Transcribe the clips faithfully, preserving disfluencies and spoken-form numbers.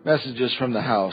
Messages from the House.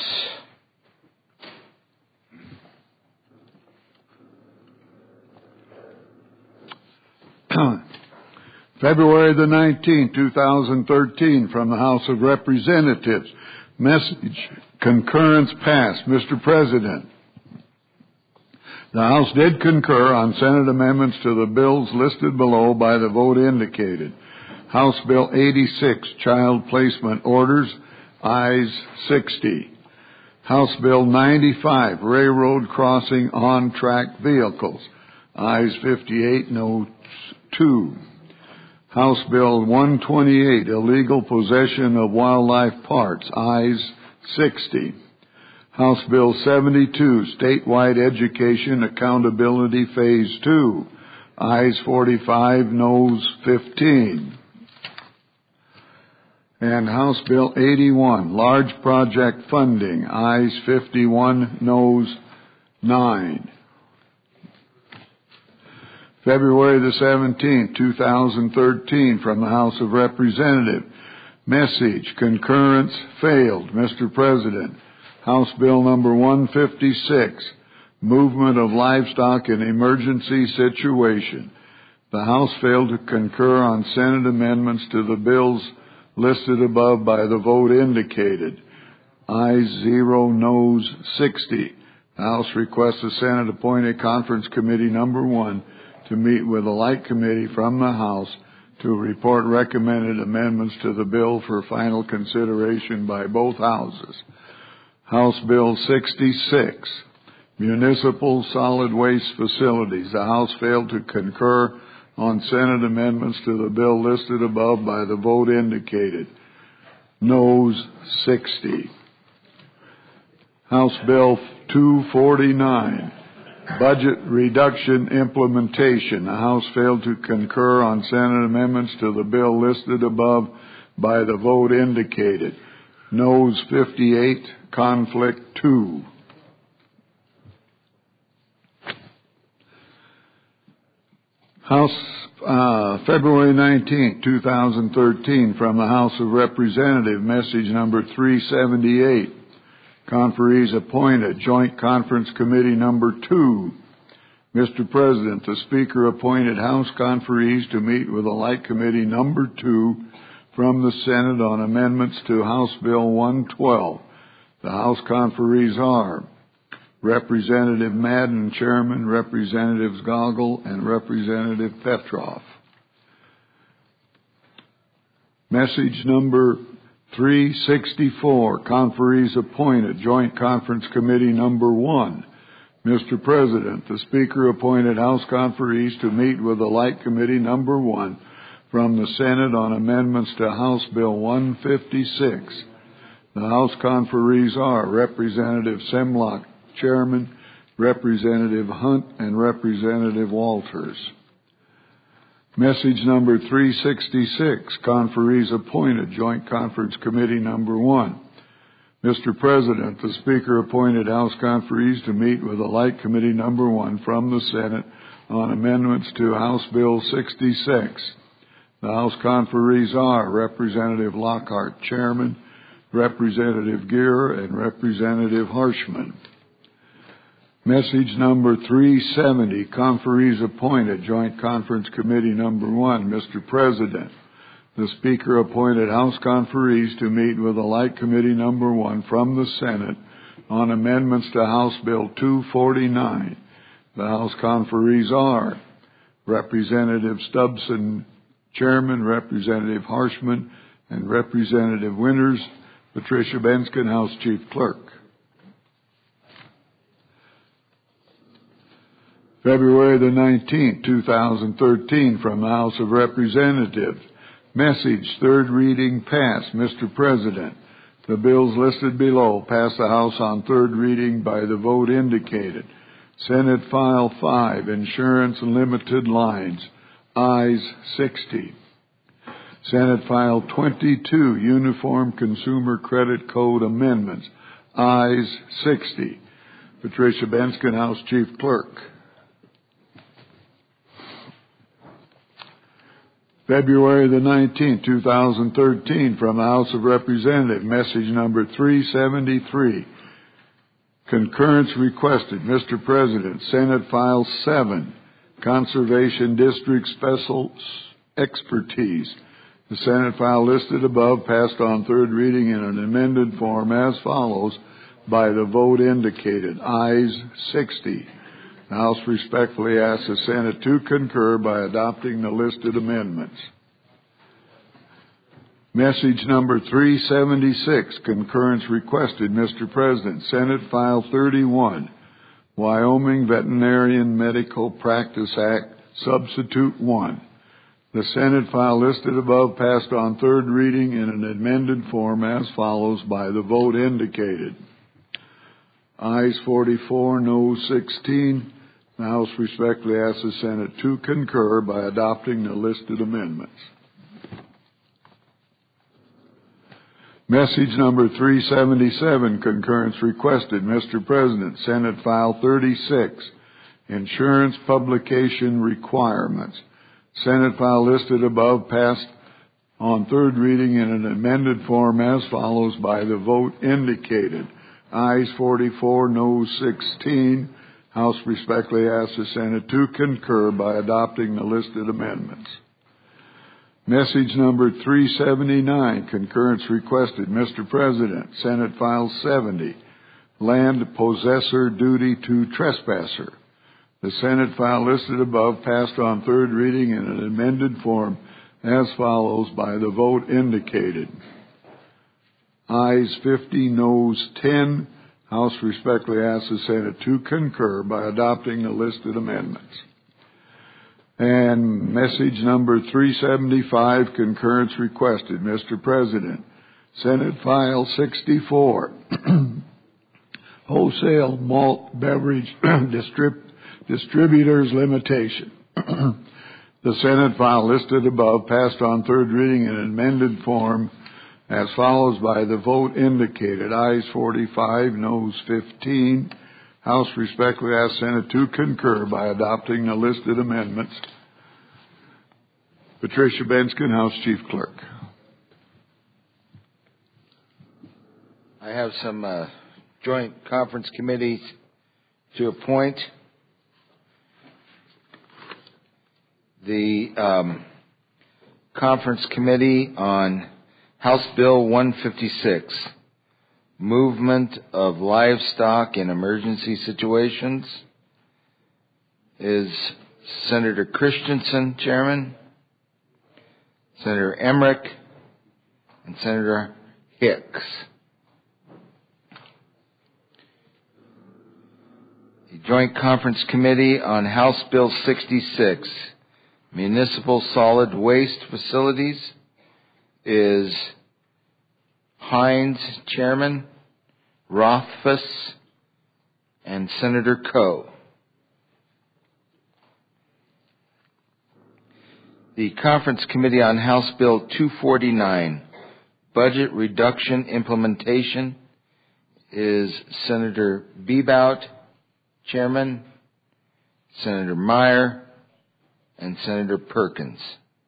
February the nineteenth, two thousand thirteen, from the House of Representatives. Message, concurrence passed. Mister President, the House did concur on Senate amendments to the bills listed below by the vote indicated. House Bill eighty-six, Child Placement Orders, ayes sixty. House Bill ninety-five, Railroad Crossing On-Track Vehicles, ayes fifty-eight, no two. House Bill one twenty-eight, Illegal Possession of Wildlife Parts, ayes sixty. House Bill seventy-two, Statewide Education Accountability Phase two, ayes forty-five, noes fifteen. And House Bill eighty-one, Large Project Funding, ayes fifty-one, noes nine. February the seventeenth, two thousand thirteen, from the House of Representatives. Message, concurrence failed. Mister President, House Bill number one fifty-six, Movement of Livestock in Emergency Situation. The House failed to concur on Senate amendments to the bills listed above by the vote indicated. Ayes zero, noes sixty. The House requests the Senate appoint a conference committee number one to meet with a like committee from the House to report recommended amendments to the bill for final consideration by both houses. House Bill sixty-six, Municipal Solid Waste Facilities. The House failed to concur on Senate amendments to the bill listed above by the vote indicated. Noes sixty. House Bill two forty-nine, Budget Reduction Implementation. The House failed to concur on Senate amendments to the bill listed above by the vote indicated. Noes fifty-eight, conflict two. House, uh, February nineteenth, two thousand thirteen, from the House of Representatives, message number three seventy-eight. Conferees appointed, Joint Conference Committee number two. Mister President, the Speaker appointed House conferees to meet with a like committee number two from the Senate on amendments to House Bill one twelve. The House conferees are Representative Madden, Chairman, Representatives Goggle, and Representative Petroff. Message number three sixty-four, conferees appointed, Joint Conference Committee number one. Mister President, the Speaker appointed House conferees to meet with the like committee number one from the Senate on amendments to House Bill one fifty-six. The House conferees are Representative Semlock, Chairman, Representative Hunt, and Representative Walters. Message number three sixty-six, conferees appointed, Joint Conference Committee number one. Mister President, the Speaker appointed House conferees to meet with a like committee number one from the Senate on amendments to House Bill sixty-six. The House conferees are Representative Lockhart, Chairman, Representative Gear, and Representative Harshman. Message number three seventy, conferees appointed, Joint Conference Committee number one. Mister President, the Speaker appointed House conferees to meet with a like committee number one from the Senate on amendments to House Bill two forty-nine. The House conferees are Representative Stubbs, Chairman, Representative Harshman, and Representative Winters. Patricia Benskin, House Chief Clerk. February the nineteenth, two thousand thirteen, from the House of Representatives. Message, third reading passed. Mister President, the bills listed below passed the House on third reading by the vote indicated. Senate File five, Insurance Limited Lines, ayes sixty. Senate File twenty-two, Uniform Consumer Credit Code Amendments, ayes sixty. Patricia Benskin, House Chief Clerk. February the nineteenth, two thousand thirteen, from the House of Representatives, message number three seventy-three. Concurrence requested. Mister President, Senate File seven, Conservation District Special Expertise. The Senate file listed above passed on third reading in an amended form as follows by the vote indicated. Ayes sixty. The House respectfully asks the Senate to concur by adopting the listed amendments. Message number three seventy-six, concurrence requested. Mister President, Senate File thirty-one, Wyoming Veterinarian Medical Practice Act, Substitute one. The Senate file listed above passed on third reading in an amended form as follows by the vote indicated. Ayes forty-four, noes sixteen. The House respectfully asks the Senate to concur by adopting the listed amendments. Message number three seventy-seven, concurrence requested. Mister President, Senate File thirty-six, Insurance Publication Requirements. Senate file listed above passed on third reading in an amended form as follows by the vote indicated. Ayes forty-four, noes sixteen. House respectfully asks the Senate to concur by adopting the listed amendments. Message number three seventy-nine, concurrence requested. Mister President, Senate File seventy, Land Possessor Duty to Trespasser. The Senate file listed above passed on third reading in an amended form as follows by the vote indicated. Ayes fifty, noes ten. House respectfully asks the Senate to concur by adopting the listed amendments. And message number three seventy-five, concurrence requested. Mister President, Senate File sixty-four, Wholesale Malt Beverage Distrib- Distributors Limitation. The Senate file listed above passed on third reading in an amended form as follows by the vote indicated. Ayes forty-five, noes fifteen. House respectfully asks Senate to concur by adopting the listed amendments. Patricia Benskin, House Chief Clerk. I have some uh, joint conference committees to appoint. The um, Conference Committee on House Bill one fifty-six, Movement of Livestock in Emergency Situations, is Senator Christensen, Chairman, Senator Emmerich, and Senator Hicks. The Joint Conference Committee on House Bill sixty-six, Municipal Solid Waste Facilities, is Hines, Chairman, Rothfuss, and Senator Coe. The Conference Committee on House Bill two forty-nine, Budget Reduction Implementation, is Senator Bebout, Chairman, Senator Meyer, and Senator Perkins.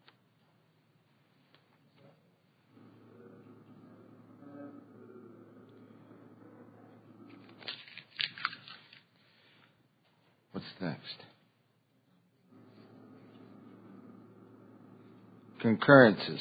What's next? Concurrences.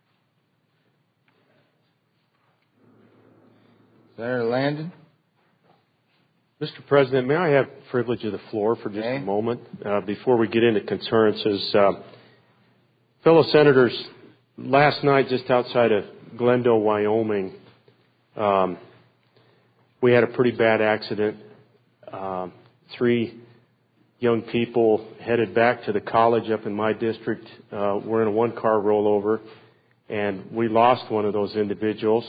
Senator Landon? Mister President, may I have the privilege of the floor for just okay. a moment uh, before we get into concurrences? Uh, fellow senators, last night just outside of Glendale, Wyoming, um, we had a pretty bad accident. Uh, three young people headed back to the college up in my district uh, were in a one-car rollover, and we lost one of those individuals.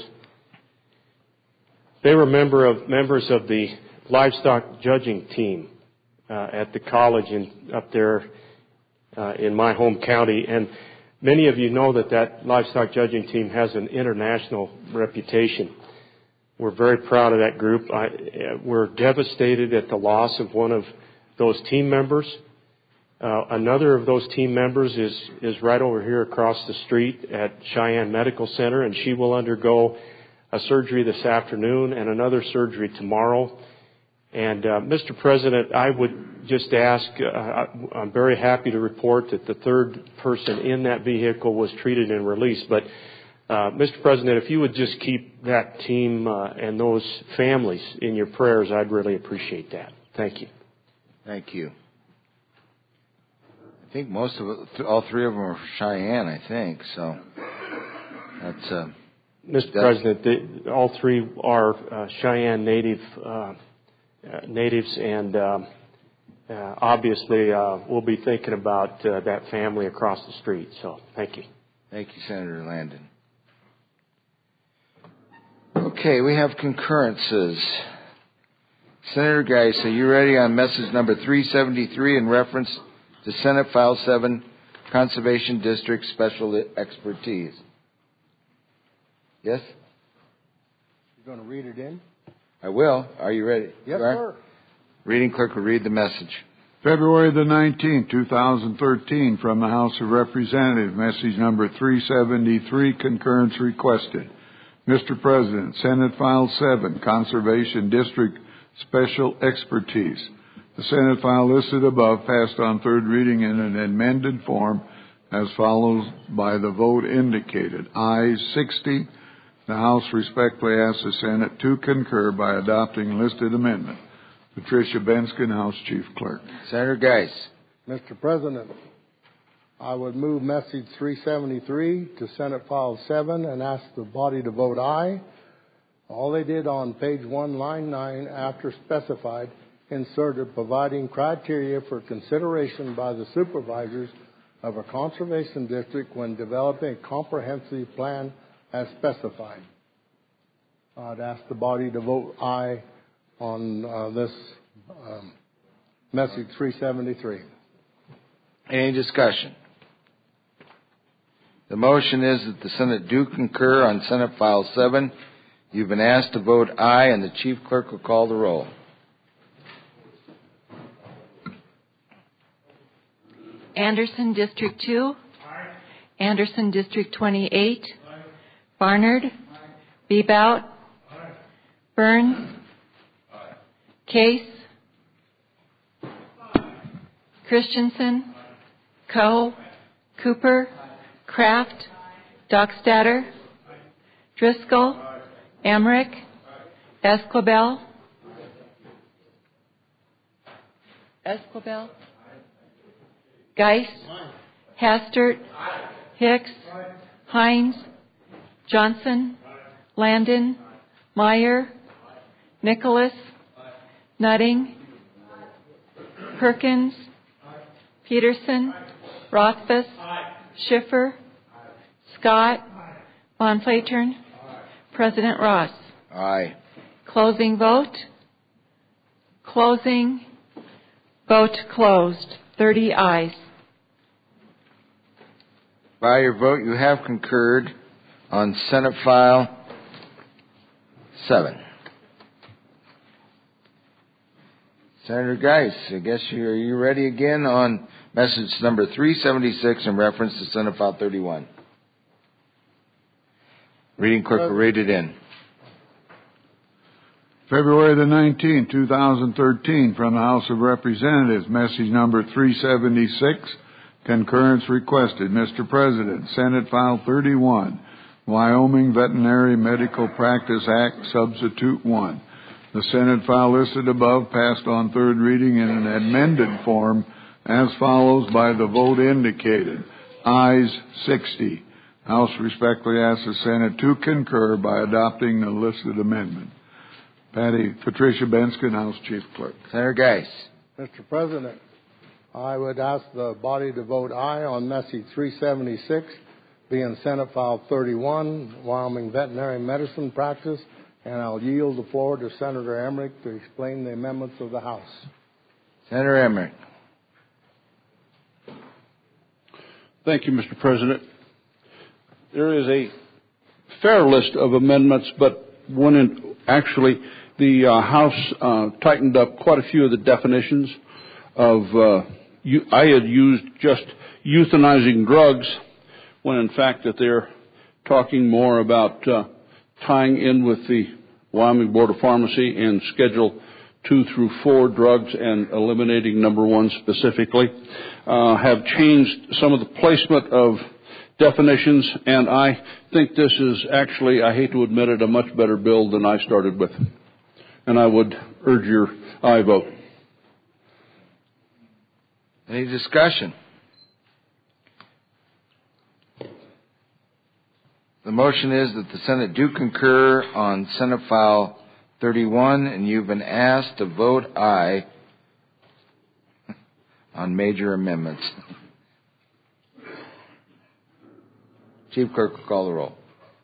They were member of, members of the livestock judging team uh, at the college in, up there uh, in my home county. And many of you know that that livestock judging team has an international reputation. We're very proud of that group. I, we're devastated at the loss of one of those team members. Uh, another of those team members is, is right over here across the street at Cheyenne Medical Center, and she will undergo a surgery this afternoon and another surgery tomorrow. And, uh, Mister President, I would just ask, uh, I'm very happy to report that the third person in that vehicle was treated and released. But, uh, Mister President, if you would just keep that team uh, and those families in your prayers, I'd really appreciate that. Thank you. Thank you. I think most of it, all three of them are Cheyenne, I think. So that's... Uh, Mister that's, President, they, all three are uh, Cheyenne native uh, uh, natives, and um, uh, obviously uh, we'll be thinking about uh, that family across the street. So thank you. Thank you, Senator Landon. Okay, we have concurrences. Senator Geis, are you ready on message number three seventy-three in reference to Senate File seven, Conservation District Special Expertise? Yes? You're going to read it in? I will. Are you ready? Yes, you sir. Reading clerk will read the message. February the nineteenth, two thousand thirteen, from the House of Representatives, message number three seventy-three, concurrence requested. Mister President, Senate File seven, Conservation District Special Expertise. The Senate file listed above passed on third reading in an amended form as follows by the vote indicated. Ayes sixty. The House respectfully asks the Senate to concur by adopting listed amendment. Patricia Benskin, House Chief Clerk. Senator Geis. Mister President, I would move message three seventy-three to Senate File seven and ask the body to vote aye. All they did on page one, line nine, after specified, inserted providing criteria for consideration by the supervisors of a conservation district when developing a comprehensive plan as specified. I'd ask the body to vote aye on uh, this um, message three seventy-three. Any discussion? The motion is that the Senate do concur on Senate File seven. You've been asked to vote aye, and the Chief Clerk will call the roll. Anderson, District two. Aye. Anderson, District twenty-eight. Aye. Barnard. Aye. Bebout. Aye. Burns. Aye. Case. Aye. Christensen. Aye. Coe. Aye. Cooper. Aye. Kraft. Dockstader. Aye. Driscoll. Aye. Emmerich. Aye. Esquibel. Esquibel. Geis. Aye. Hastert. Aye. Hicks. Aye. Hines. Johnson. Aye. Landon. Aye. Meyer. Aye. Nicholas. Aye. Nutting. Aye. Perkins. Aye. Peterson. Aye. Rothfuss. Aye. Schiffer. Aye. Scott. Aye. Von Platern. Aye. President Ross. Aye. Closing vote. Closing. Vote closed. thirty ayes. By your vote, you have concurred on Senate File seven. Senator Geis, I guess you are you ready again on message number three seventy-six in reference to Senate File thirty-one? Reading clerk will read it in. February the nineteenth, two thousand thirteen, from the House of Representatives, message number three seventy-six, concurrence requested. Mister President, Senate File thirty-one, Wyoming Veterinary Medical Practice Act, Substitute one. The Senate file listed above passed on third reading in an amended form as follows by the vote indicated. Ayes sixty. House respectfully asks the Senate to concur by adopting the listed amendment. Patty, Patricia Benskin, House Chief Clerk. Senator Geis. Mister President, I would ask the body to vote aye on message three seventy-six, being Senate File thirty-one, Wyoming Veterinary Medicine Practice, and I'll yield the floor to Senator Emmerich to explain the amendments of the House. Senator Emmerich. Thank you, Mister President. There is a fair list of amendments, but one in, actually the uh, House uh, tightened up quite a few of the definitions of uh, I had used just euthanizing drugs, when in fact that they're talking more about uh, tying in with the Wyoming Board of Pharmacy and Schedule two through four drugs and eliminating number one specifically, uh, have changed some of the placement of definitions, and I think this is actually, I hate to admit it, a much better bill than I started with. And I would urge your aye vote. Any discussion? The motion is that the Senate do concur on Senate File thirty-one, and you've been asked to vote aye on major amendments. Chief Clerk will call the roll.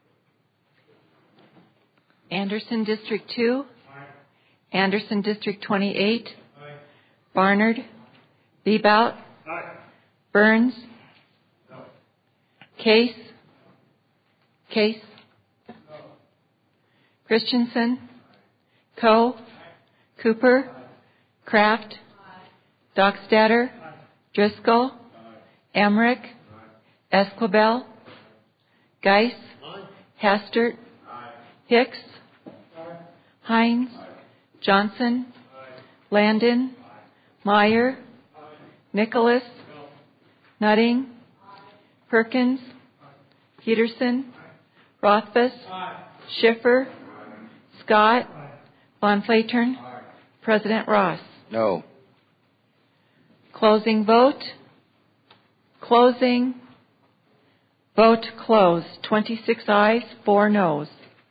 Anderson District two. Aye. Anderson District twenty-eight. Aye. Barnard. Bebout. Aye. Burns. No. Case. Case. No. Christensen. Coe. Aye. Cooper. Aye. Kraft. Aye. Dockstader. Aye. Driscoll. Aye. Emmerich. Aye. Esquibel. Geis. Aye. Hastert. Aye. Hicks. Aye. Hines. Aye. Johnson. Aye. Landon. Aye. Meyer. Aye. Nicholas. No. Nutting. Aye. Perkins. Aye. Peterson. Aye. Rothfuss. Aye. Schiffer. Aye. Scott. Aye. Von Flatern. Aye. President Ross. No. Closing vote. Closing. Vote closed. twenty-six ayes, four noes.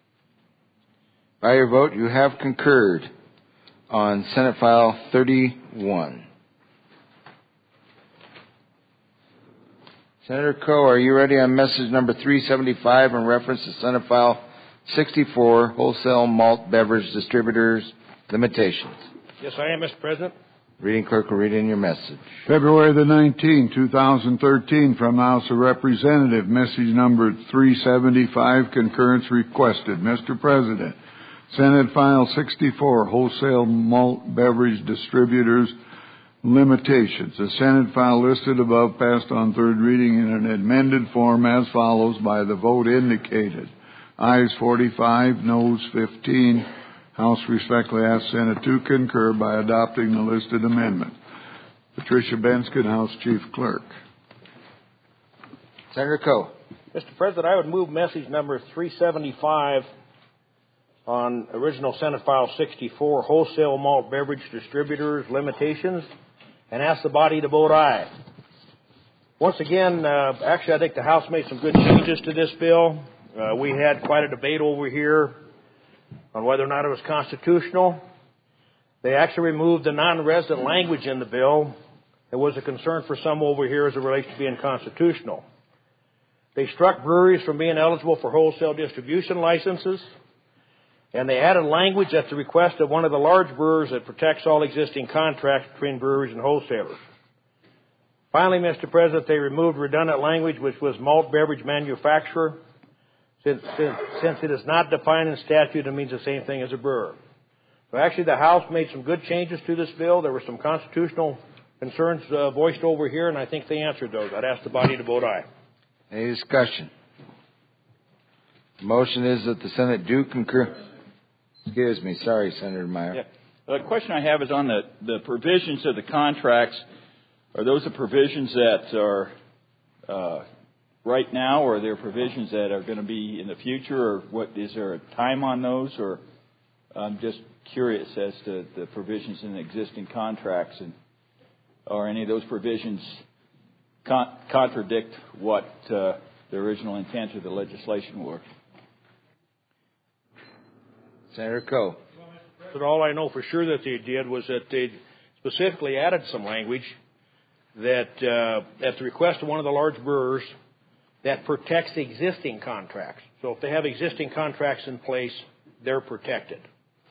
By your vote, you have concurred on Senate File thirty-one. Senator Coe, are you ready on message number three seventy-five in reference to Senate File sixty-four, Wholesale Malt Beverage Distributors Limitations? Yes, I am, Mister President. Reading clerk will read in your message. February the nineteenth, two thousand thirteen, from the House of Representatives, message number three seventy-five, concurrence requested. Mister President, Senate File sixty-four, Wholesale Malt Beverage Distributors Limitations. The Senate file listed above passed on third reading in an amended form as follows by the vote indicated. Ayes forty-five, noes fifteen. House respectfully asks Senate to concur by adopting the listed amendment. Patricia Benskin, House Chief Clerk. Senator Coe. Mister President, I would move message number three seventy-five on original Senate File sixty-four, Wholesale Malt Beverage Distributors Limitations, and ask the body to vote aye. Once again, uh, actually, I think the House made some good changes to this bill. Uh, we had quite a debate over here on whether or not it was constitutional. They actually removed the non-resident language in the bill. It was a concern for some over here as it relates to being constitutional. They struck breweries from being eligible for wholesale distribution licenses, and they added language at the request of one of the large brewers that protects all existing contracts between breweries and wholesalers. Finally, Mister President, they removed redundant language, which was malt beverage manufacturer. Since, since, since it is not defined in statute, it means the same thing as a brewer. So actually, the House made some good changes to this bill. There were some constitutional concerns uh, voiced over here, and I think they answered those. I'd ask the body to vote aye. Any discussion? The motion is that the Senate do concur. Excuse me. Sorry, Senator Meyer. Yeah. The question I have is on the, the provisions of the contracts. Are those the provisions that are uh, right now, or are there provisions that are going to be in the future, or what is there a time on those? Or I'm just curious as to the provisions in the existing contracts, and are any of those provisions con- contradict what uh, the original intent of the legislation were? Senator Coe. But all I know for sure that they did was that they specifically added some language that, uh, at the request of one of the large brewers, that protects existing contracts. So if they have existing contracts in place, they're protected.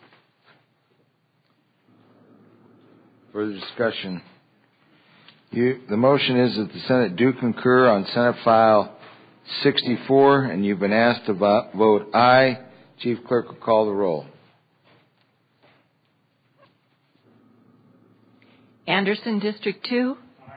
Further discussion. You, the motion is that the Senate do concur on Senate File sixty-four, and you've been asked to vote aye. Chief Clerk will call the roll. Anderson District two. Aye.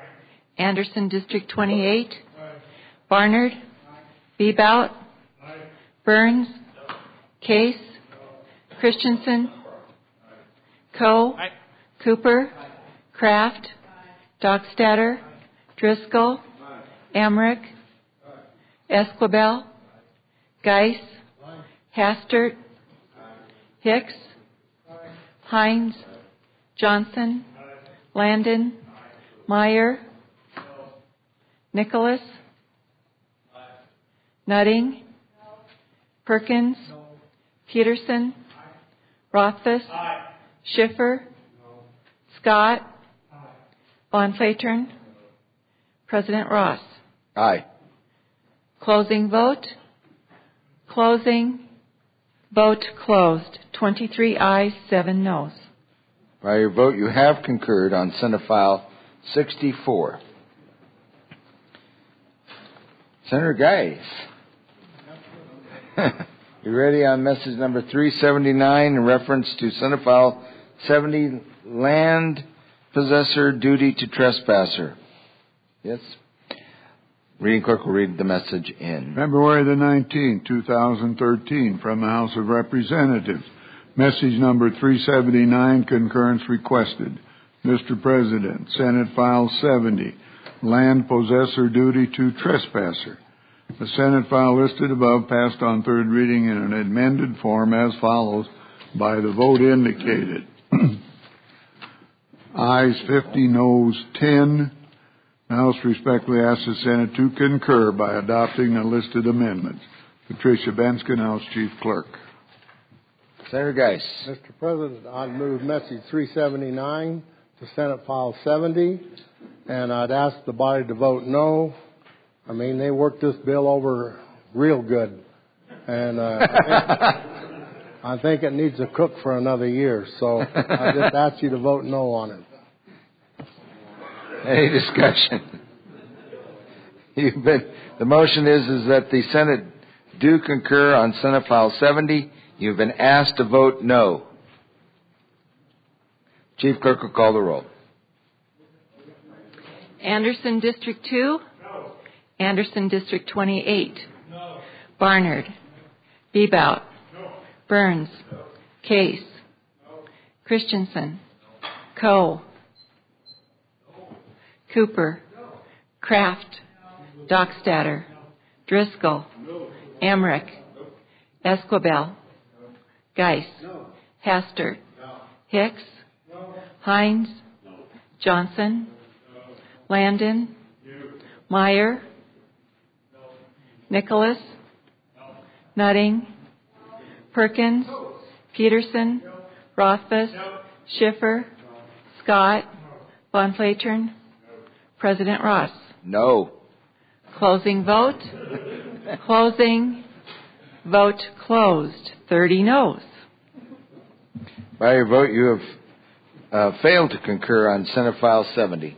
Anderson District twenty-eight. Barnard. Bebout. Burns. Case. Christensen. Coe. Cooper. Kraft. Dockstader. Driscoll. Emmerich. Esquibel. Geis. Hastert. Hicks. Hines. Johnson. Landon. Meyer. Nicholas. Nutting. Perkins. Peterson. Rothfuss. Schiffer. Scott. Von Flatern. President Ross. Aye. Closing vote. Closing. Vote closed. twenty-three ayes, seven noes. By your vote, you have concurred on Senate File sixty-four. Senator Geis. You ready on message number three seventy-nine in reference to Senate File seventy, land possessor duty to trespasser? Yes? Reading clerk will read the message in. February the nineteenth, two thousand thirteen, from the House of Representatives. Message number three seventy-nine, concurrence requested. Mister President, Senate File seventy, land possessor duty to trespasser. The Senate file listed above passed on third reading in an amended form as follows by the vote indicated. Ayes fifty, noes ten. The House respectfully asks the Senate to concur by adopting the listed amendments. Patricia Benskin, House Chief Clerk. Senator Geis. Mister President, I'd move message three seventy-nine to Senate File seventy, and I'd ask the body to vote no. I mean, they worked this bill over real good, and uh, I, think, I think it needs a cook for another year, so I just ask you to vote no on it. Any discussion? You've been, the motion is, is that the Senate do concur on Senate File seventy. You've been asked to vote no. Chief Clerk will call the roll. Anderson District two. No. Anderson District twenty-eight. No. Barnard. Bebout. No. Burns. No. Case. No. Christensen. No. Coe. No. Cooper. No. Kraft. No. Dockstader. No. Driscoll. No. Emmerich. No. Esquibel. No. Geis. No. Hastert. No. Hicks. No. Hines. No. Johnson. No. Landon. No. Meyer. No. Nicholas. No. Nutting. No. Perkins. No. Peterson. No. Rothfuss. No. Schiffer. No. Scott. No. Von Flatern. No. President Ross. No. Closing vote. Closing. Vote closed. thirty noes. By your vote, you have uh, failed to concur on Senate File seventy.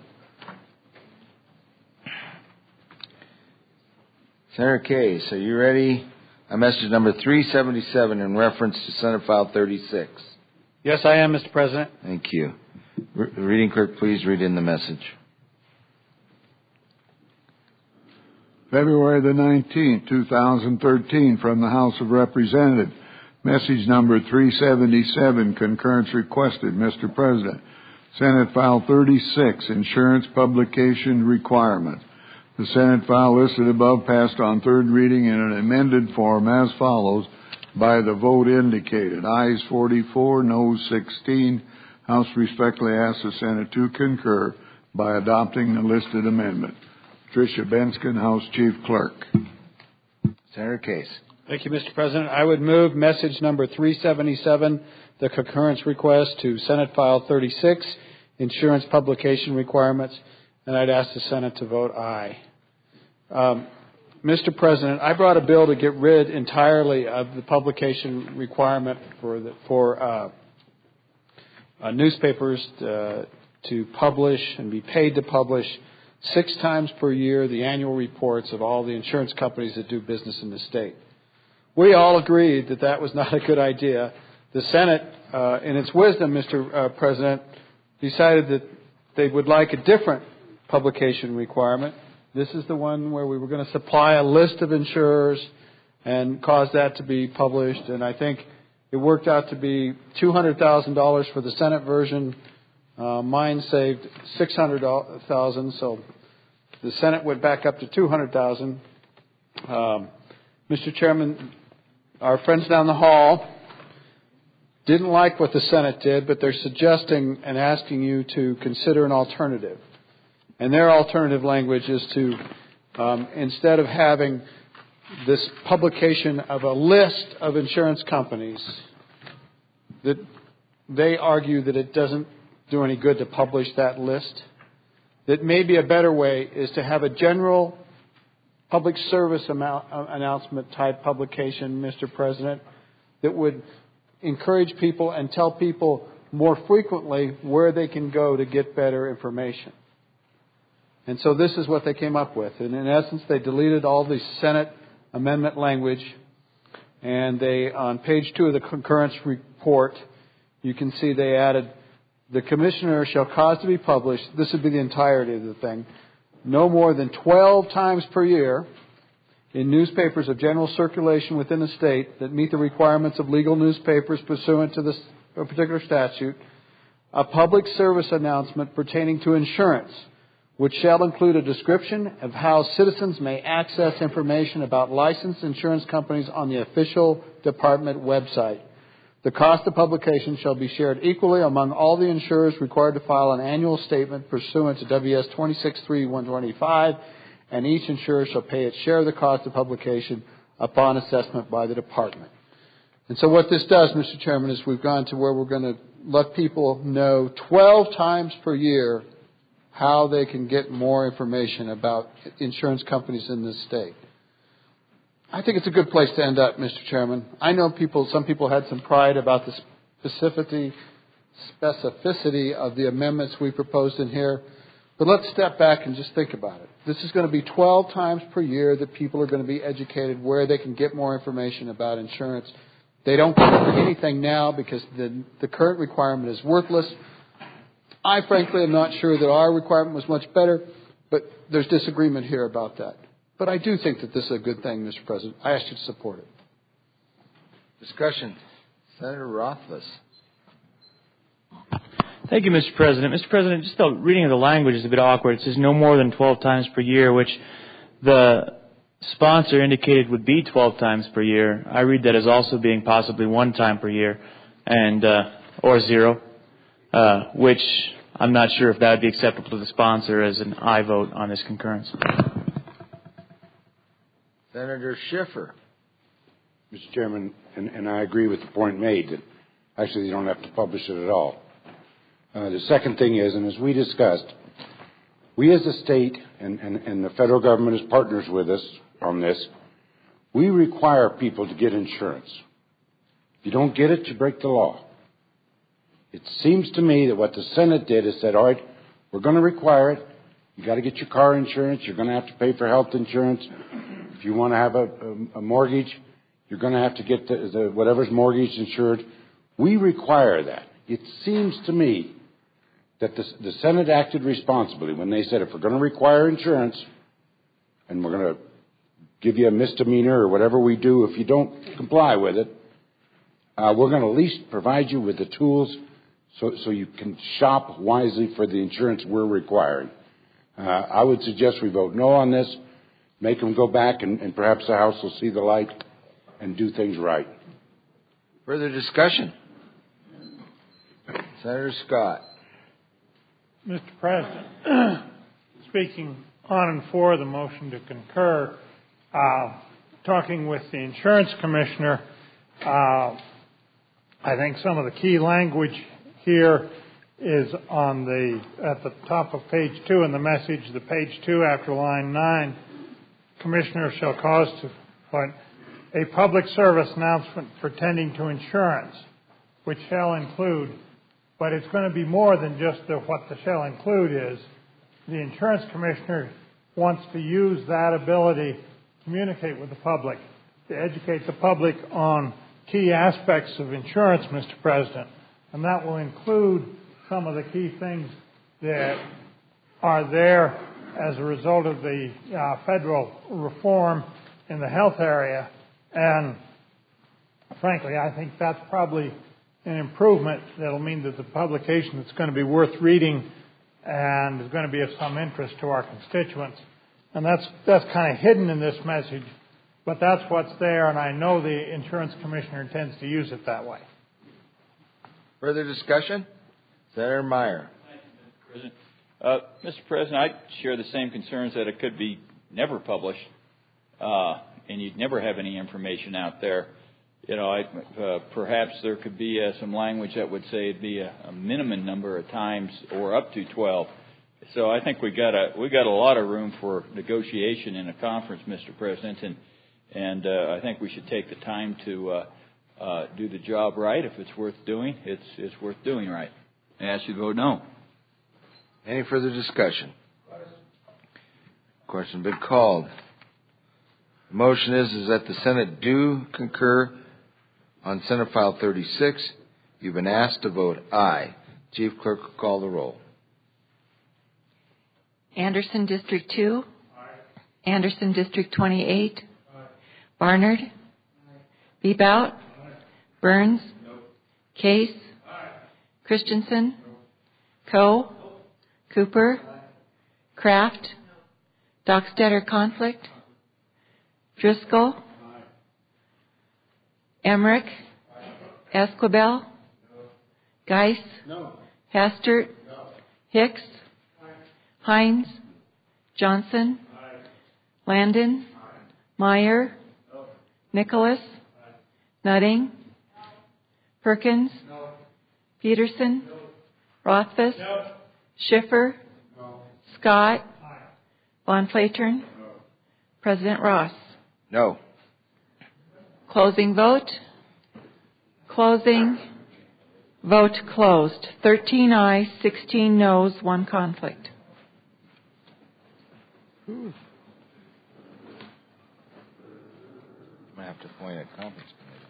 Senator Case, are you ready? On message number three seventy-seven in reference to Senate File thirty-six. Yes, I am, Mister President. Thank you. Re- reading clerk, please read in the message. February the nineteenth, two thousand thirteen, from the House of Representatives. Message number three seventy-seven, concurrence requested. Mister President, Senate File thirty-six, insurance publication requirements. The Senate file listed above passed on third reading in an amended form as follows by the vote indicated. Ayes forty-four, noes sixteen. House respectfully asks the Senate to concur by adopting the listed amendment. Patricia Benskin, House Chief Clerk. Senator Case. Thank you, Mister President. I would move message number three seventy-seven, the concurrence request to Senate File thirty-six, insurance publication requirements, and I'd ask the Senate to vote aye. Um, Mister President, I brought a bill to get rid entirely of the publication requirement for the, for uh, uh, newspapers uh, to publish and be paid to publish six times per year the annual reports of all the insurance companies that do business in the state. We all agreed that that was not a good idea. The Senate, uh, in its wisdom, Mister Uh, President, decided that they would like a different publication requirement. This is the one where we were going to supply a list of insurers and cause that to be published. And I think it worked out to be two hundred thousand dollars for the Senate version. Uh, mine saved six hundred thousand dollars, so the Senate went back up to two hundred thousand dollars. Um, Mister Chairman, our friends down the hall didn't like what the Senate did, but they're suggesting and asking you to consider an alternative. And their alternative language is to, um, instead of having this publication of a list of insurance companies, that they argue that it doesn't do any good to publish that list, that maybe a better way is to have a general public service amount, uh, announcement type publication, Mister President, that would encourage people and tell people more frequently where they can go to get better information. And so this is what they came up with. And in essence, they deleted all the Senate amendment language. And they, on page two of the concurrence report, you can see they added, the Commissioner shall cause to be published, this would be the entirety of the thing, no more than twelve times per year in newspapers of general circulation within the state that meet the requirements of legal newspapers pursuant to this particular statute, a public service announcement pertaining to insurance, which shall include a description of how citizens may access information about licensed insurance companies on the official department website. The cost of publication shall be shared equally among all the insurers required to file an annual statement pursuant to W S twenty-six three one twenty-five, and each insurer shall pay its share of the cost of publication upon assessment by the department. And so what this does, Mister Chairman, is we've gone to where we're going to let people know twelve times per year how they can get more information about insurance companies in this state. I think it's a good place to end up, Mister Chairman. I know people, some people had some pride about the specificity, specificity of the amendments we proposed in here. But let's step back and just think about it. This is going to be twelve times per year that people are going to be educated where they can get more information about insurance. They don't get anything now because the, the current requirement is worthless. I frankly am not sure that our requirement was much better, but there's disagreement here about that. But I do think that this is a good thing, Mister President. I ask you to support it. Discussion. Senator Rothfuss. Thank you, Mister President. Mister President, just the reading of the language is a bit awkward. It says no more than twelve times per year, which the sponsor indicated would be twelve times per year. I read that as also being possibly one time per year, and uh, or zero, uh, which I'm not sure if that would be acceptable to the sponsor as an aye vote on this concurrence. Senator Schiffer. Mister Chairman, and, and I agree with the point made that actually you don't have to publish it at all. Uh, the second thing is, and as we discussed, we as a state, and, and, and the federal government is partners with us on this, we require people to get insurance. If you don't get it, you break the law. It seems to me that what the Senate did is said, all right, we're going to require it. You got to get your car insurance. You're going to have to pay for health insurance. If you want to have a, a, a mortgage, you're going to have to get the, the whatever's mortgage insured. We require that. It seems to me that the, the Senate acted responsibly when they said if we're going to require insurance and we're going to give you a misdemeanor or whatever we do if you don't comply with it, uh, we're going to at least provide you with the tools so, so you can shop wisely for the insurance we're requiring. Uh, I would suggest we vote no on this, make them go back, and, and perhaps the House will see the light and do things right. Further discussion? Senator Scott. Mister President, speaking on and for the motion to concur, uh, talking with the insurance commissioner, uh, I think some of the key language here is on the at the top of page two in the message, the page two after line nine. Commissioner shall cause to what a public service announcement pertaining to insurance, which shall include. But it's going to be more than just the, what the shall include is. The insurance commissioner wants to use that ability to communicate with the public, to educate the public on key aspects of insurance, Mister President. And that will include some of the key things that are there as a result of the uh, federal reform in the health area. And frankly, I think that's probably an improvement that'll mean that the publication is going to be worth reading and is going to be of some interest to our constituents. And that's that's kind of hidden in this message, but that's what's there, and I know the insurance commissioner intends to use it that way. Further discussion? Senator Meyer. Thank you, Mister President. Uh, Mister President, I share the same concerns that it could be never published, uh, and you'd never have any information out there. You know, I, uh, perhaps there could be uh, some language that would say it'd be a, a minimum number of times or up to twelve. So I think we got a we got a lot of room for negotiation in a conference, Mister President, and and uh, I think we should take the time to uh, uh, do the job right. If it's worth doing, it's it's worth doing right. I ask you to vote no. Any further discussion? Question been called. The motion is is that the Senate do concur on Senate File thirty-six. You've been asked to vote aye. Chief Clerk will call the roll. Anderson District two. Aye. Anderson District twenty-eight. Aye. Barnard. Aye. Bebout. Aye. Burns. No. Case. Aye. Christensen. No. Coe. No. Cooper. Aye. Kraft. No. Dockstader Conflict. Driscoll. Aye. Emmerich. Aye. Esquibel. No. Geis. No. Hastert. No. Hicks. Hines, Johnson, Aye. Landon, Aye. Meyer, no. Nicholas, Aye. Nutting, Aye. Perkins, no. Peterson, no. Rothfuss, no. Schiffer, no. Scott, Aye. Von Flatern, no. President Ross. No. Closing vote. Closing. Vote closed. thirteen ayes, sixteen noes, one conflict. Hmm. I might have to appoint a conference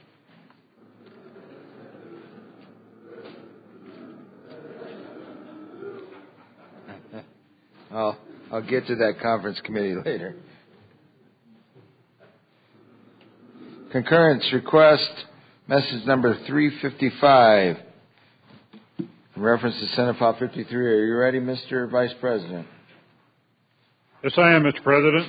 committee. I'll, I'll get to that conference committee later. Concurrence request, message number three fifty-five. In reference to Senate File fifty-three. Are you ready, Mister Vice President? Yes, I am, Mister President.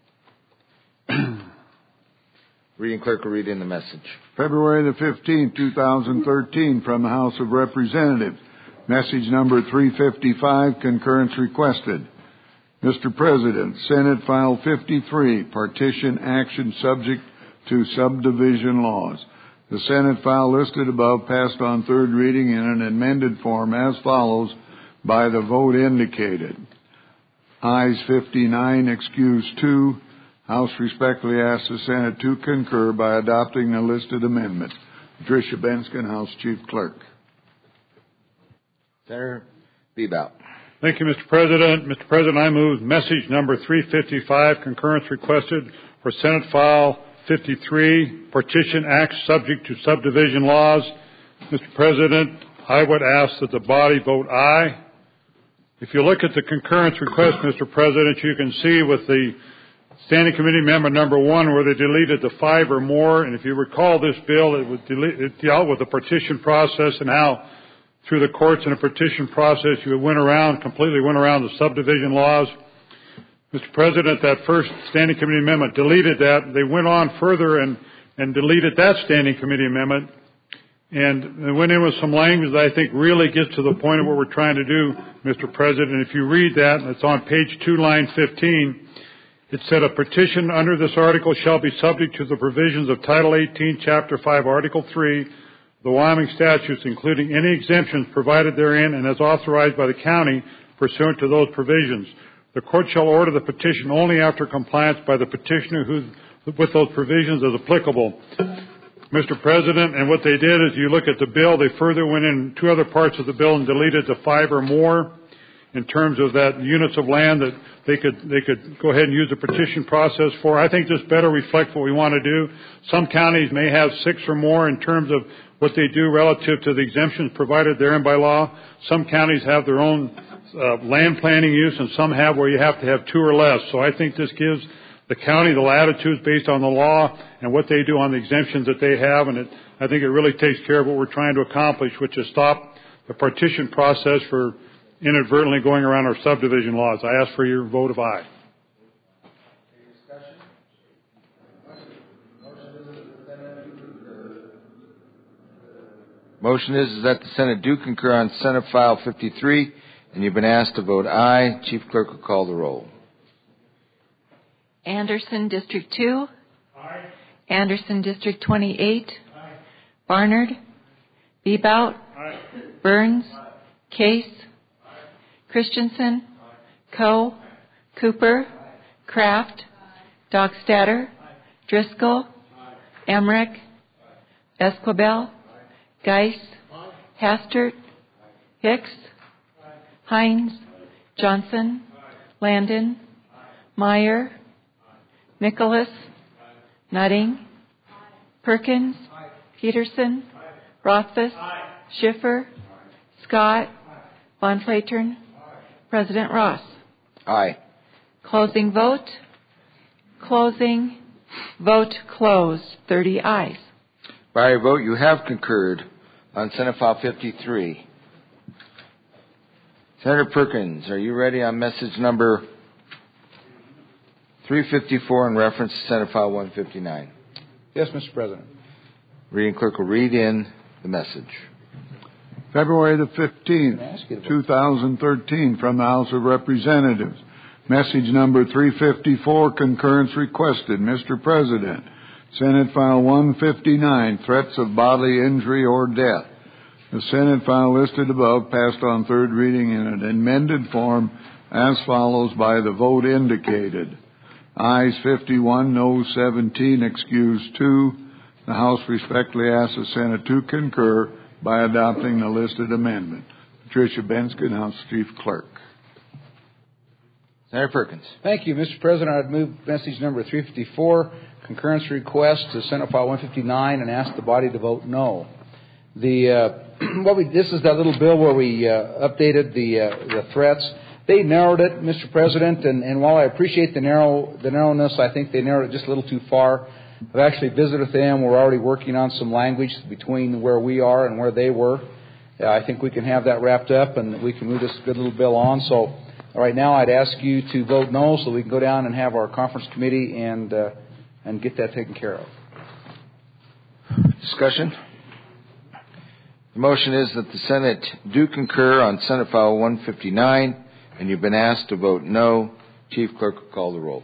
Reading clerk will read in the message. February the fifteenth, two thousand thirteen, from the House of Representatives. Message number three fifty-five, concurrence requested. Mister President, Senate File fifty-three, partition action subject to subdivision laws. The Senate file listed above passed on third reading in an amended form as follows by the vote indicated. Ayes fifty-nine, excused two. House respectfully asks the Senate to concur by adopting the listed amendment. Patricia Benskin, House Chief Clerk. Senator Bebout. Thank you, Mister President. Mister President, I move message number three fifty-five, concurrence requested for Senate File fifty-three, Partition Act subject to subdivision laws. Mister President, I would ask that the body vote aye. If you look at the concurrence request, Mister President, you can see with the Standing Committee Member number one where they deleted the five or more. And if you recall this bill, it, was delete, it dealt with the partition process and how through the courts in a partition process you went around, completely went around the subdivision laws. Mister President, that first Standing Committee Amendment deleted that. They went on further and, and deleted that Standing Committee Amendment. And they went in with some language that I think really gets to the point of what we're trying to do, Mister President. And if you read that, and it's on page two, line fifteen, it said a petition under this article shall be subject to the provisions of Title eighteen, Chapter five, Article three, the Wyoming statutes, including any exemptions provided therein and as authorized by the county pursuant to those provisions. The court shall order the petition only after compliance by the petitioner who, with those provisions as applicable. Mister President, and what they did is you look at the bill, they further went in two other parts of the bill and deleted the five or more in terms of that units of land that they could they could go ahead and use the petition process for. I think this better reflects what we want to do. Some counties may have six or more in terms of what they do relative to the exemptions provided therein by law. Some counties have their own uh, land planning use, and some have where you have to have two or less. So I think this gives the county the latitudes based on the law and what they do on the exemptions that they have, and it, I think it really takes care of what we're trying to accomplish, which is stop the partition process for inadvertently going around our subdivision laws. I ask for your vote of aye. Motion is, is that the Senate do concur on Senate File fifty-three, and you've been asked to vote aye. Chief Clerk will call the roll. Anderson, District two. Aye. Anderson, District twenty-eight. Aye. Barnard. Bebout. Aye. Burns. Aye. Case. Aye. Christensen. Aye. Coe. Aye. Cooper. Aye. Kraft. Aye. Dockstader. Aye. Driscoll. Aye. Emmerich. Aye. Esquibel. Aye. Geis. Aye. Hastert. Aye. Hicks. Aye. Hines. Aye. Johnson. Aye. Landon. Aye. Meyer. Nicholas. Aye. Nutting. Aye. Perkins. Aye. Peterson. Aye. Rothfuss. Aye. Schiffer. Aye. Scott. Aye. Von Flatern. Aye. President Ross. Aye. Closing vote. Closing. Vote closed. thirty ayes. By your vote, you have concurred on Senate File fifty-three. Senator Perkins, are you ready on message number three fifty-four in reference to Senate File one fifty-nine? Yes, Mister President. Reading clerk will read in the message. February the fifteenth, two thousand thirteen, from the House of Representatives. Message number three fifty-four, concurrence requested. Mister President, Senate File one fifty-nine, threats of bodily injury or death. The Senate file listed above passed on third reading in an amended form as follows by the vote indicated. Ayes fifty-one, noes seventeen, excused two. The House respectfully asks the Senate to concur by adopting the listed amendment. Patricia Benskin, House Chief Clerk. Senator Perkins. Thank you, Mister President. I'd move message number three fifty-four, concurrence request to Senate File one fifty-nine, and ask the body to vote no. The uh, what we this is that little bill where we uh, updated the uh, the threats. They narrowed it, Mister President, and, and while I appreciate the narrow the narrowness, I think they narrowed it just a little too far. I've actually visited with them. We're already working on some language between where we are and where they were. Uh, I think we can have that wrapped up, and we can move this good little bill on. So right now, I'd ask you to vote no, so we can go down and have our conference committee and uh, and get that taken care of. Discussion. The motion is that the Senate do concur on Senate File one fifty-nine, and you've been asked to vote no. Chief Clerk will call the roll.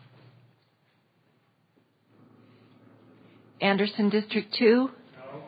Anderson, District two. No.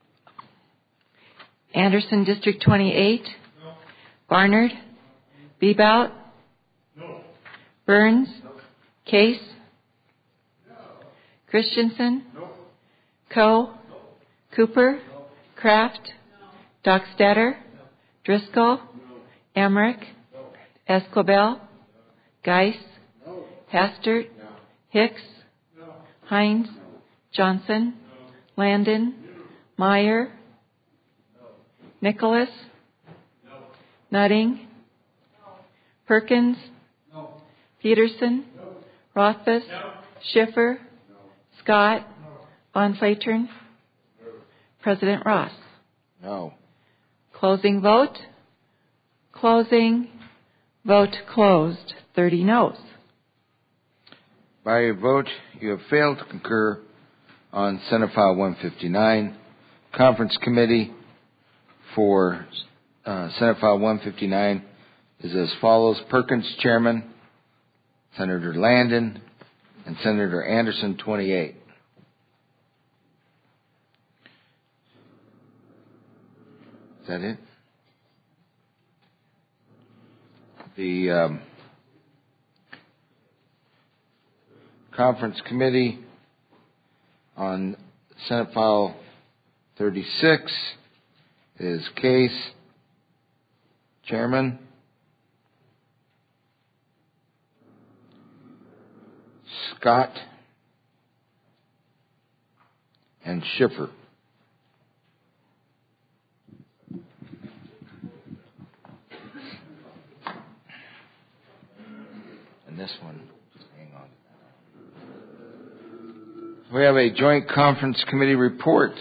Anderson, District twenty-eight. No. Barnard. Bebout. No. Burns. No. Case. No. Christensen. No. Coe. No. Cooper. No. Kraft. No. Dockstader. No. Driscoll. No. Emmerich. No. Esquibel. No. Geis. No. Hastert. No. Hicks. No. Hines. No. Johnson. No. Landon. No. Meyer. No. Nicholas. No. Nutting. No. Perkins. No. Peterson. No. Rothfuss. No. Schiffer. No. Scott. No. Von Flatern. No. President Ross. No. Closing vote. Closing. Vote closed. thirty noes. By your vote, you have failed to concur on Senate File one fifty-nine. Conference Committee for uh, Senate File one fifty-nine is as follows. Perkins, Chairman, Senator Landon, and Senator Anderson, twenty-eight. Is that it? The um, Conference Committee on Senate File thirty-six is Case, Chairman, Scott, and Schiffer. And this one, just hang on. We have a joint conference committee reports.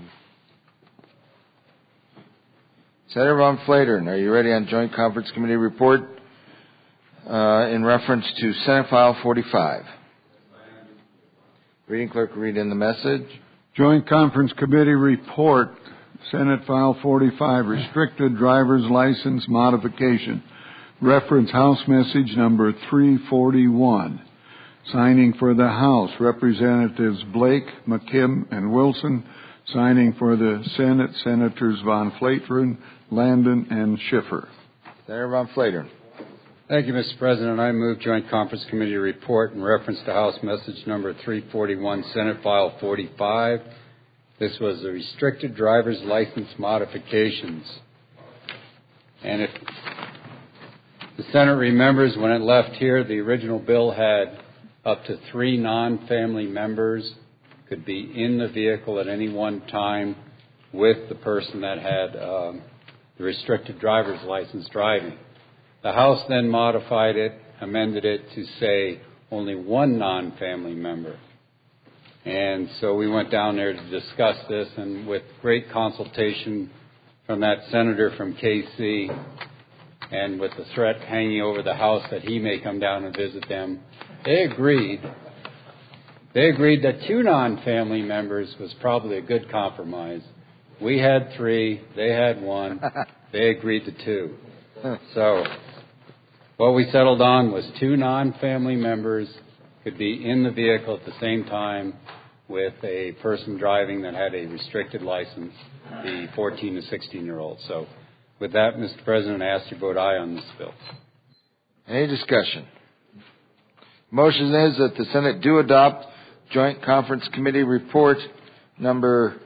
Senator Von Flatern, are you ready on joint conference committee report uh, in reference to Senate File forty-five? Reading clerk, read in the message. Joint Conference Committee report, Senate File forty-five, restricted driver's license modification. Reference House message number three forty-one. Signing for the House, Representatives Blake, McKim, and Wilson. Signing for the Senate, Senators Von Flatern, Landon, and Schiffer. Senator Von Flatern. Thank you, Mister President. I move Joint Conference Committee report in reference to House message number three forty-one, Senate File forty-five. This was the restricted driver's license modifications. And if the Senate remembers, when it left here, the original bill had up to three non-family members could be in the vehicle at any one time with the person that had um, the restricted driver's license driving. The House then modified it, amended it to say only one non-family member. And so we went down there to discuss this, and with great consultation from that senator from K C, and with the threat hanging over the House that he may come down and visit them, they agreed. They agreed that two non-family members was probably a good compromise. We had three, they had one, they agreed to two. So what we settled on was two non-family members could be in the vehicle at the same time with a person driving that had a restricted license, the fourteen to sixteen-year-old. So with that, Mister President, I ask you to vote aye on this bill. Any discussion? Motion is that the Senate do adopt Joint Conference Committee report number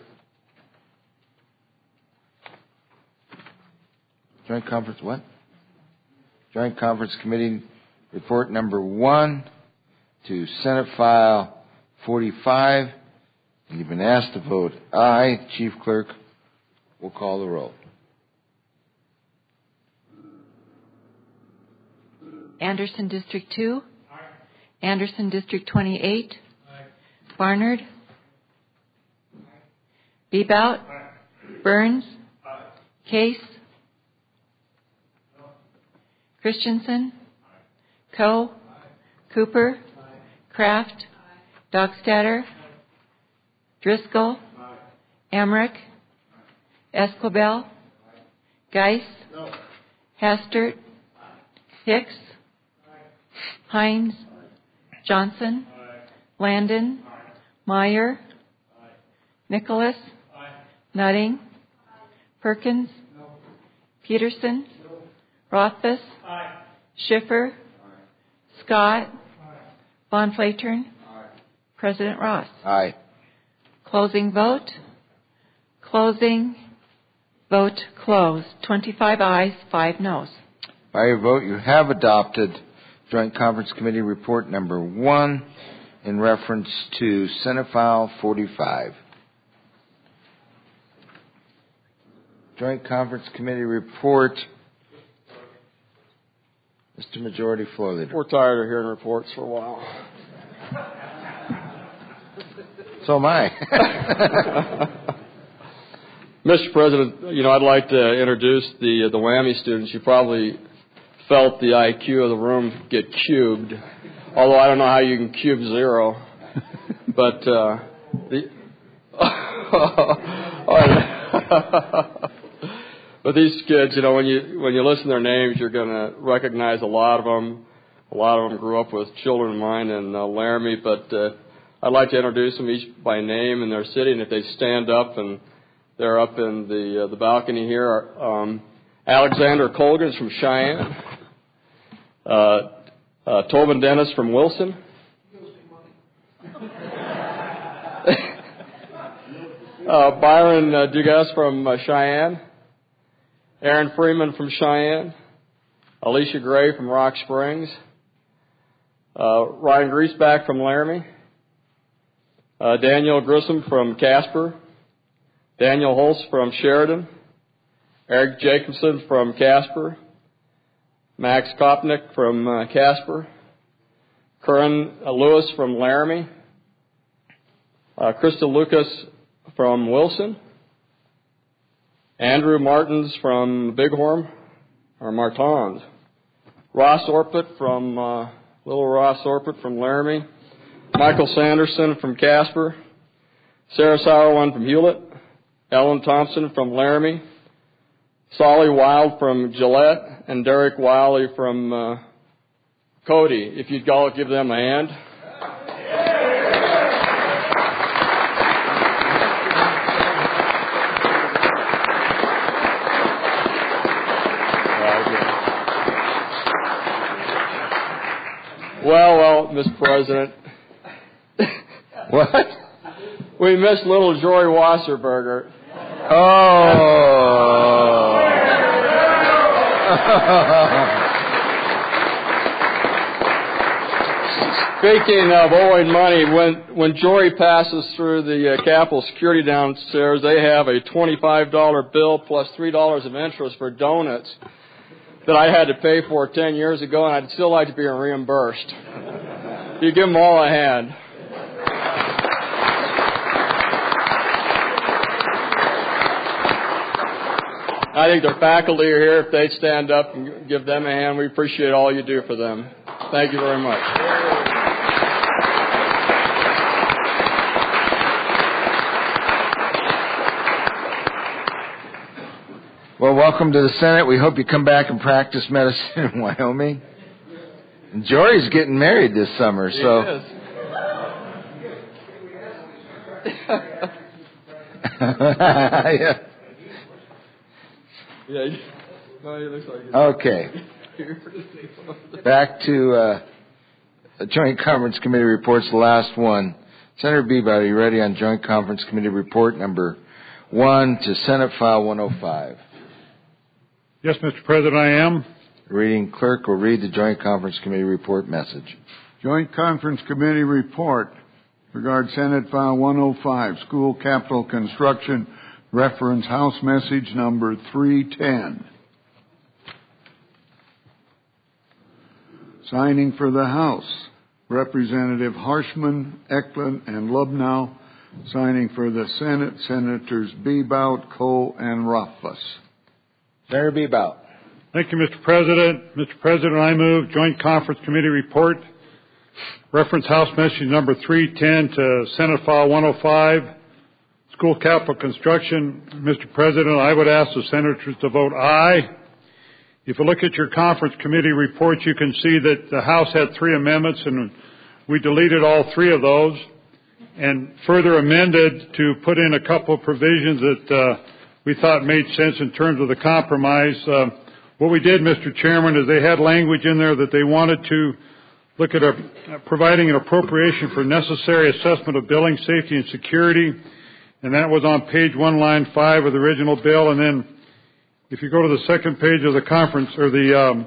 Joint Conference what? Joint Conference Committee report number one to Senate File forty-five. You've been asked to vote aye. Chief Clerk will call the roll. Anderson District two. Aye. Anderson District twenty-eight. Aye. Barnard. Aye. Bebout. Aye. Burns. Aye. Case. No. Christensen. Aye. Coe. Aye. Cooper. Aye. Kraft. Aye. Dockstader. Aye. Driscoll. Aye. Emmerich. Aye. Esquibel. Aye. Geis. No. Hastert. Aye. Hicks. Hines, Johnson, Aye. Landon, Aye. Meyer, Aye. Nicholas, Aye. Nutting, Aye. Perkins, no. Peterson, no. Rothfuss, Aye. Schiffer, Aye. Scott, Aye. Von Flatern, Aye. President Ross. Aye. Closing vote. Closing vote closed. twenty-five ayes, five noes. By your vote, you have adopted Joint Conference Committee report number one in reference to Senate File forty-five. Joint Conference Committee report. Mister Majority Floor Leader. We're tired of hearing reports for a while. So am I. Mister President, you know, I'd like to introduce the uh, the WWAMI students. You probably felt the I Q of the room get cubed, although I don't know how you can cube zero. But uh, the but these kids, you know, when you when you listen to their names, you're going to recognize a lot of them. A lot of them grew up with children of mine in uh, Laramie. But uh, I'd like to introduce them each by name and their city, and if they stand up, and they're up in the uh, the balcony here. Um, Alexander Colgan is from Cheyenne. Uh, uh, Tobin Dennis from Wilson. uh, Byron uh, Dugas from uh, Cheyenne. Aaron Freeman from Cheyenne. Alicia Gray from Rock Springs. Uh, Ryan Griesbach from Laramie. Uh, Daniel Grissom from Casper. Daniel Holst from Sheridan. Eric Jacobson from Casper. Max Kopnick from uh, Casper. Curran Lewis from Laramie, uh, Krista Lucas from Wilson, Andrew Martins from Bighorn, or Martins, Ross Orpit from uh, Little Ross Orpit from Laramie, Michael Sanderson from Casper, Sarah Sauerwan from Hewlett, Ellen Thompson from Laramie, Solly Wild from Gillette, and Derek Wiley from uh, Cody. If you'd all give them a hand. Well, well, Mister President. What? We missed little Jory Wasserberger. Oh. Speaking of owing money, when, when Jory passes through the uh, Capitol security downstairs, they have a twenty-five dollar bill plus three dollars of interest for donuts that I had to pay for ten years ago, and I'd still like to be reimbursed. You give them all a hand. I think their faculty are here. If they'd stand up and give them a hand, we appreciate all you do for them. Thank you very much. Well, welcome to the Senate. We hope you come back and practice medicine in Wyoming. And Jory's getting married this summer, so. He is. yeah. Yeah. No, he looks like he's Okay. Back to uh, the Joint Conference Committee reports, the last one. Senator Beebe, are you ready on Joint Conference Committee report number one to Senate File one oh five? Yes, Mister President, I am. Reading clerk will read the Joint Conference Committee report message. Joint Conference Committee report regarding Senate File one oh five, School Capital Construction, reference House Message number three ten. Signing for the House, Representative Harshman, Eklund, and Lubnow. Signing for the Senate, Senators Bebout, Coe, and Rothfuss. Senator Bebout. Thank you, Mister President. Mister President, I move Joint Conference Committee report, reference House Message number three ten to Senate File one oh five, School Capital Construction. Mister President, I would ask the Senators to vote aye. If you look at your Conference Committee report, you can see that the House had three amendments, and we deleted all three of those and further amended to put in a couple of provisions that uh, we thought made sense in terms of the compromise. Uh, what we did, Mister Chairman, is they had language in there that they wanted to look at a, uh, providing an appropriation for necessary assessment of building safety and security, and that was on page one, line five of the original bill. And then if you go to the second page of the conference, or the um,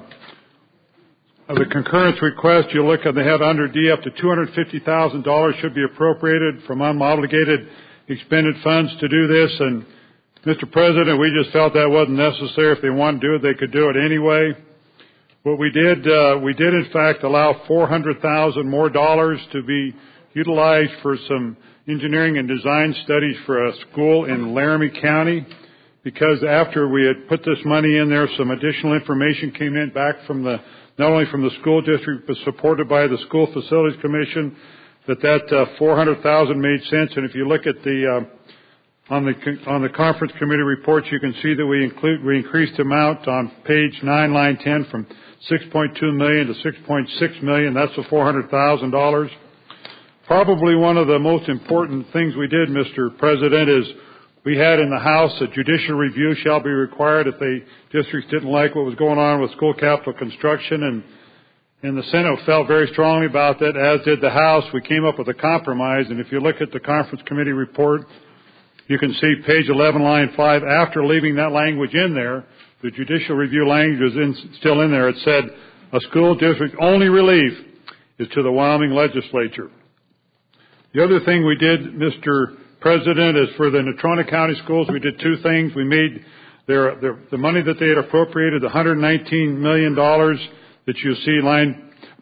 of the concurrence request, you look at, they have under D up to two hundred fifty thousand dollars should be appropriated from unobligated expended funds to do this. And Mister President, we just felt that wasn't necessary. If they wanted to do it, they could do it anyway. What we did, uh, we did in fact allow four hundred thousand dollars more dollars to be utilized for some engineering and design studies for a school in Laramie County, because after we had put this money in there, some additional information came in back from the, not only from the school district, but supported by the School Facilities Commission, that that uh, four hundred thousand dollars made sense. And if you look at the uh, On the on the conference committee reports, you can see that we include we increased the amount on page nine, line ten, from six point two million to six point six million. That's the four hundred thousand dollars. Probably one of the most important things we did, Mister President, is we had in the House a judicial review shall be required if the districts didn't like what was going on with school capital construction, and and the Senate felt very strongly about that, as did the House. We came up with a compromise, and if you look at the conference committee report, you can see page eleven, line five, after leaving that language in there, the judicial review language is in, still in there. It said, a school district only relief is to the Wyoming legislature. The other thing we did, Mister President, is for the Natrona County schools, we did two things. We made their, their, the money that they had appropriated, the one hundred nineteen million dollars that you see line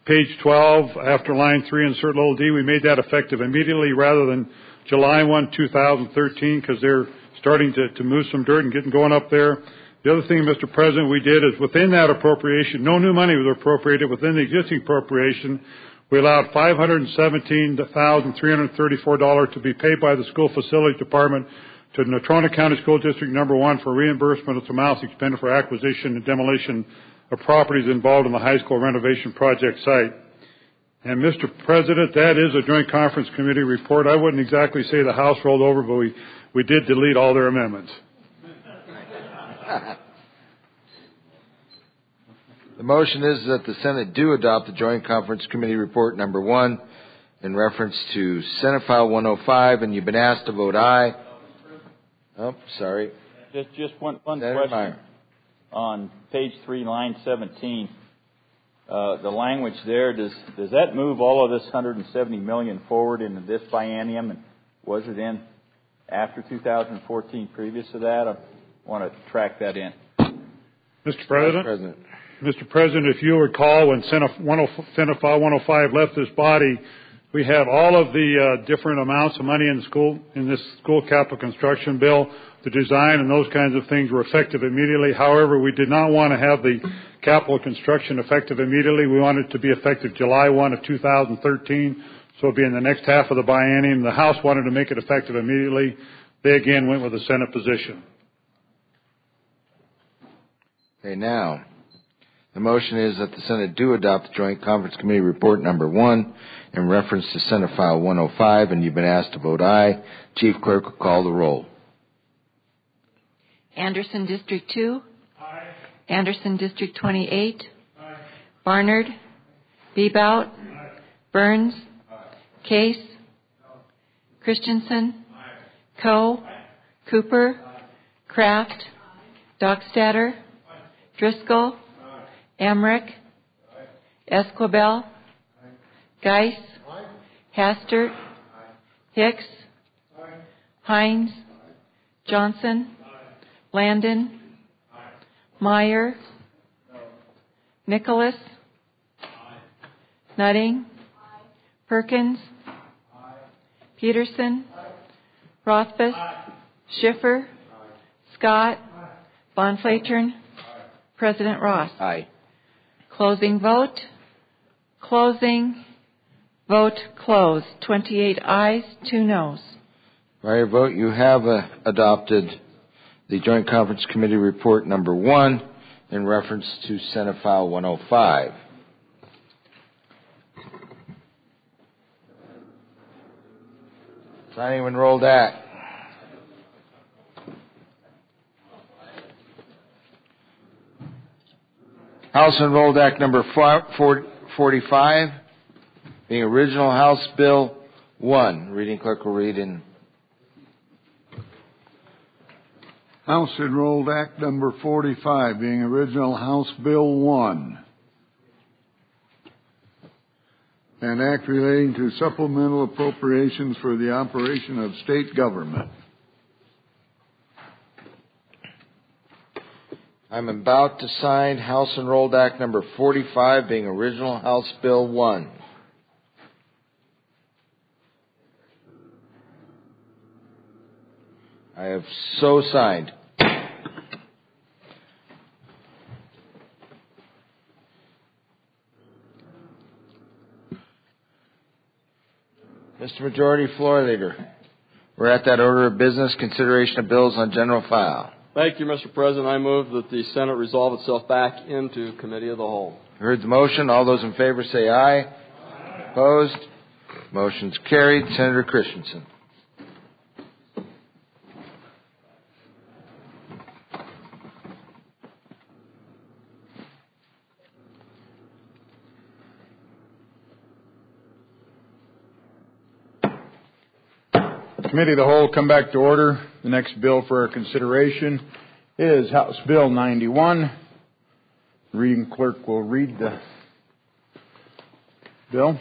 page twelve, after line three, insert little d, we made that effective immediately rather than July first, two thousand thirteen, because they're starting to, to move some dirt and getting going up there. The other thing, Mister President, we did is within that appropriation, no new money was appropriated. Within the existing appropriation, we allowed five hundred seventeen thousand three hundred thirty-four dollars to be paid by the School Facilities Department to Natrona County School District Number One for reimbursement of amounts expended for acquisition and demolition of properties involved in the high school renovation project site. And Mister President, that is a joint conference committee report. I wouldn't exactly say the House rolled over, but we, we did delete all their amendments. The motion is that the Senate do adopt the Joint Conference Committee Report Number One in reference to Senate File one oh five, and you've been asked to vote aye. Oh, sorry. Just, just one, one Senator question Meyer. on page three, line seventeen. Uh, the language there, does does that move all of this one hundred seventy million dollars forward into this biennium, and was it in after two thousand fourteen, previous to that? I want to track that in. Mister President. President. Mister President, if you recall, when Senate File one oh five left this body, we have all of the uh, different amounts of money in the school in this school capital construction bill. The design and those kinds of things were effective immediately. However, we did not want to have the capital construction effective immediately. We wanted it to be effective July first of two thousand thirteen, so it'll be in the next half of the biennium. The House wanted to make it effective immediately. They again went with the Senate position. Okay, now, the motion is that the Senate do adopt the Joint Conference Committee Report Number One in reference to Senate File one oh five, and you've been asked to vote aye. Chief Clerk will call the roll. Anderson, District two. Aye. Anderson, District twenty-eight. Aye. Barnard. Bebout. Aye. Burns. Aye. Case. No. Christensen. Aye. Coe. Aye. Cooper. Aye. Kraft. Aye. Dockstader. Aye. Driscoll. Aye. Emmerich. Aye. Esquibel. Aye. Geis. Aye. Hastert. Aye. Hicks. Aye. Hines. Aye. Johnson. Landon. Aye. Meyer. No. Nicholas. Aye. Nutting. Aye. Perkins. Aye. Peterson. Aye. Rothfuss. Aye. Schiffer. Aye. Scott. Aye. Von Flatern. Aye. President Ross. Aye. Closing vote. Closing. Vote closed. twenty-eight ayes, two noes. By your vote, you have uh, adopted the Joint Conference Committee Report Number One in reference to Senate File one oh five. Signing of Enrolled Act. House Enrolled Act Number forty-five, being Original House Bill one. Reading clerk will read in. House Enrolled Act Number forty-five, being Original House Bill one. An act relating to supplemental appropriations for the operation of state government. I'm about to sign House Enrolled Act Number forty-five, being Original House Bill one. I have so signed. Mister Majority Floor Leader, we're at that order of business, consideration of bills on general file. Thank you, Mister President. I move that the Senate resolve itself back into Committee of the Whole. Heard the motion. All those in favor say aye. Aye. Opposed? Motion's carried. Senator Christensen. Committee of the Whole, come back to order. The next bill for our consideration is House Bill ninety-one. The reading clerk will read the bill.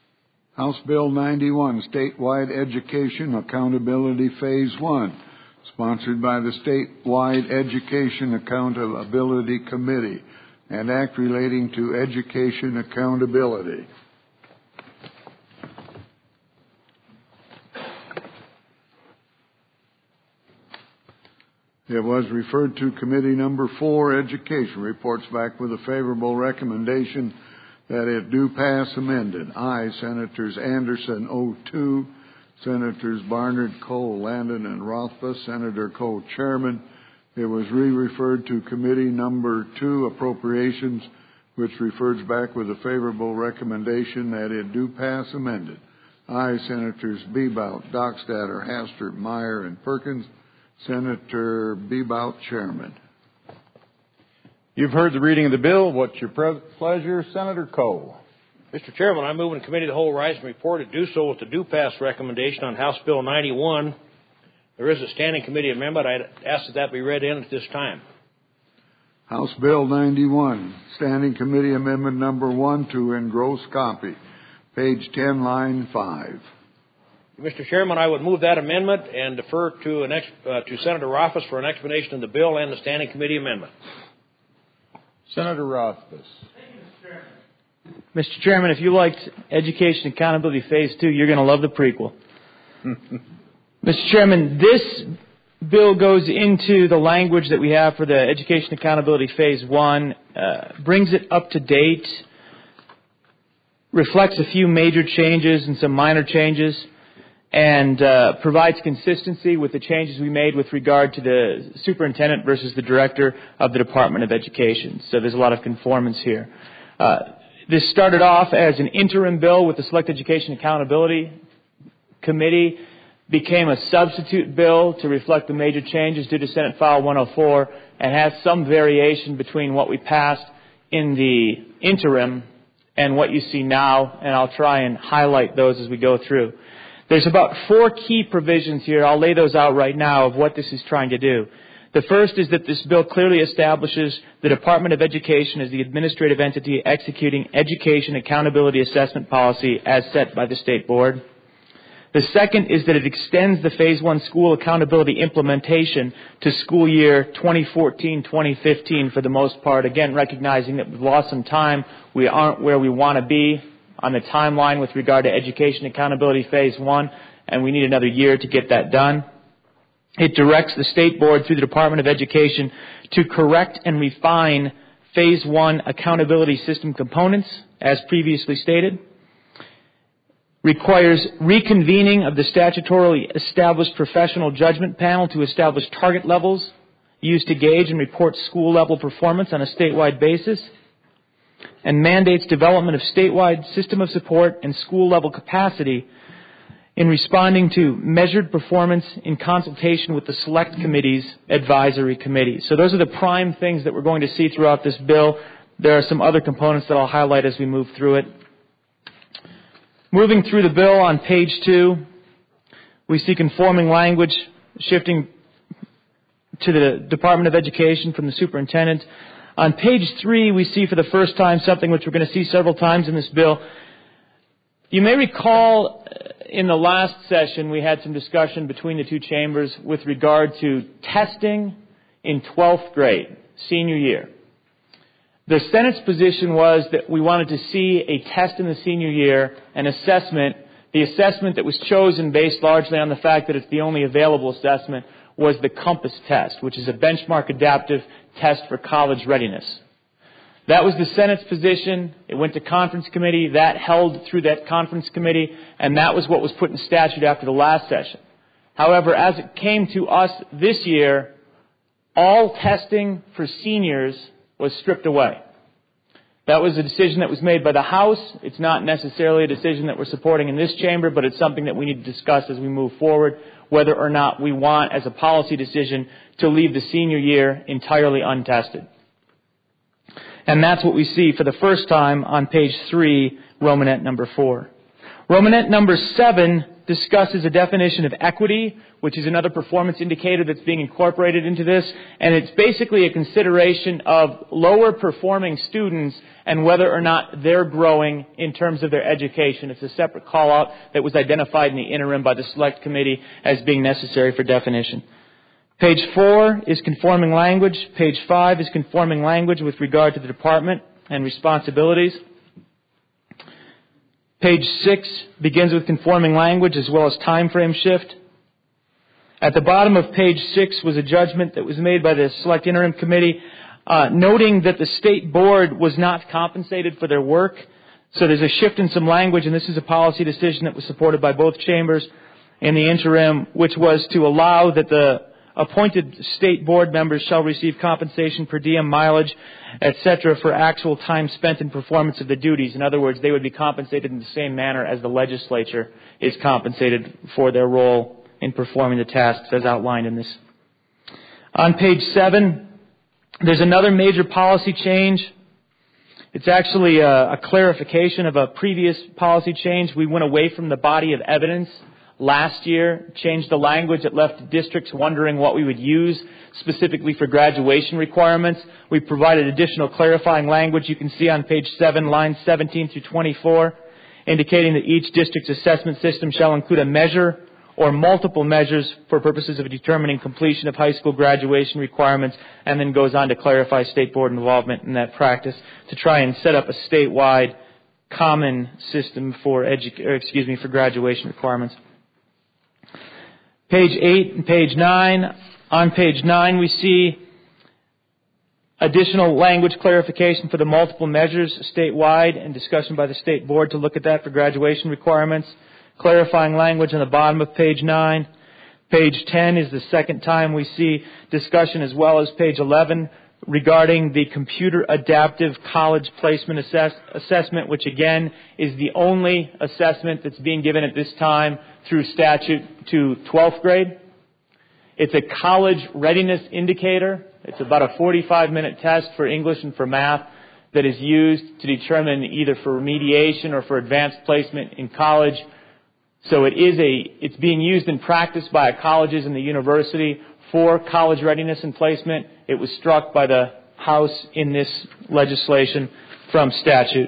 House Bill ninety-one, Statewide Education Accountability Phase one, sponsored by the Statewide Education Accountability Committee, and act relating to education accountability. It was referred to Committee Number Four, Education, reports back with a favorable recommendation that it do pass amended. Aye, Senators Anderson, O two, Senators Barnard, Cole, Landon, and Rothfuss. Senator Cole, Chairman. It was re-referred to Committee Number Two, Appropriations, which refers back with a favorable recommendation that it do pass amended. Aye, Senators Bebout, Dockstader, Hastert, Meyer, and Perkins. Senator Bebout, Chairman. You've heard the reading of the bill. What's your pre- pleasure? Senator Cole. Mister Chairman, I move in Committee of the Whole rise and report to do so with the due pass recommendation on House Bill ninety-one. There is a standing committee amendment. I'd ask that that be read in at this time. House Bill ninety-one, Standing Committee Amendment Number One to engross copy, page ten, line five. Mister Chairman, I would move that amendment and defer to, an ex, uh, to Senator Rothfuss for an explanation of the bill and the standing committee amendment. Senator Rothfuss. Mister Chairman, if you liked Education Accountability Phase two, you're going to love the prequel. Mister Chairman, this bill goes into the language that we have for the Education Accountability Phase one, uh, brings it up to date, reflects a few major changes and some minor changes, and uh, provides consistency with the changes we made with regard to the superintendent versus the director of the Department of Education. So there's a lot of conformance here. Uh, this started off as an interim bill with the Select Education Accountability Committee, became a substitute bill to reflect the major changes due to Senate File one oh four, and has some variation between what we passed in the interim and what you see now, and I'll try and highlight those as we go through. There's about four key provisions here. I'll lay those out right now of what this is trying to do. The first is that this bill clearly establishes the Department of Education as the administrative entity executing education accountability assessment policy as set by the State Board. The second is that it extends the Phase one school accountability implementation to school year twenty fourteen twenty fifteen for the most part. Again, recognizing that we've lost some time. We aren't where we want to be on the timeline with regard to Education Accountability Phase one, and we need another year to get that done. It directs the State Board through the Department of Education to correct and refine Phase one accountability system components, as previously stated. Requires reconvening of the statutorily established professional judgment panel to establish target levels used to gauge and report school-level performance on a statewide basis, and mandates development of statewide system of support and school-level capacity in responding to measured performance in consultation with the Select Committee's advisory committee. So those are the prime things that we're going to see throughout this bill. There are some other components that I'll highlight as we move through it. Moving through the bill on page two, we see conforming language shifting to the Department of Education from the superintendent. On page three, we see for the first time something which we're going to see several times in this bill. You may recall in the last session we had some discussion between the two chambers with regard to testing in twelfth grade, senior year. The Senate's position was that we wanted to see a test in the senior year, an assessment. The assessment that was chosen based largely on the fact that it's the only available assessment was the COMPASS test, which is a benchmark adaptive test for college readiness. That was the Senate's position. It went to conference committee. That held through that conference committee, and that was what was put in statute after the last session. However, as it came to us this year, all testing for seniors was stripped away. That was a decision that was made by the House. It's not necessarily a decision that we're supporting in this chamber, but it's something that we need to discuss as we move forward, whether or not we want, as a policy decision, to leave the senior year entirely untested. And that's what we see for the first time on page three, Romanette number four. Romanette number seven discusses a definition of equity, which is another performance indicator that's being incorporated into this. And it's basically a consideration of lower performing students and whether or not they're growing in terms of their education. It's a separate call out that was identified in the interim by the Select Committee as being necessary for definition. Page four is conforming language. Page five is conforming language with regard to the department and responsibilities. Page six begins with conforming language as well as time frame shift. At the bottom of page six was a judgment that was made by the Select Interim Committee, uh, noting that the State Board was not compensated for their work. So there's a shift in some language, and this is a policy decision that was supported by both chambers in the interim, which was to allow that the appointed State Board members shall receive compensation per diem, mileage, et cetera, for actual time spent in performance of the duties. In other words, they would be compensated in the same manner as the legislature is compensated for their role in performing the tasks as outlined in this. On page seven, there's another major policy change. It's actually a, a clarification of a previous policy change. We went away from the body of evidence last year, changed the language that left districts wondering what we would use specifically for graduation requirements. We provided additional clarifying language. You can see on page seven, lines seventeen through twenty-four, indicating that each district's assessment system shall include a measure or multiple measures for purposes of determining completion of high school graduation requirements, and then goes on to clarify State Board involvement in that practice to try and set up a statewide common system for edu- or excuse me for graduation requirements. Page eight and page nine. On page nine, we see additional language clarification for the multiple measures statewide and discussion by the State Board to look at that for graduation requirements. Clarifying language on the bottom of page nine. Page ten is the second time we see discussion, as well as page eleven, regarding the computer adaptive college placement assess- assessment, which again is the only assessment that's being given at this time through statute to twelfth grade. It's a college readiness indicator. It's about a forty-five minute test for English and for math that is used to determine either for remediation or for advanced placement in college. So it is a, it's being used in practice by colleges and the university for college readiness and placement. It was struck by the House in this legislation from statute.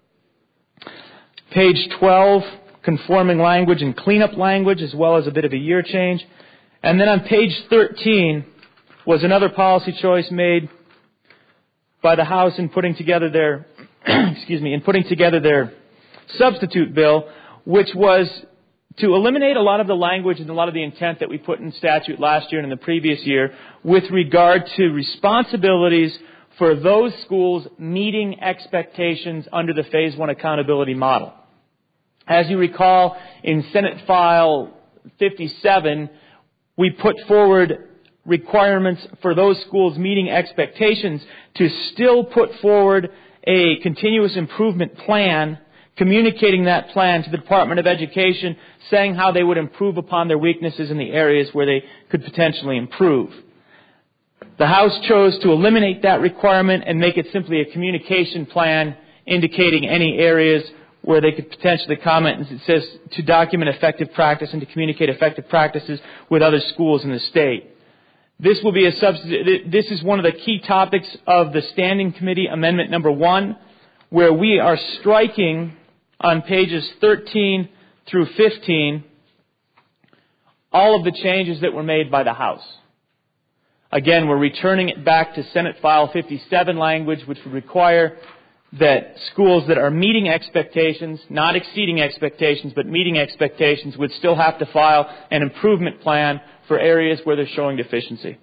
Page twelve, conforming language and cleanup language, as well as a bit of a year change. And then on page thirteen was another policy choice made by the House in putting together their, excuse me, in putting together their substitute bill, which was to eliminate a lot of the language and a lot of the intent that we put in statute last year and in the previous year with regard to responsibilities for those schools meeting expectations under the Phase one accountability model. As you recall, in Senate File fifty-seven, we put forward requirements for those schools meeting expectations to still put forward a continuous improvement plan, communicating that plan to the Department of Education, saying how they would improve upon their weaknesses in the areas where they could potentially improve. The House chose to eliminate that requirement and make it simply a communication plan indicating any areas where they could potentially comment. And it says to document effective practice and to communicate effective practices with other schools in the state. This will be a substitute. This is one of the key topics of the Standing Committee Amendment number one, where we are striking on pages thirteen through fifteen all of the changes that were made by the House. Again, we're returning it back to Senate File fifty-seven language, which would require that schools that are meeting expectations, not exceeding expectations, but meeting expectations, would still have to file an improvement plan for areas where they're showing deficiency.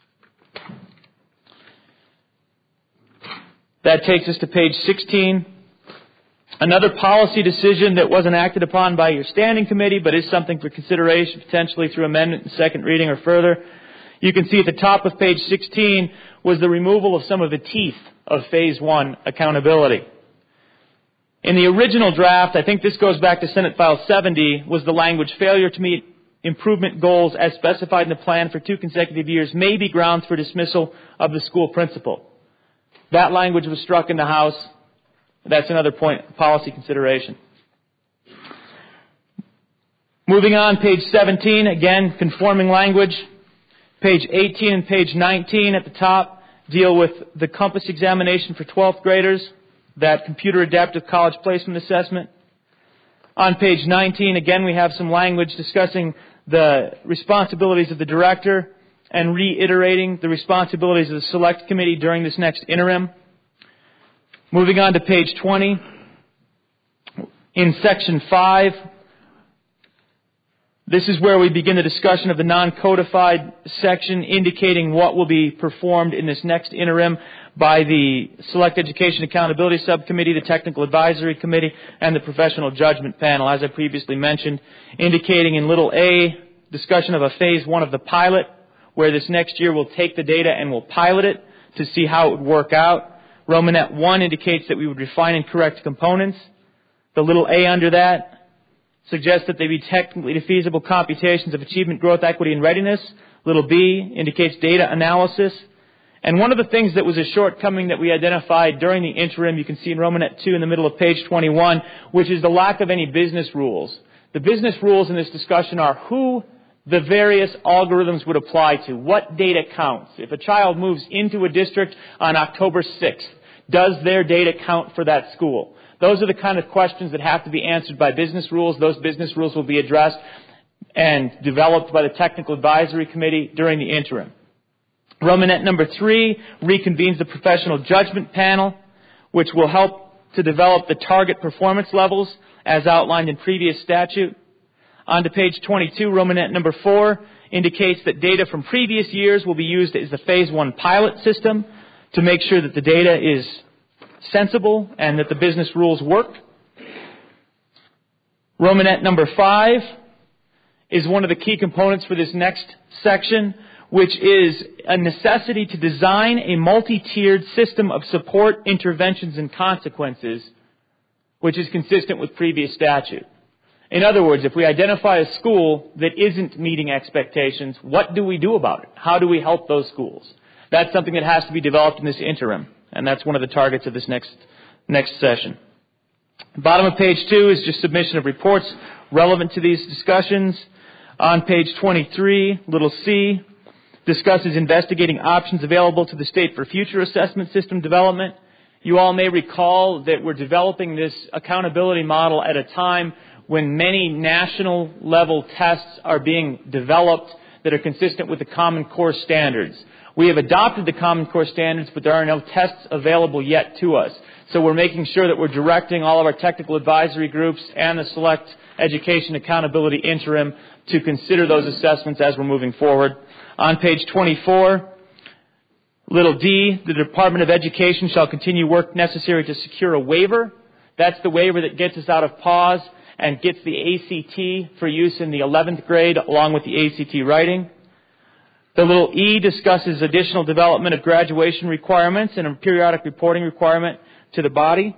That takes us to page sixteen. Another policy decision that wasn't acted upon by your standing committee, but is something for consideration potentially through amendment and second reading or further. You can see at the top of page sixteen was the removal of some of the teeth of Phase one accountability. In the original draft, I think this goes back to Senate File seventy, was the language failure to meet improvement goals as specified in the plan for two consecutive years may be grounds for dismissal of the school principal. That language was struck in the House. That's another point of policy consideration. Moving on, page seventeen, again, conforming language. Page eighteen and page nineteen at the top deal with the Compass examination for twelfth graders, that computer adaptive college placement assessment. On page nineteen, again, we have some language discussing the responsibilities of the director and reiterating the responsibilities of the Select Committee during this next interim. Moving on to page twenty. In Section five, this is where we begin the discussion of the non-codified section indicating what will be performed in this next interim by the Select Education Accountability Subcommittee, the Technical Advisory Committee, and the Professional Judgment Panel, as I previously mentioned, indicating in little A, discussion of a phase one of the pilot, where this next year we'll take the data and we'll pilot it to see how it would work out. Romanet one indicates that we would refine and correct components. The little A under that suggests that they be technically feasible computations of achievement, growth, equity, and readiness. Little B indicates data analysis. And one of the things that was a shortcoming that we identified during the interim, you can see in Romanet two in the middle of page twenty-one, which is the lack of any business rules. The business rules in this discussion are who the various algorithms would apply to, what data counts. If a child moves into a district on October sixth, does their data count for that school? Those are the kind of questions that have to be answered by business rules. Those business rules will be addressed and developed by the Technical Advisory Committee during the interim. Romanet number three reconvenes the Professional Judgment Panel, which will help to develop the target performance levels as outlined in previous statute. On to page twenty-two, Romanet number four indicates that data from previous years will be used as the phase one pilot system to make sure that the data is sensible and that the business rules work. Romanet number five is one of the key components for this next section, which is a necessity to design a multi-tiered system of support, interventions, and consequences, which is consistent with previous statute. In other words, if we identify a school that isn't meeting expectations, what do we do about it? How do we help those schools? That's something that has to be developed in this interim, and that's one of the targets of this next next session. Bottom of page two is just submission of reports relevant to these discussions. On page twenty-three, little c, discusses investigating options available to the state for future assessment system development. You all may recall that we're developing this accountability model at a time when many national level tests are being developed that are consistent with the Common Core standards. We have adopted the Common Core standards, but there are no tests available yet to us. So we're making sure that we're directing all of our technical advisory groups and the Select Education Accountability Interim to consider those assessments as we're moving forward. On page twenty-four, little d, the Department of Education shall continue work necessary to secure a waiver. That's the waiver that gets us out of pause and gets the A C T for use in the eleventh grade along with the A C T writing. The little e discusses additional development of graduation requirements and a periodic reporting requirement to the body.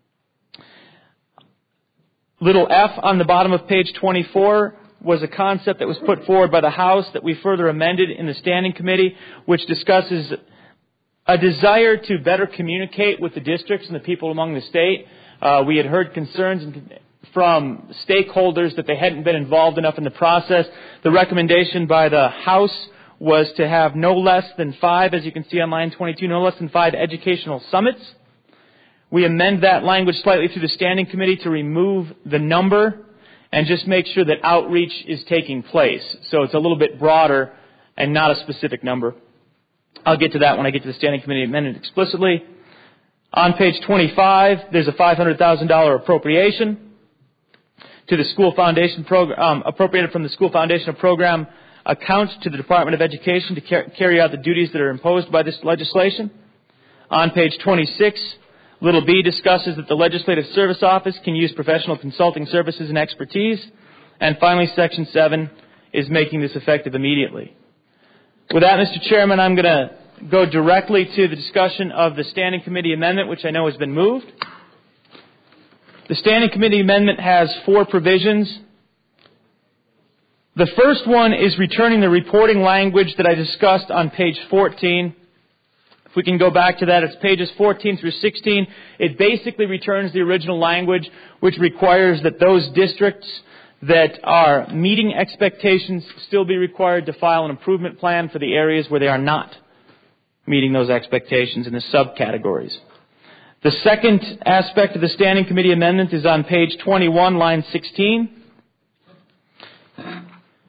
Little f on the bottom of page twenty-four was a concept that was put forward by the House that we further amended in the Standing Committee, which discusses a desire to better communicate with the districts and the people among the state. Uh, we had heard concerns from stakeholders that they hadn't been involved enough in the process. The recommendation by the House was to have no less than five, as you can see on line twenty-two, no less than five educational summits. We amend that language slightly through the Standing Committee to remove the number and just make sure that outreach is taking place. So it's a little bit broader and not a specific number. I'll get to that when I get to the Standing Committee amendment explicitly. On page twenty-five, there's a five hundred thousand dollars appropriation to the school foundation program, um, appropriated from the school foundation program account to the Department of Education to car- carry out the duties that are imposed by this legislation. On page twenty-six, little b discusses that the Legislative Service Office can use professional consulting services and expertise. And finally, section seven is making this effective immediately. With that, Mister Chairman, I'm going to go directly to the discussion of the Standing Committee amendment, which I know has been moved. The Standing Committee amendment has four provisions. The first one is returning the reporting language that I discussed on page fourteen. If we can go back to that, it's pages fourteen through sixteen. It basically returns the original language, which requires that those districts that are meeting expectations still be required to file an improvement plan for the areas where they are not meeting those expectations in the subcategories. The second aspect of the Standing Committee amendment is on page twenty-one, line sixteen.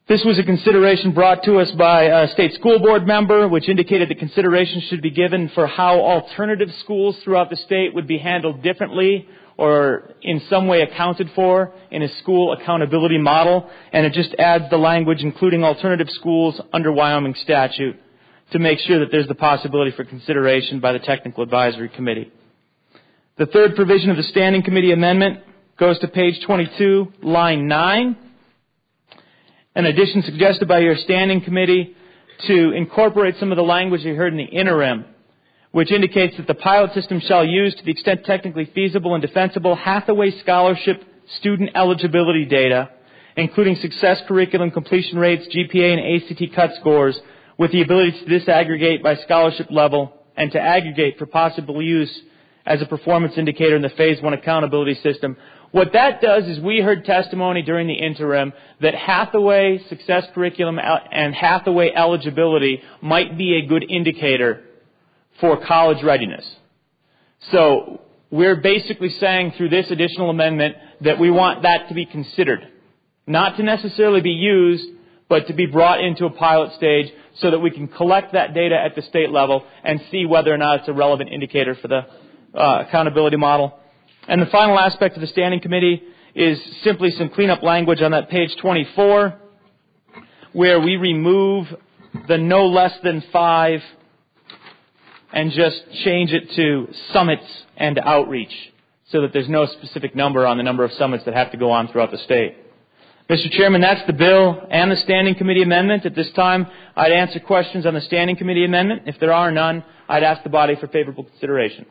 This was a consideration brought to us by a state school board member, which indicated that consideration should be given for how alternative schools throughout the state would be handled differently or in some way accounted for in a school accountability model. And it just adds the language including alternative schools under Wyoming statute to make sure that there's the possibility for consideration by the Technical Advisory Committee. The third provision of the Standing Committee amendment goes to page twenty-two, line nine. An addition suggested by your Standing Committee to incorporate some of the language you heard in the interim, which indicates that the pilot system shall use, to the extent technically feasible and defensible, Hathaway Scholarship student eligibility data, including success curriculum completion rates, G P A, and A C T cut scores, with the ability to disaggregate by scholarship level and to aggregate for possible use as a performance indicator in the Phase one accountability system. What that does is we heard testimony during the interim that Hathaway success curriculum and Hathaway eligibility might be a good indicator for college readiness. So we're basically saying through this additional amendment that we want that to be considered. Not to necessarily be used, but to be brought into a pilot stage so that we can collect that data at the state level and see whether or not it's a relevant indicator for the uh, accountability model. And the final aspect of the Standing Committee is simply some cleanup language on that page twenty-four, where we remove the no less than five and just change it to summits and outreach so that there's no specific number on the number of summits that have to go on throughout the state. Mister Chairman, that's the bill and the Standing Committee amendment. At this time, I'd answer questions on the Standing Committee amendment. If there are none, I'd ask the body for favorable consideration.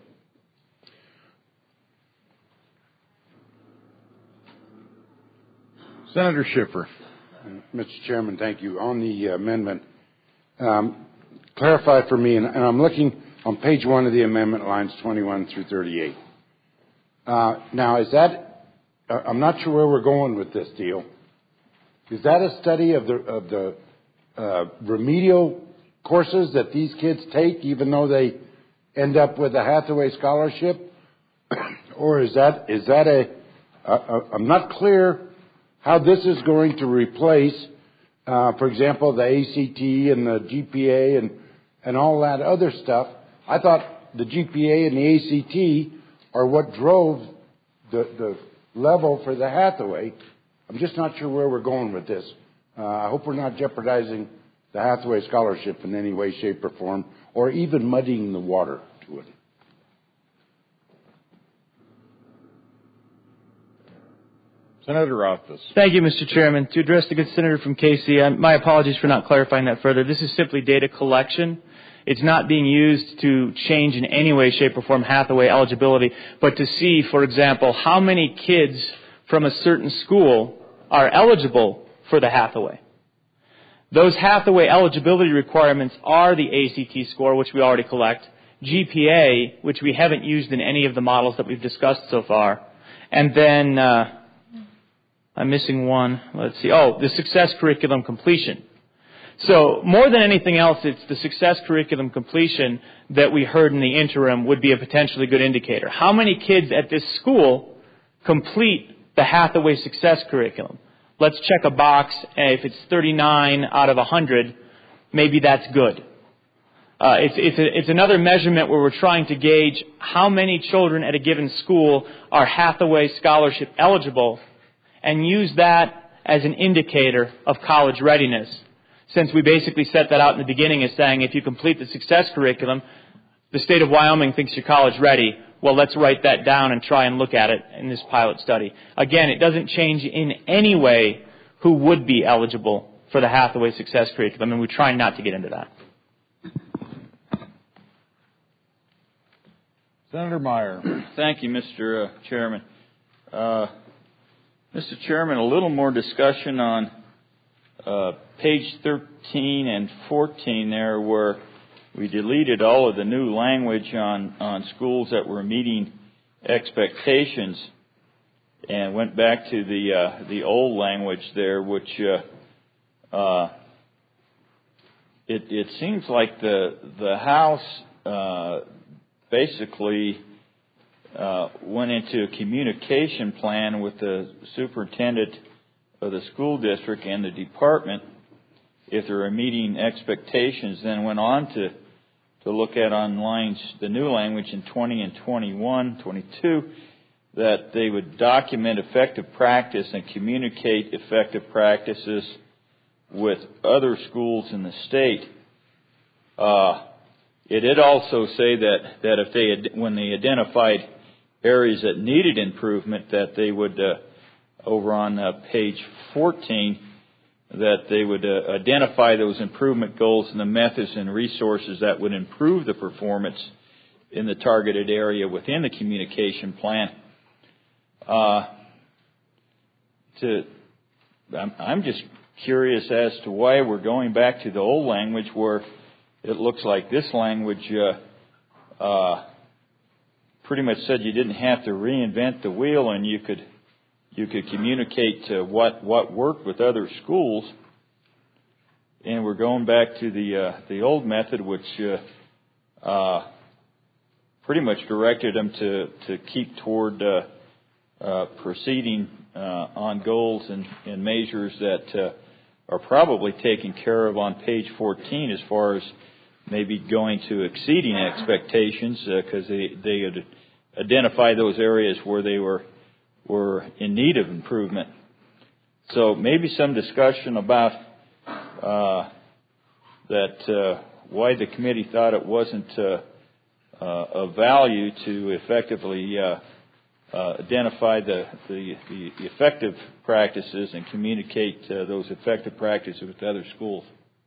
Senator Schiffer. Mister Chairman, thank you. On the amendment, um, clarify for me, and, and I'm looking on page one of the amendment, lines twenty-one through thirty-eight. Uh, now, is that, uh, I'm not sure where we're going with this deal. Is that a study of the, of the uh, remedial courses that these kids take, even though they end up with a Hathaway scholarship? Or is that, is that a, a, a, I'm not clear how this is going to replace, uh, for example, the A C T and the G P A and, and all that other stuff. I thought the G P A and the A C T are what drove the, the level for the Hathaway. I'm just not sure where we're going with this. Uh, I hope we're not jeopardizing the Hathaway scholarship in any way, shape, or form, or even muddying the water to it. Senator Rothfuss. Thank you, Mister Chairman. To address the good senator from K C, uh, my apologies for not clarifying that further. This is simply data collection. It's not being used to change in any way, shape, or form Hathaway eligibility, but to see, for example, how many kids from a certain school are eligible for the Hathaway. Those Hathaway eligibility requirements are the A C T score, which we already collect, G P A, which we haven't used in any of the models that we've discussed so far, and then uh, I'm missing one. Let's see. Oh, the success curriculum completion. So more than anything else, it's the success curriculum completion that we heard in the interim would be a potentially good indicator. How many kids at this school complete the Hathaway success curriculum? Let's check a box. If it's thirty-nine out of one hundred, maybe that's good. Uh, it's, it's, a, it's another measurement where we're trying to gauge how many children at a given school are Hathaway scholarship eligible and use that as an indicator of college readiness. Since we basically set that out in the beginning as saying if you complete the success curriculum, the state of Wyoming thinks you're college ready. Well, let's write that down and try and look at it in this pilot study. Again, it doesn't change in any way who would be eligible for the Hathaway success curriculum, and we try not to get into that. Senator Meyer. Thank you, Mister Uh, Chairman. Uh, Mister Chairman, a little more discussion on uh, page thirteen and fourteen there, where we deleted all of the new language on, on schools that were meeting expectations and went back to the uh, the old language there, which uh, uh, it, it seems like the the House uh, basically uh, went into a communication plan with the superintendent of the school district and the department, if they were meeting expectations, then went on to, to look at on lines, the new language in twenty and twenty-one, twenty-two, that they would document effective practice and communicate effective practices with other schools in the state. Uh, it did also say that, that if they, when they identified areas that needed improvement, that they would, uh, over on uh, page fourteen, that they would uh, identify those improvement goals and the methods and resources that would improve the performance in the targeted area within the communication plan. Uh, to, I'm, I'm just curious as to why we're going back to the old language, where it looks like this language uh, uh, pretty much said you didn't have to reinvent the wheel, and you could you could communicate to what what worked with other schools. And we're going back to the uh, the old method, which uh, uh, pretty much directed them to to keep toward uh, uh, proceeding uh, on goals and, and measures that uh, are probably taken care of on page fourteen, as far as maybe going to exceeding expectations, because uh, they they had identified those areas where they were were in need of improvement. So maybe some discussion about uh, that uh, why the committee thought it wasn't uh, uh, of value to effectively uh, uh, identify the, the the effective practices and communicate uh, those effective practices with other schools.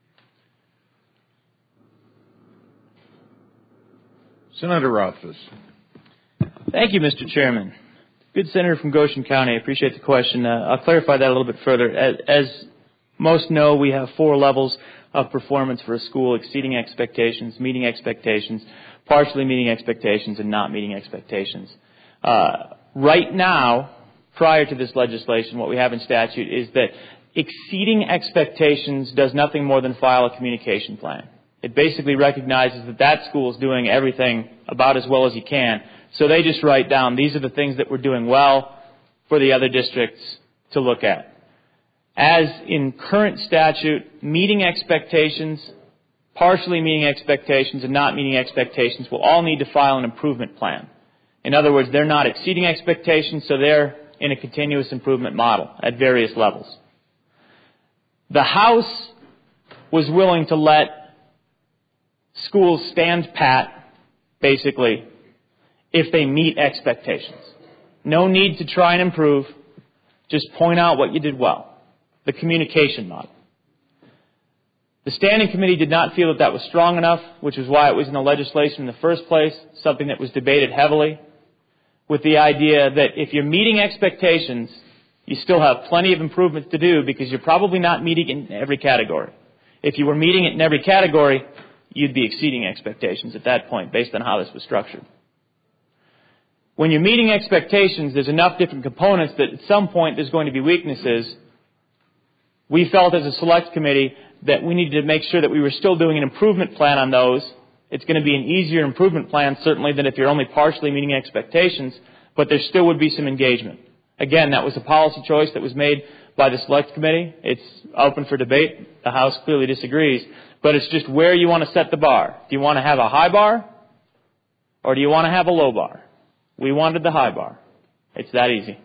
Senator Rothfuss. Thank you, Mister Chairman. Good Senator from Goshen County. I appreciate the question. Uh, I'll clarify that a little bit further. As, as most know, we have four levels of performance for a school: exceeding expectations, meeting expectations, partially meeting expectations, and not meeting expectations. Uh, right now, prior to this legislation, what we have in statute is that exceeding expectations does nothing more than file a communication plan. It basically recognizes that that school is doing everything about as well as you can. So they just write down, these are the things that we're doing well for the other districts to look at. As in current statute, meeting expectations, partially meeting expectations, and not meeting expectations will all need to file an improvement plan. In other words, they're not exceeding expectations, so they're in a continuous improvement model at various levels. The House was willing to let schools stand pat, basically, if they meet expectations. No need to try and improve. Just point out what you did well. The communication model. The Standing Committee did not feel that that was strong enough, which is why it was in the legislation in the first place, something that was debated heavily, with the idea that if you're meeting expectations, you still have plenty of improvements to do, because you're probably not meeting in every category. If you were meeting it in every category, you'd be exceeding expectations at that point, based on how this was structured. When you're meeting expectations, there's enough different components that at some point there's going to be weaknesses. We felt as a select committee that we needed to make sure that we were still doing an improvement plan on those. It's going to be an easier improvement plan, certainly, than if you're only partially meeting expectations, but there still would be some engagement. Again, that was a policy choice that was made by the select committee. It's open for debate. The House clearly disagrees. But it's just where you want to set the bar. Do you want to have a high bar, or do you want to have a low bar? We wanted the high bar. It's that easy.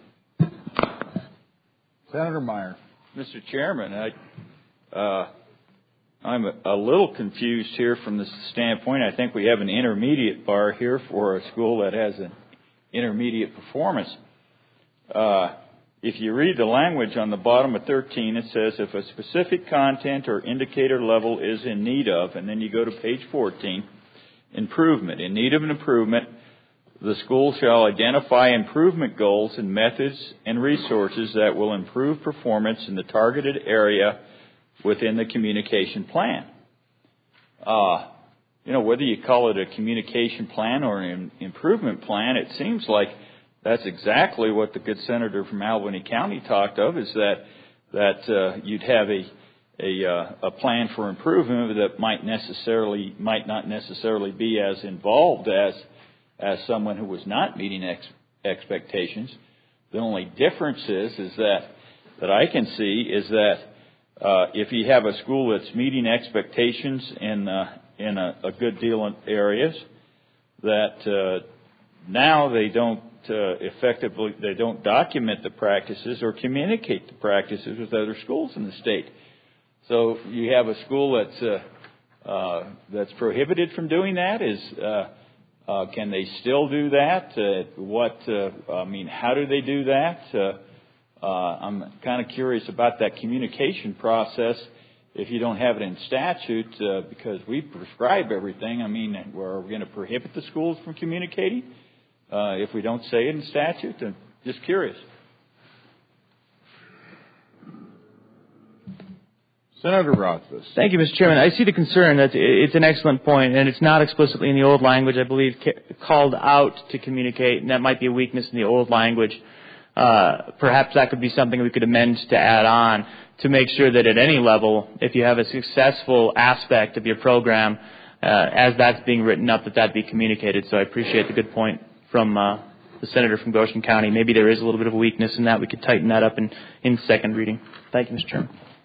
Senator Meyer. Mister Chairman, I, uh, I'm a, a little confused here from the standpoint. I think we have an intermediate bar here for a school that has an intermediate performance. Uh, if you read the language on the bottom of thirteen, it says if a specific content or indicator level is in need of, and then you go to page fourteen, improvement. In need of an improvement, the school shall identify improvement goals and methods and resources that will improve performance in the targeted area within the communication plan. Uh, you know, whether you call it a communication plan or an improvement plan, it seems like that's exactly what the good senator from Albany County talked of, is that that uh, you'd have a a, uh, a plan for improvement that might necessarily might not necessarily be as involved as as someone who was not meeting ex- expectations. The only difference is is that that I can see is that uh, if you have a school that's meeting expectations in uh, in a, a good deal of areas, that uh, now they don't uh, effectively they don't document the practices or communicate the practices with other schools in the state. So you have a school that's uh, uh, that's prohibited from doing that. Is uh, uh, can they still do that? Uh, what uh, I mean, how do they do that? Uh, uh, I'm kind of curious about that communication process. If you don't have it in statute, uh, because we prescribe everything, I mean, are we going to prohibit the schools from communicating uh, if we don't say it in statute? I'm just curious. Senator Rothfuss. Thank you, Mister Chairman. I see the concern. That it's an excellent point, and it's not explicitly in the old language, I believe, called out to communicate, and that might be a weakness in the old language. Uh, perhaps that could be something we could amend to add on to make sure that at any level, if you have a successful aspect of your program, uh, as that's being written up, that that be communicated. So I appreciate the good point from uh, the senator from Goshen County. Maybe there is a little bit of a weakness in that. We could tighten that up in, in second reading. Thank you, Mister Chairman.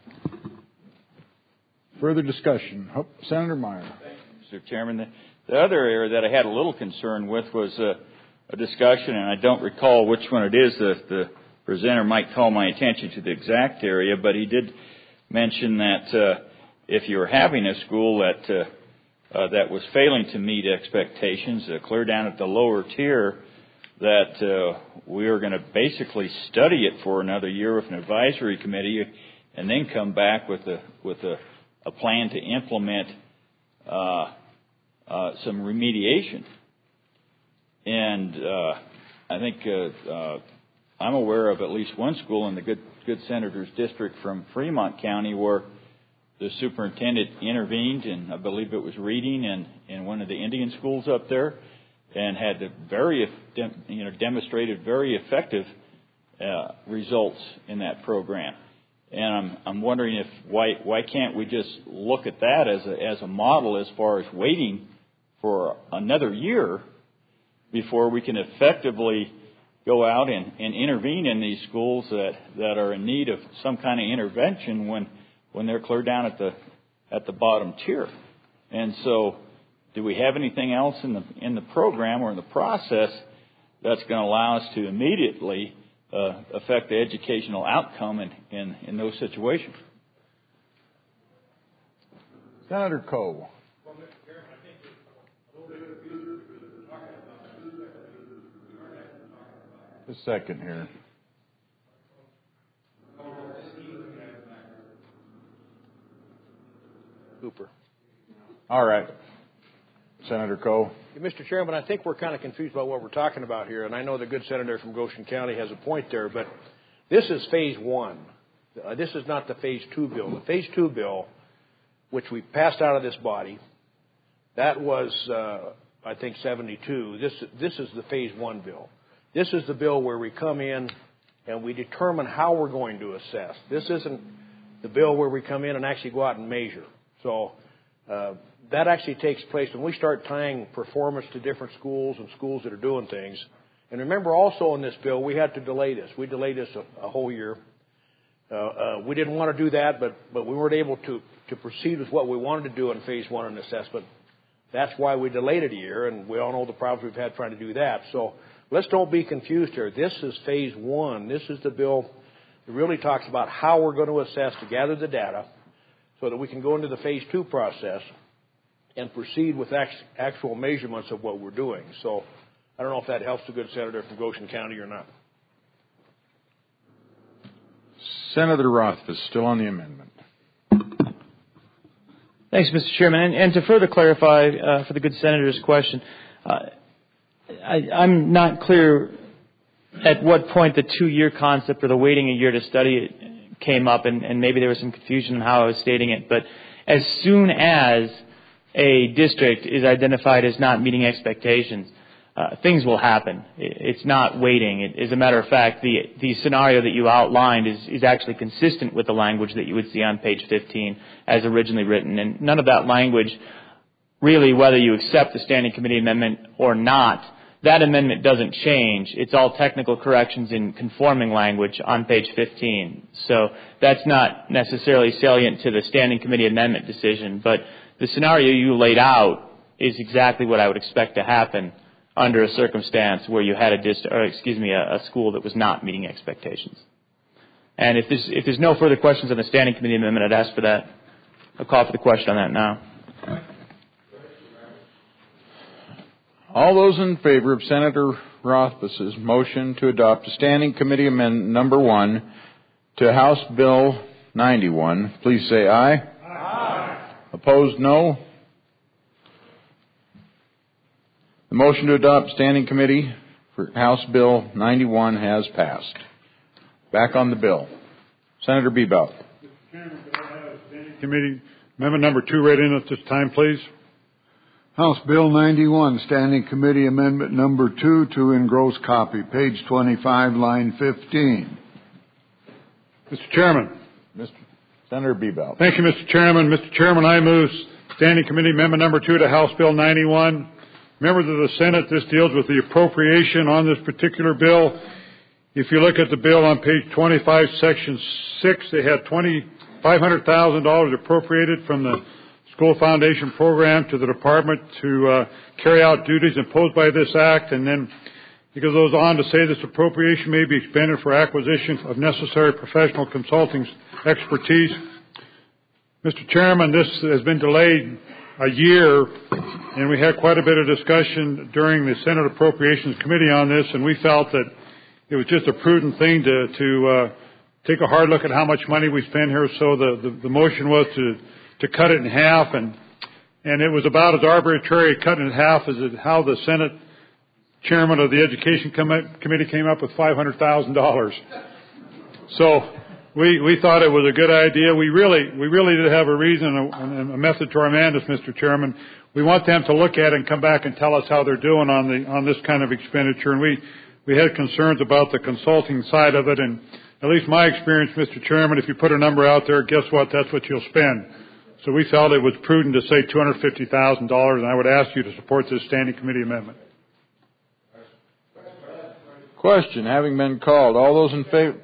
Further discussion. Oh, Senator Meyer. Thank you, Mister Chairman. The, the other area that I had a little concern with was uh, a discussion, and I don't recall which one it is that the presenter might call my attention to the exact area, but he did mention that uh, if you were having a school that uh, uh, that was failing to meet expectations, uh, clear down at the lower tier, that uh, we were going to basically study it for another year with an advisory committee, and then come back with a with a, a plan to implement uh, uh, some remediation. And uh, I think uh, uh, I'm aware of at least one school in the good good senator's district from Fremont County where the superintendent intervened, and I believe it was reading in, in one of the Indian schools up there, and had a very you know demonstrated very effective uh, results in that program. And I'm I'm wondering if why why can't we just look at that as a as a model as far as waiting for another year before we can effectively go out and, and intervene in these schools that, that are in need of some kind of intervention when when they're clear down at the at the bottom tier. And so, do we have anything else in the in the program or in the process that's going to allow us to immediately uh, affect the educational outcome in, in, in those situations? Senator Coe. A second here. Cooper. All right. Senator Coe. Mister Chairman, I think we're kind of confused about what we're talking about here, and I know the good senator from Goshen County has a point there, but this is phase one. Uh, this is not the phase two bill. The phase two bill, which we passed out of this body, that was, uh, I think, seventy-two. This, this is the phase one bill. This is the bill where we come in and we determine how we're going to assess. This isn't the bill where we come in and actually go out and measure. So uh, that actually takes place when we start tying performance to different schools and schools that are doing things. And remember also in this bill, we had to delay this. We delayed this a, a whole year. Uh, uh, we didn't want to do that, but, but we weren't able to, to proceed with what we wanted to do in phase one in assessment. That's why we delayed it a year, and we all know the problems we've had trying to do that. So let's don't be confused here. This is phase one. This is the bill that really talks about how we're going to assess to gather the data so that we can go into the phase two process and proceed with actual measurements of what we're doing. So I don't know if that helps the good senator from Goshen County or not. Senator Rothfuss, still on the amendment. Thanks, Mister Chairman. And, and to further clarify uh, for the good senator's question, uh, I, I'm not clear at what point the two-year concept or the waiting a year to study it came up, and, and maybe there was some confusion in how I was stating it. But as soon as a district is identified as not meeting expectations, uh, things will happen. It's not waiting. It, as a matter of fact, the, the scenario that you outlined is, is actually consistent with the language that you would see on page fifteen as originally written. And none of that language, really, whether you accept the Standing Committee amendment or not, that amendment doesn't change. It's all technical corrections in conforming language on page fifteen. So that's not necessarily salient to the Standing Committee amendment decision, but the scenario you laid out is exactly what I would expect to happen under a circumstance where you had a dist- or excuse me, a, a school that was not meeting expectations. And if there's, if there's no further questions on the Standing Committee amendment, I'd ask for that. I'll call for the question on that now. All those in favor of Senator Rothfuss's motion to adopt a Standing Committee Amendment Number One to House Bill ninety-one, please say aye. Aye. Opposed, no. The motion to adopt Standing Committee for House Bill ninety-one has passed. Back on the bill. Senator Bebout. Mister Chairman, could I have Standing Committee Amendment Number Two read in at this time, please? House Bill ninety-one, Standing Committee Amendment Number Two to engross copy, page twenty-five, line fifteen. Mister Chairman. Mister Senator Bebout. Thank you, Mister Chairman. Mister Chairman, I move Standing Committee Amendment Number Two to House Bill ninety-one. Members of the Senate, this deals with the appropriation on this particular bill. If you look at the bill on page twenty-five, section six, they had five hundred thousand dollars appropriated from the School Foundation Program to the Department to uh, carry out duties imposed by this Act. And then it goes on to say this appropriation may be expended for acquisition of necessary professional consulting expertise. Mister Chairman, this has been delayed a year, and we had quite a bit of discussion during the Senate Appropriations Committee on this, and we felt that it was just a prudent thing to, to uh, take a hard look at how much money we spend here. So the, the, the motion was to, to cut it in half, and and it was about as arbitrary cut in half as it, how the Senate chairman of the Education Com- Committee came up with five hundred thousand dollars. So we we thought it was a good idea. We really we really did have a reason and a, a message to our mandates, Mister Chairman. We want them to look at it and come back and tell us how they're doing on the on this kind of expenditure. And we we had concerns about the consulting side of it. And at least my experience, Mister Chairman, if you put a number out there, guess what? That's what you'll spend. So we felt it was prudent to say two hundred fifty thousand dollars, and I would ask you to support this Standing Committee amendment. Question having been called. All those in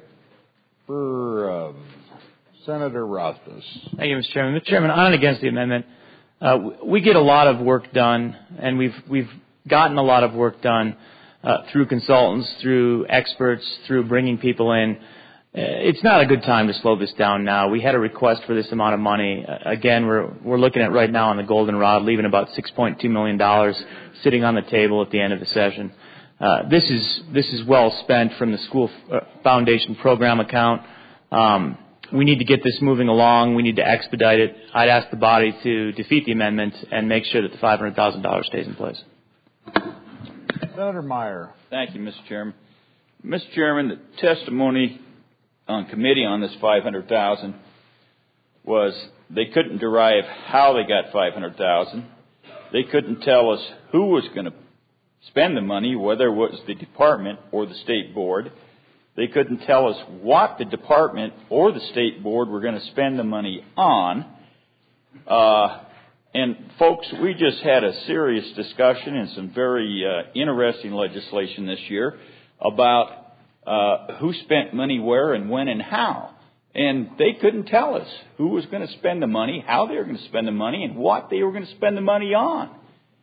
favor of Senator Rothfuss. Thank you, Mister Chairman. Mister Chairman, on and against the amendment. Uh, we get a lot of work done, and we've we've gotten a lot of work done uh, through consultants, through experts, through bringing people in. It's not a good time to slow this down now. We had a request for this amount of money. Uh, again, we're we're looking at right now on the goldenrod, leaving about six point two million dollars sitting on the table at the end of the session. Uh, this is this is well spent from the School Foundation Program account. Um, we need to get this moving along. We need to expedite it. I'd ask the body to defeat the amendment and make sure that the five hundred thousand dollars stays in place. Senator Meyer. Thank you, Mister Chairman. Mister Chairman, the testimony on committee on this five hundred thousand dollars was they couldn't derive how they got five hundred thousand dollars. They couldn't tell us who was going to spend the money, whether it was the department or the state board. They couldn't tell us what the department or the state board were going to spend the money on. Uh, and folks, we just had a serious discussion and some very uh, interesting legislation this year about uh, who spent money where and when and how. And they couldn't tell us who was going to spend the money, how they were going to spend the money, and what they were going to spend the money on.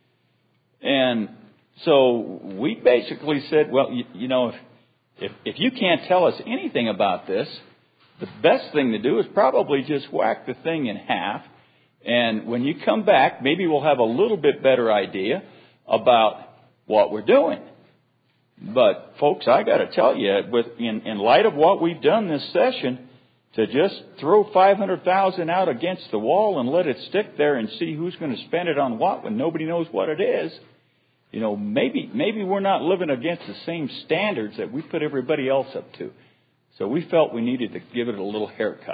And so we basically said, well, you, you know, if, if if you can't tell us anything about this, the best thing to do is probably just whack the thing in half. And when you come back, maybe we'll have a little bit better idea about what we're doing. But folks, I got to tell you, with in, in light of what we've done this session, to just throw five hundred thousand dollars out against the wall and let it stick there and see who's going to spend it on what when nobody knows what it is. You know, maybe maybe we're not living against the same standards that we put everybody else up to. So we felt we needed to give it a little haircut.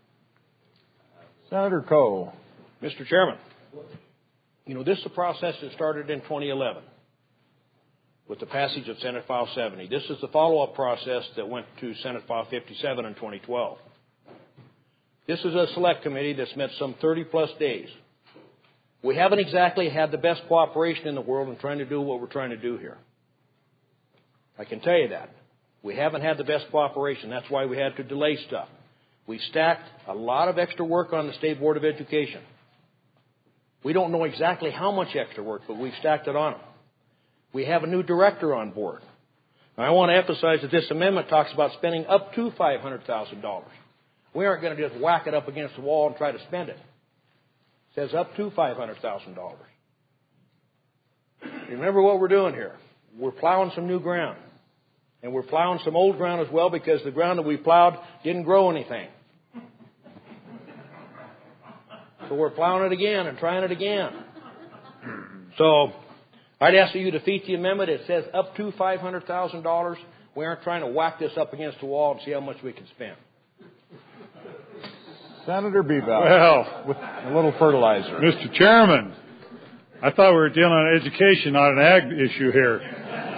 Senator Coe. Mister Chairman, you know, this is a process that started in twenty eleven with the passage of Senate File seventy. This is the follow-up process that went to Senate File fifty-seven in twenty twelve. This is a select committee that's met some thirty plus days. We haven't exactly had the best cooperation in the world in trying to do what we're trying to do here. I can tell you that. We haven't had the best cooperation. That's why we had to delay stuff. We've stacked a lot of extra work on the State Board of Education. We don't know exactly how much extra work, but we've stacked it on them. We have a new director on board. Now, I want to emphasize that this amendment talks about spending up to five hundred thousand dollars. We aren't going to just whack it up against the wall and try to spend it. It says up to five hundred thousand dollars. Remember what we're doing here. We're plowing some new ground. And we're plowing some old ground as well because the ground that we plowed didn't grow anything. So we're plowing it again and trying it again. So I'd ask that you defeat the amendment. It says up to five hundred thousand dollars. We aren't trying to whack this up against the wall and see how much we can spend. Senator Bebout. Well, with a little fertilizer. Mister Chairman, I thought we were dealing on education, not an ag issue here.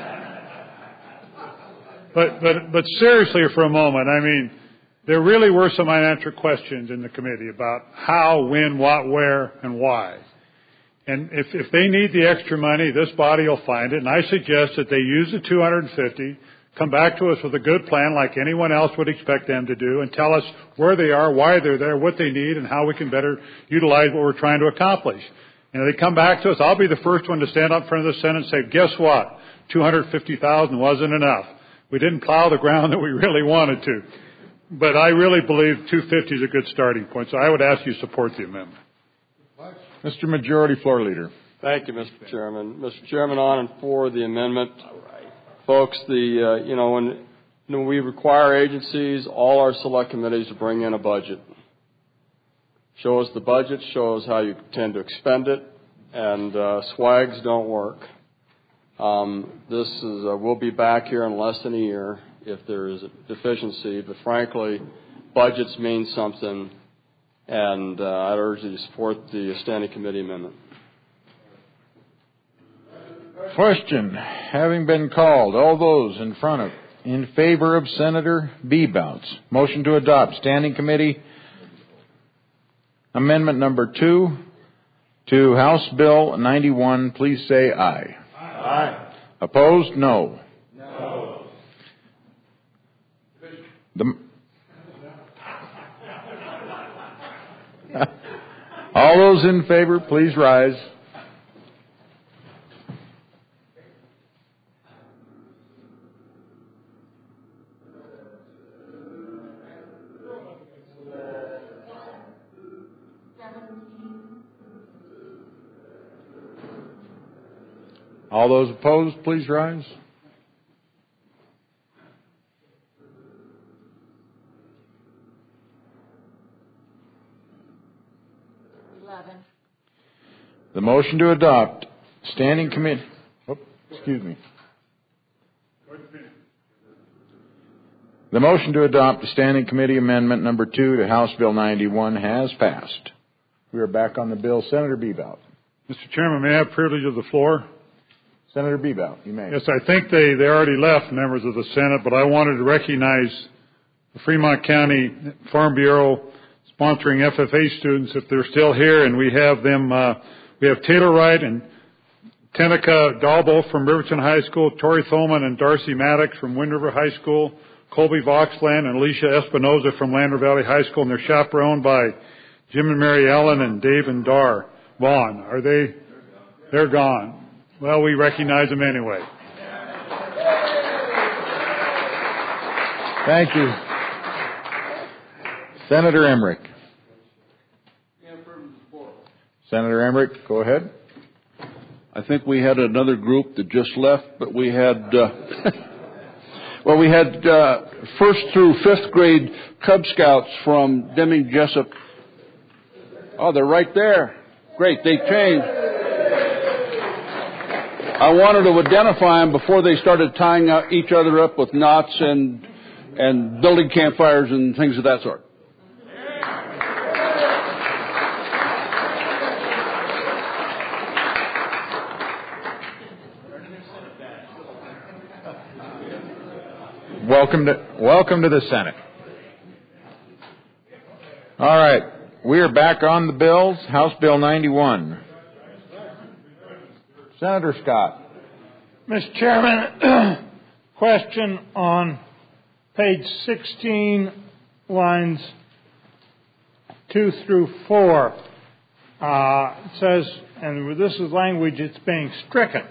But, but, but seriously for a moment, I mean, there really were some unanswered questions in the committee about how, when, what, where, and why. And if, if they need the extra money, this body will find it. And I suggest that they use the two hundred fifty, come back to us with a good plan like anyone else would expect them to do, and tell us where they are, why they're there, what they need, and how we can better utilize what we're trying to accomplish. And if they come back to us, I'll be the first one to stand up in front of the Senate and say, guess what? two hundred fifty thousand wasn't enough. We didn't plow the ground that we really wanted to. But I really believe two hundred fifty is a good starting point, so I would ask you to support the amendment. Mister Majority Floor Leader. Thank you, Mister Chairman. Mister Chairman, on and for the amendment. Folks, the uh, you know, when, when we require agencies, all our select committees to bring in a budget. Show us the budget, show us how you intend to expend it, and uh, swags don't work. Um, this is, uh, we'll be back here in less than a year if there is a deficiency, but frankly, budgets mean something, and uh, I'd urge you to support the Standing Committee amendment. Question having been called, all those in front of, in favor of Senator Bebout's motion to adopt Standing Committee Amendment number two to House Bill ninety-one, please say aye. Aye. Opposed? No. No. The, all those in favor, please rise. All those opposed, please rise. Eleven. The motion to adopt Standing Committee. Oh, excuse me. The motion to adopt the Standing Committee Amendment number two to House Bill ninety-one has passed. We are back on the bill. Senator Bebout. Mister Chairman, may I have privilege of the floor? Senator Bebout, you may. Yes, I think they, they already left, members of the Senate, but I wanted to recognize the Fremont County Farm Bureau sponsoring F F A students if they're still here, and we have them, uh, we have Taylor Wright and Tenica Dalbo from Riverton High School, Tori Thoman and Darcy Maddox from Wind River High School, Colby Voxland and Alicia Espinoza from Lander Valley High School, and they're chaperoned by Jim and Mary Ellen and Dave and Dar Vaughn. Are they? They're gone. Well, we recognize them anyway. Thank you. Senator Emmerich. Senator Emmerich, go ahead. I think we had another group that just left, but we had, uh, well, we had uh, first through fifth grade Cub Scouts from Deming Jessup. Oh, they're right there. Great, they changed. I wanted to identify them before they started tying each other up with knots and and building campfires and things of that sort. Welcome to welcome to the Senate. All right, we are back on the bills. House Bill ninety-one. Senator Scott. Mister Chairman, question on page sixteen, lines two through four. Uh, it says, and this is language that's being stricken,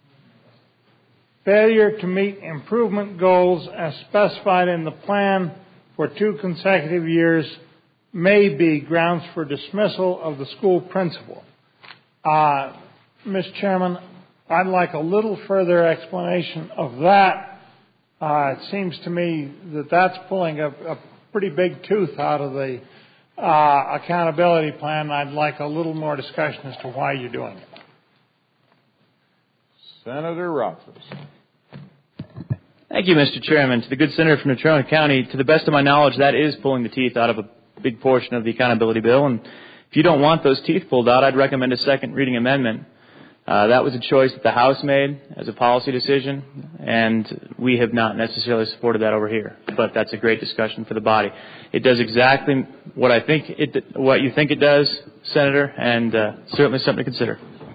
failure to meet improvement goals as specified in the plan for two consecutive years may be grounds for dismissal of the school principal. Uh, Mister Chairman, I'd like a little further explanation of that. Uh, it seems to me that that's pulling a, a pretty big tooth out of the uh, accountability plan. I'd like a little more discussion as to why you're doing it. Senator Rothfuss. Thank you, Mister Chairman. To the good senator from Natrona County, to the best of my knowledge, that is pulling the teeth out of a big portion of the accountability bill. And if you don't want those teeth pulled out, I'd recommend a second reading amendment. Uh, that was a choice that the House made as a policy decision, and we have not necessarily supported that over here. But that's a great discussion for the body. It does exactly what I think it, what you think it does, Senator, and uh, certainly something to consider.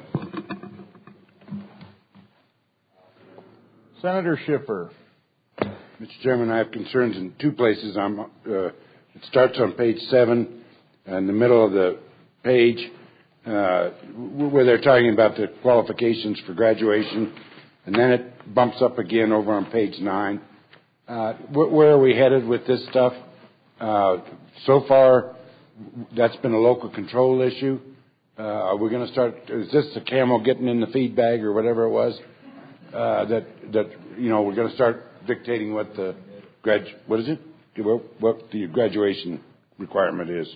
Senator Schiffer. Mister Chairman, I have concerns in two places. I'm, uh, it starts on page seven, in the middle of the page, uh, where they're talking about the qualifications for graduation, and then it bumps up again over on page nine. Uh, wh- where are we headed with this stuff? Uh, so far, that's been a local control issue. Uh, are we going to start? Is this the camel getting in the feed bag or whatever it was? Uh, that that you know we're going to start dictating what the grad what is it? What, what the graduation requirement is.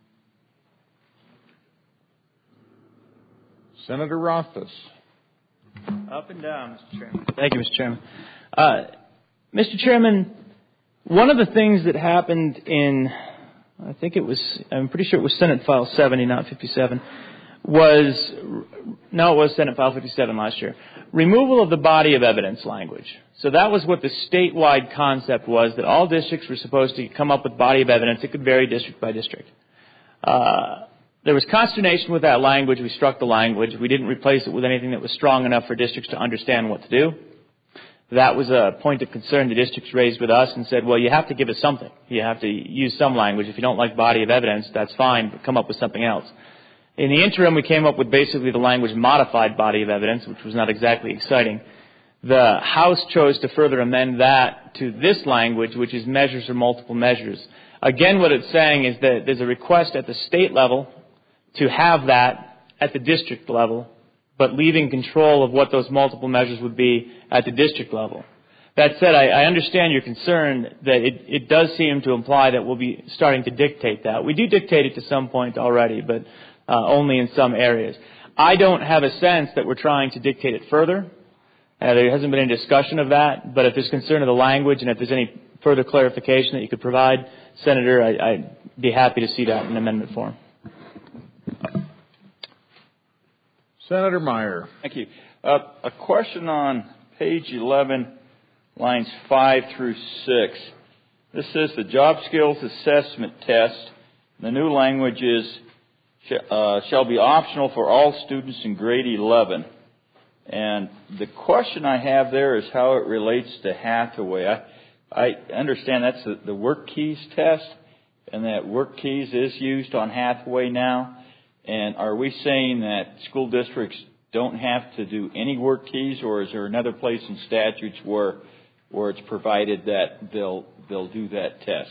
Senator Rothfuss. Up and down, Mister Chairman. Thank you, Mister Chairman. Uh, Mister Chairman, one of the things that happened in, I think it was, I'm pretty sure it was Senate File seventy, not fifty-seven, was, no, it was Senate File fifty-seven last year, removal of the body of evidence language. So that was what the statewide concept was, that all districts were supposed to come up with body of evidence. It could vary district by district. Uh, There was consternation with that language. We struck the language. We didn't replace it with anything that was strong enough for districts to understand what to do. That was a point of concern the districts raised with us and said, well, you have to give us something. You have to use some language. If you don't like body of evidence, that's fine, but come up with something else. In the interim, we came up with basically the language modified body of evidence, which was not exactly exciting. The House chose to further amend that to this language, which is measures or multiple measures. Again, what it's saying is that there's a request at the state level to have that at the district level, but leaving control of what those multiple measures would be at the district level. That said, I, I understand your concern that it, it does seem to imply that we'll be starting to dictate that. We do dictate it to some point already, but uh, only in some areas. I don't have a sense that we're trying to dictate it further. Uh, there hasn't been any discussion of that, but if there's concern of the language and if there's any further clarification that you could provide, Senator, I, I'd be happy to see that in amendment form. Senator Meyer. Thank you. Uh, a question on page eleven, lines five through six. This says the job skills assessment test. The new language is uh, shall be optional for all students in grade eleven. And the question I have there is how it relates to Hathaway. I, I understand that's the, the work keys test, and that work keys is used on Hathaway now. And are we saying that school districts don't have to do any work keys, or is there another place in statutes where where it's provided that they'll they'll do that test?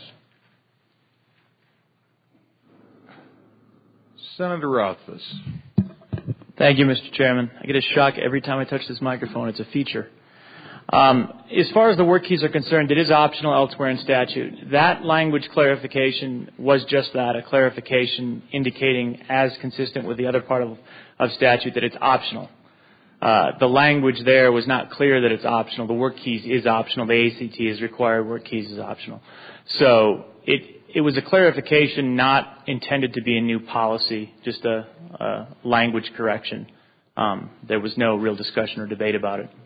Senator Rothfuss. Thank you, Mister Chairman. I get a shock every time I touch this microphone. It's a feature. Um, as far as the work keys are concerned, it is optional elsewhere in statute. That language clarification was just that, a clarification indicating, as consistent with the other part of, of statute, that it's optional. Uh, the language there was not clear that it's optional. The work keys is optional. The A C T is required. Work keys is optional. So it it was a clarification not intended to be a new policy, just a, a language correction. Um, there was no real discussion or debate about it.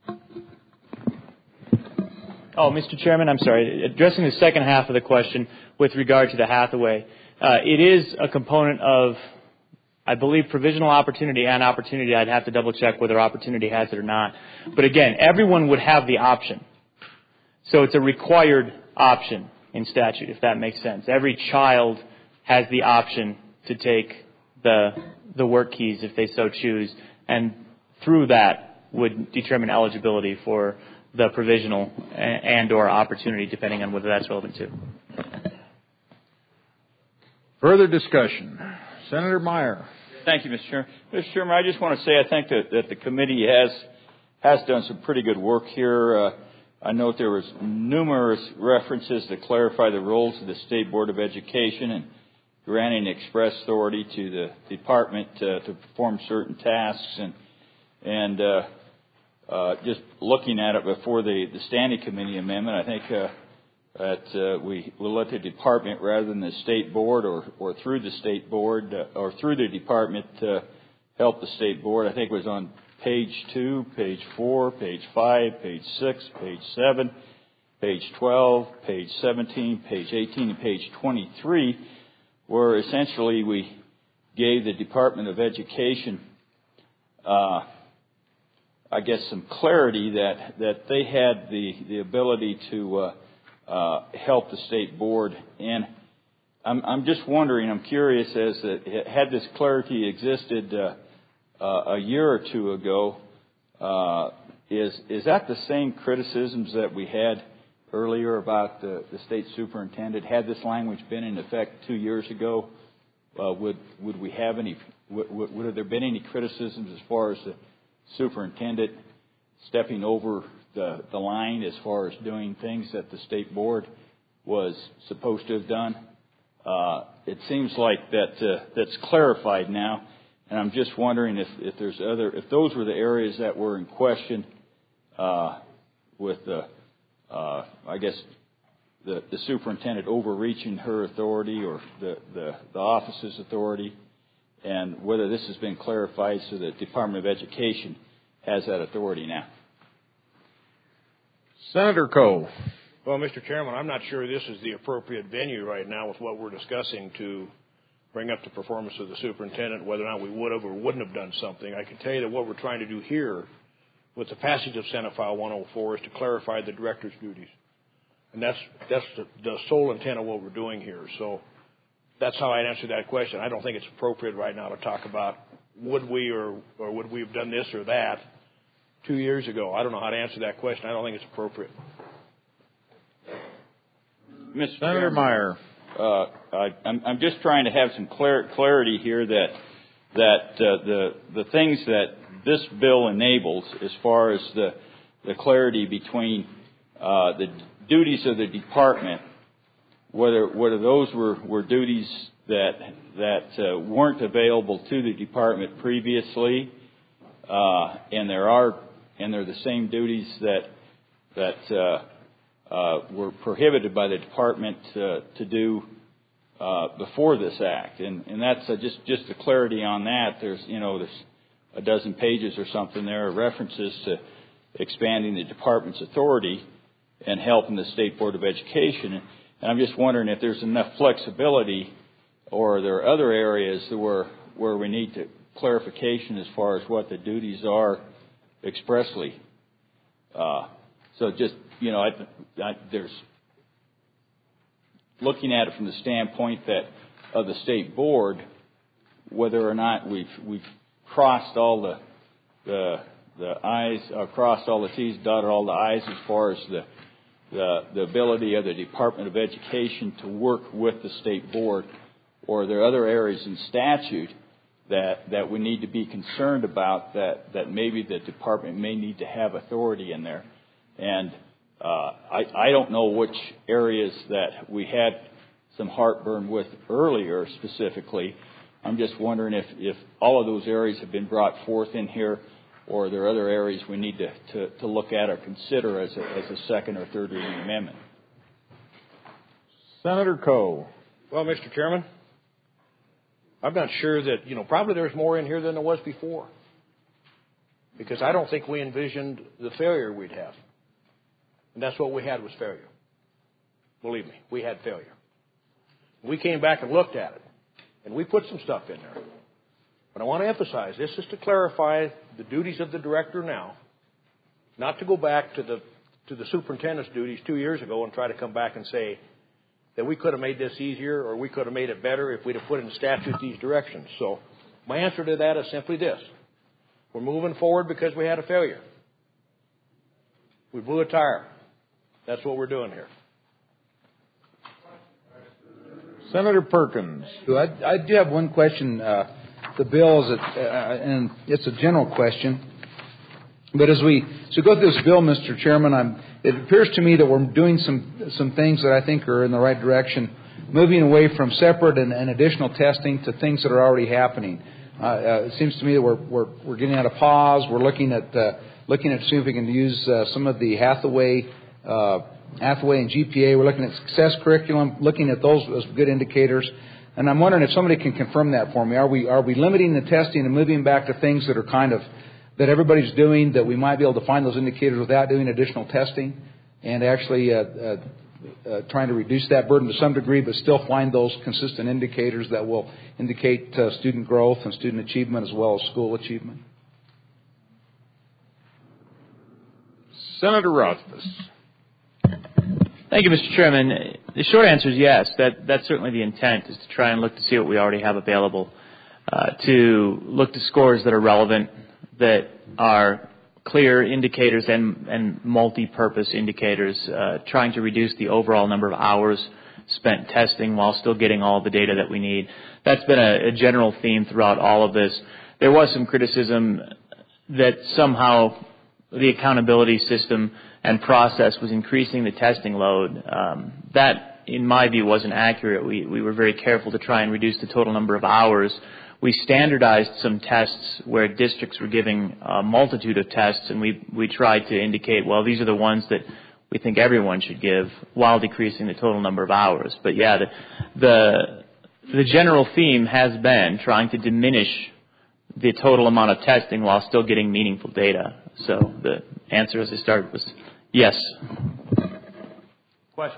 Oh, Mister Chairman, I'm sorry. Addressing the second half of the question with regard to the Hathaway, uh, it is a component of, I believe, provisional opportunity and opportunity. I'd have to double check whether opportunity has it or not. But again, everyone would have the option. So it's a required option in statute, if that makes sense. Every child has the option to take the the work keys if they so choose, and through that would determine eligibility for the provisional and or opportunity, depending on whether that's relevant too. Further discussion. Senator Meyer. Thank you, Mister Chairman. Mister Chairman, I just want to say I think that, that the committee has has done some pretty good work here. Uh, I note there was numerous references to clarify the roles of the State Board of Education and granting express authority to the department uh, to perform certain tasks, and and uh, uh, just looking at it before the, the Standing Committee amendment, I think uh, that uh, we will let the department, rather than the State Board or, or through the State Board uh, or through the department, uh, help the State Board. I think it was on page two, page four, page five, page six, page seven, page twelve, page seventeen, page eighteen, and page twenty-three, where essentially we gave the Department of Education, uh, I guess, some clarity that, that they had the, the ability to uh, uh, help the State Board. And I'm, I'm just wondering, I'm curious, as that had this clarity existed uh, uh, a year or two ago, uh, is is that the same criticisms that we had earlier about the, the state superintendent? Had this language been in effect two years ago, uh, would would we have any? Would, would have there been any criticisms as far as the superintendent stepping over the the line as far as doing things that the state board was supposed to have done? Uh, it seems like that uh, that's clarified now, and I'm just wondering if, if there's other if those were the areas that were in question uh, with the. Uh, I guess the, the superintendent overreaching her authority or the, the, the office's authority, and whether this has been clarified so that the Department of Education has that authority now. Senator Coe. Well, Mister Chairman, I'm not sure this is the appropriate venue right now with what we're discussing to bring up the performance of the superintendent, whether or not we would have or wouldn't have done something. I can tell you that what we're trying to do here with the passage of Senate File one oh four is to clarify the director's duties. And that's that's the, the sole intent of what we're doing here. So that's how I'd answer that question. I don't think it's appropriate right now to talk about would we or, or would we have done this or that two years ago. I don't know how to answer that question. I don't think it's appropriate. Mister Senator Chairman, Meyer. Uh, I, I'm, I'm just trying to have some clar- clarity here that that uh, the the things that this bill enables, as far as the the clarity between uh, the duties of the department, whether whether those were, were duties that that uh, weren't available to the department previously, uh, and there are and they're the same duties that that uh, uh, were prohibited by the department uh, to do uh, before this act, and and that's uh, just just the clarity on that. There's you know there's a dozen pages or something there, references to expanding the department's authority and helping the State Board of Education. And I'm just wondering if there's enough flexibility, or are there other areas where where we need to clarification as far as what the duties are expressly. Uh, so just, you know, I, I, there's looking at it from the standpoint that of the State Board, whether or not we've we've crossed all the the the I's, uh, crossed all the T's, dotted all the I's as far as the, the the ability of the Department of Education to work with the State Board, or are there other areas in statute that that we need to be concerned about that that maybe the department may need to have authority in there? And uh, I I don't know which areas that we had some heartburn with earlier specifically. I'm just wondering if, if all of those areas have been brought forth in here, or are there other areas we need to, to, to look at or consider as a, as a second or third reading amendment. Senator Coe. Well, Mister Chairman, I'm not sure that, you know, probably there's more in here than there was before, because I don't think we envisioned the failure we'd have. And that's what we had was failure. Believe me, we had failure. We came back and looked at it. And we put some stuff in there. But I want to emphasize, this is to clarify the duties of the director now, not to go back to the to the superintendent's duties two years ago and try to come back and say that we could have made this easier or we could have made it better if we'd have put in statute these directions. So my answer to that is simply this. We're moving forward because we had a failure. We blew a tire. That's what we're doing here. Senator Perkins. I, I do have one question. Uh, the bill is, a, uh, and it's a general question. But as we so go through this bill, Mister Chairman, I'm, it appears to me that we're doing some some things that I think are in the right direction, moving away from separate and, and additional testing to things that are already happening. Uh, uh, it seems to me that we're we're we're getting out of pause. We're looking at uh, looking at seeing if we can use uh, some of the Hathaway. Uh, Hathaway and G P A, we're looking at success curriculum, looking at those as good indicators. And I'm wondering if somebody can confirm that for me. Are we are we limiting the testing and moving back to things that are kind of, that everybody's doing, that we might be able to find those indicators without doing additional testing, and actually uh, uh, uh, trying to reduce that burden to some degree, but still find those consistent indicators that will indicate uh, student growth and student achievement as well as school achievement? Senator Rothfuss. Thank you, Mister Chairman. The short answer is yes. That that's certainly the intent, is to try and look to see what we already have available, uh, to look to scores that are relevant, that are clear indicators and, and multi-purpose indicators, uh, trying to reduce the overall number of hours spent testing while still getting all the data that we need. That's been a, a general theme throughout all of this. There was some criticism that somehow the accountability system and process was increasing the testing load. Um, that, in my view, wasn't accurate. We, we were very careful to try and reduce the total number of hours. We standardized some tests where districts were giving a multitude of tests, and we, we tried to indicate, well, these are the ones that we think everyone should give, while decreasing the total number of hours. But yeah, the, the, the general theme has been trying to diminish the total amount of testing while still getting meaningful data. So the answer, as I started, was yes. Question.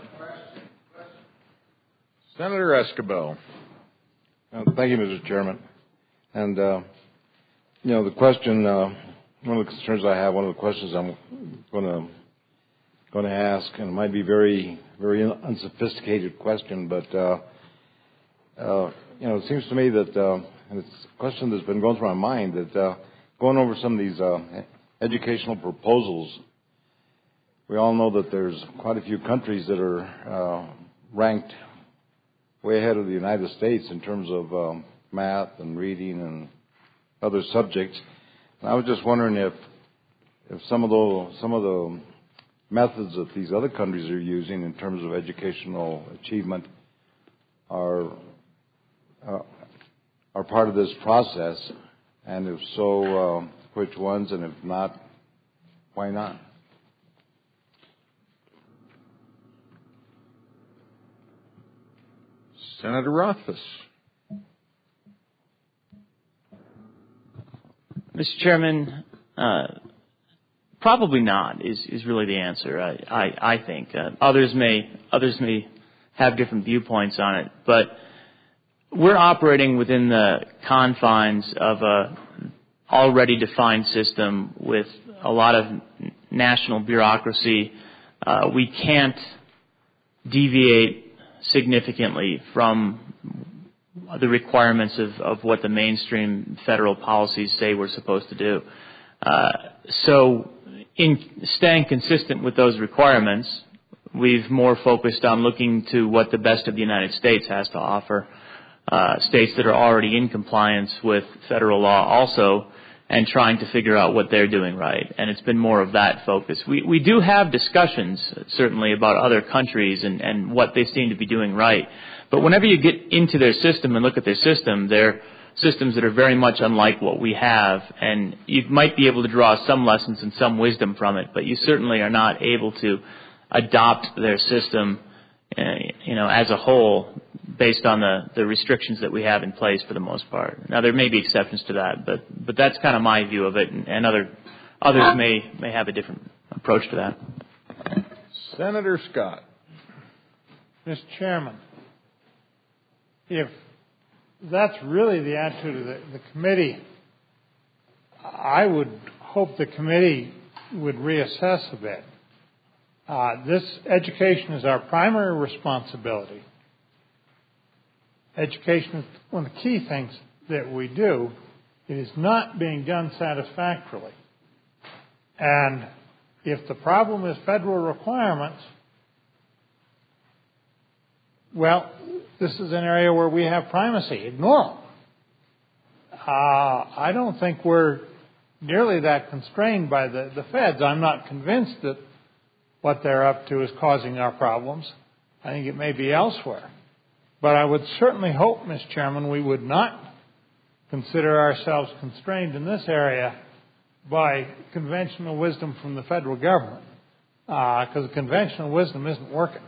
Senator Escobar. Uh, thank you, Mister Chairman. And, uh, you know, the question, uh, one of the concerns I have, one of the questions I'm going to going to ask, and it might be very, very unsophisticated question, but, uh, uh, you know, it seems to me that, uh, and it's a question that's been going through my mind, that uh, going over some of these uh, educational proposals, we all know that there's quite a few countries that are uh, ranked way ahead of the United States in terms of um, math and reading and other subjects. And I was just wondering if if some of the some of the methods that these other countries are using in terms of educational achievement are uh, are part of this process, and if so, uh, which ones, and if not, why not? Senator Rothfuss. Mister Chairman, uh, probably not is, is really the answer. I, I, I think uh, others may others may have different viewpoints on it, but we're operating within the confines of a already defined system with a lot of national bureaucracy. Uh, we can't deviate significantly from the requirements of, of what the mainstream federal policies say we're supposed to do. Uh, so in staying consistent with those requirements, we've more focused on looking to what the best of the United States has to offer, uh, states that are already in compliance with federal law also, and trying to figure out what they're doing right. And it's been more of that focus. We we do have discussions, certainly, about other countries and, and what they seem to be doing right. But whenever you get into their system and look at their system, they're systems that are very much unlike what we have. And you might be able to draw some lessons and some wisdom from it, but you certainly are not able to adopt their system, uh, you know, as a whole, based on the, the restrictions that we have in place for the most part. Now, there may be exceptions to that, but, but that's kind of my view of it, and, and other, others may, may have a different approach to that. Senator Scott. Mister Chairman, if that's really the answer to the, the committee, I would hope the committee would reassess a bit. Uh, this education is our primary responsibility. Education is one of the key things that we do. It is not being done satisfactorily. And if the problem is federal requirements, well, this is an area where we have primacy. Ignore them. Uh, I don't think we're nearly that constrained by the, the feds. I'm not convinced that what they're up to is causing our problems. I think it may be elsewhere. But I would certainly hope, Mister Chairman, we would not consider ourselves constrained in this area by conventional wisdom from the federal government, because uh, conventional wisdom isn't working.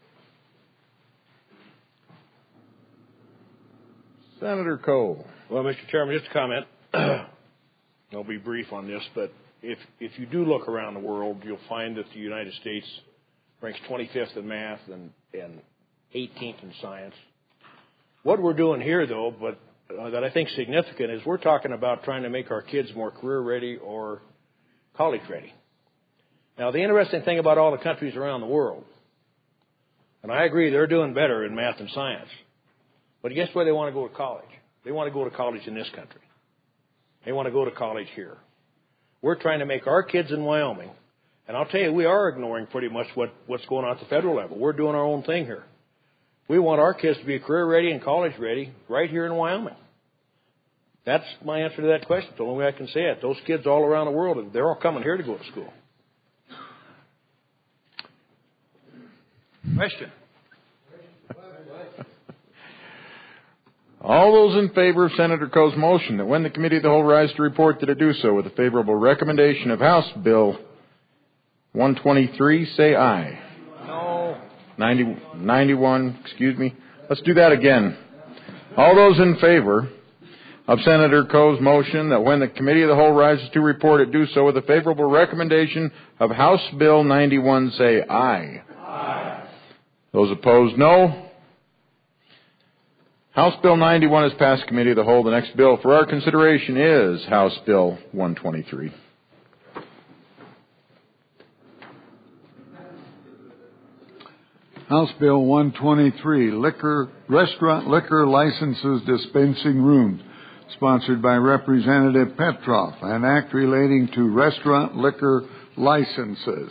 Senator Cole. Well, Mister Chairman, just a comment. I'll be brief on this, but if if you do look around the world, you'll find that the United States ranks twenty-fifth in math and, and eighteenth in science. What we're doing here, though, but uh, that I think is significant, is we're talking about trying to make our kids more career ready or college ready. Now, the interesting thing about all the countries around the world, and I agree they're doing better in math and science, but guess where they want to go to college? They want to go to college in this country. They want to go to college here. We're trying to make our kids in Wyoming, and I'll tell you, we are ignoring pretty much what, what's going on at the federal level. We're doing our own thing here. We want our kids to be career ready and college ready right here in Wyoming. That's my answer to that question. It's the only way I can say it. Those kids all around the world, they're all coming here to go to school. Question. All those in favor of Senator Coe's motion that when the Committee of the Whole rise to report that it do so with a favorable recommendation of House Bill one twenty-three, say aye. No. ninety, ninety-one, excuse me. Let's do that again. All those in favor of Senator Coe's motion that when the Committee of the Whole rises to report it do so with a favorable recommendation of House Bill ninety-one, say aye. Aye. Those opposed, no. House Bill ninety-one has passed Committee of the Whole. The next bill for our consideration is House Bill one twenty-three. House Bill one twenty-three, liquor, restaurant liquor licenses dispensing rooms, sponsored by Representative Petroff, an act relating to restaurant liquor licenses.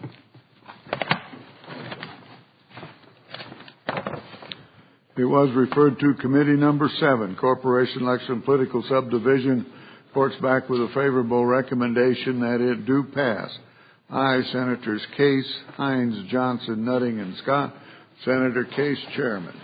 It was referred to Committee Number seven, Corporation Election Political Subdivision, reports back with a favorable recommendation that it do pass. Aye, Senators Case, Hines, Johnson, Nutting, and Scott. Senator Case, Chairman.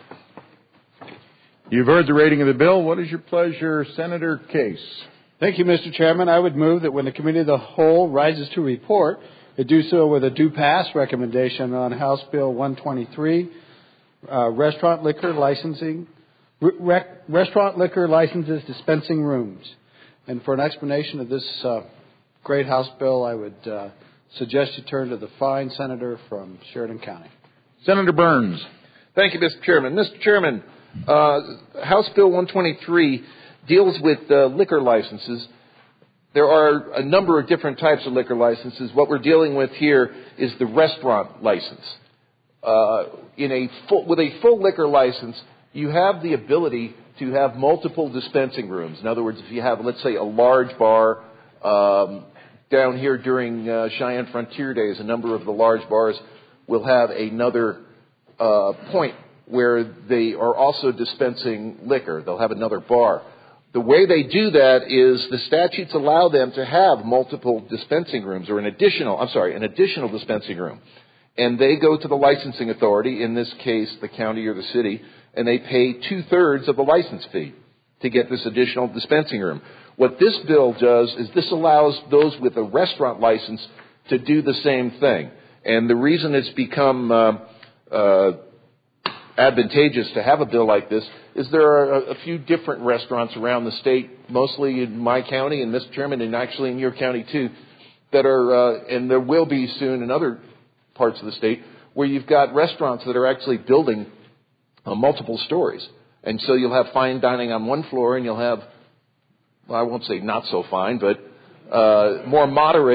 You've heard the reading of the bill. What is your pleasure, Senator Case? Thank you, Mister Chairman. I would move that when the Committee of the Whole rises to report, it do so with a do pass recommendation on House Bill one twenty-three, uh, restaurant liquor licensing, rec, restaurant liquor licenses dispensing rooms. And for an explanation of this uh, great House bill, I would uh, suggest you turn to the fine senator from Sheridan County. Senator Burns. Thank you, Mister Chairman. Mister Chairman, uh, House Bill one twenty-three deals with uh, liquor licenses. There are a number of different types of liquor licenses. What we're dealing with here is the restaurant license. Uh, in a full, with a full liquor license, you have the ability to have multiple dispensing rooms. In other words, if you have, let's say, a large bar um, down here during uh, Cheyenne Frontier Days, a number of the large bars will have another uh, point where they are also dispensing liquor. They'll have another bar. The way they do that is the statutes allow them to have multiple dispensing rooms, or an additional, I'm sorry, an additional dispensing room. And they go to the licensing authority, in this case the county or the city, and they pay two-thirds of the license fee to get this additional dispensing room. What this bill does is this allows those with a restaurant license to do the same thing. And the reason it's become uh, uh, advantageous to have a bill like this is there are a, a few different restaurants around the state, mostly in my county and, Mister Chairman, and actually in your county too, that are, uh, and there will be soon in other parts of the state, where you've got restaurants that are actually building uh, multiple stories. And so you'll have fine dining on one floor, and you'll have, well, I won't say not so fine, but uh, more moderate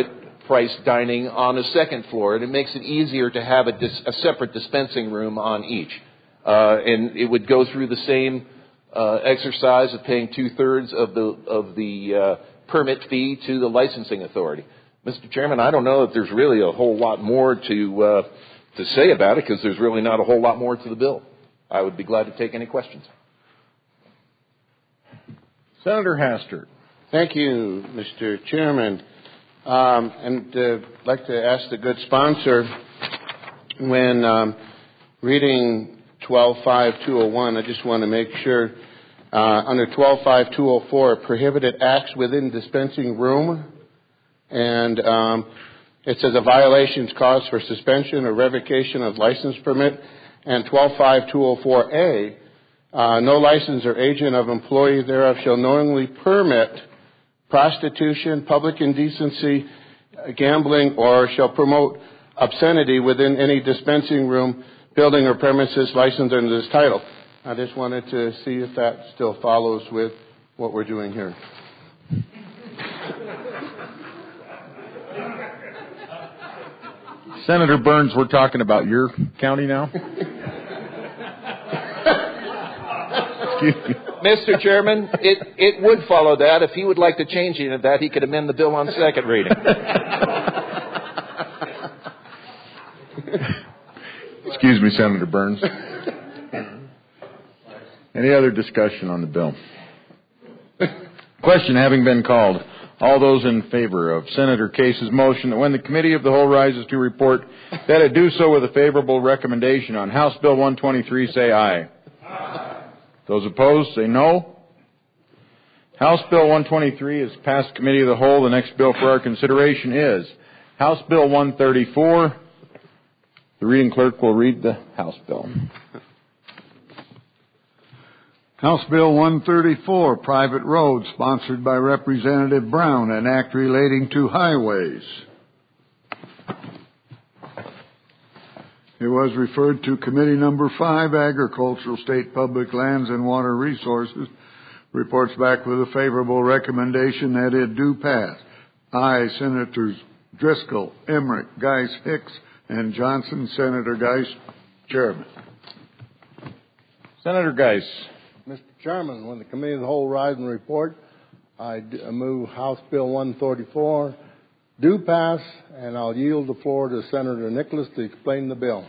price dining on a second floor, and it makes it easier to have a, dis- a separate dispensing room on each. Uh, and it would go through the same uh, exercise of paying two-thirds of the of the uh, permit fee to the licensing authority. Mister Chairman, I don't know if there's really a whole lot more to uh, to say about it, because there's really not a whole lot more to the bill. I would be glad to take any questions. Senator Hastert. Thank you, Mister Chairman. Um, and uh, I'd like to ask the good sponsor, when um, reading twelve five two oh one, I just want to make sure, uh, under twelve five two oh four, prohibited acts within dispensing room, and um, it says a violation's cause for suspension or revocation of license permit, and twelve five two oh four A, uh, no license or agent of employee thereof shall knowingly permit prostitution, public indecency, gambling, or shall promote obscenity within any dispensing room, building, or premises licensed under this title. I just wanted to see if that still follows with what we're doing here. Senator Burns, we're talking about your county now? Excuse me. Mister Chairman, it, it would follow that. If he would like to change any of that, he could amend the bill on second reading. Excuse me, Senator Burns. Any other discussion on the bill? Question having been called. All those in favor of Senator Case's motion that when the Committee of the Whole rises to report, that it do so with a favorable recommendation on House Bill one twenty-three, say aye. Aye. Those opposed, say no. House Bill one twenty-three is passed Committee of the Whole. The next bill for our consideration is House Bill one thirty-four. The reading clerk will read the House bill. House Bill one thirty-four, Private Roads, sponsored by Representative Brown, an act relating to highways. It was referred to Committee Number five, Agricultural, State Public Lands, and Water Resources. Reports back with a favorable recommendation that it do pass. Aye, Senators Driscoll, Emmerich, Geis, Hicks, and Johnson. Senator Geis, Chairman. Senator Geis. Mister Chairman, when the Committee of the Whole rise and report, I move House Bill one thirty-four do pass, and I'll yield the floor to Senator Nicholas to explain the bill.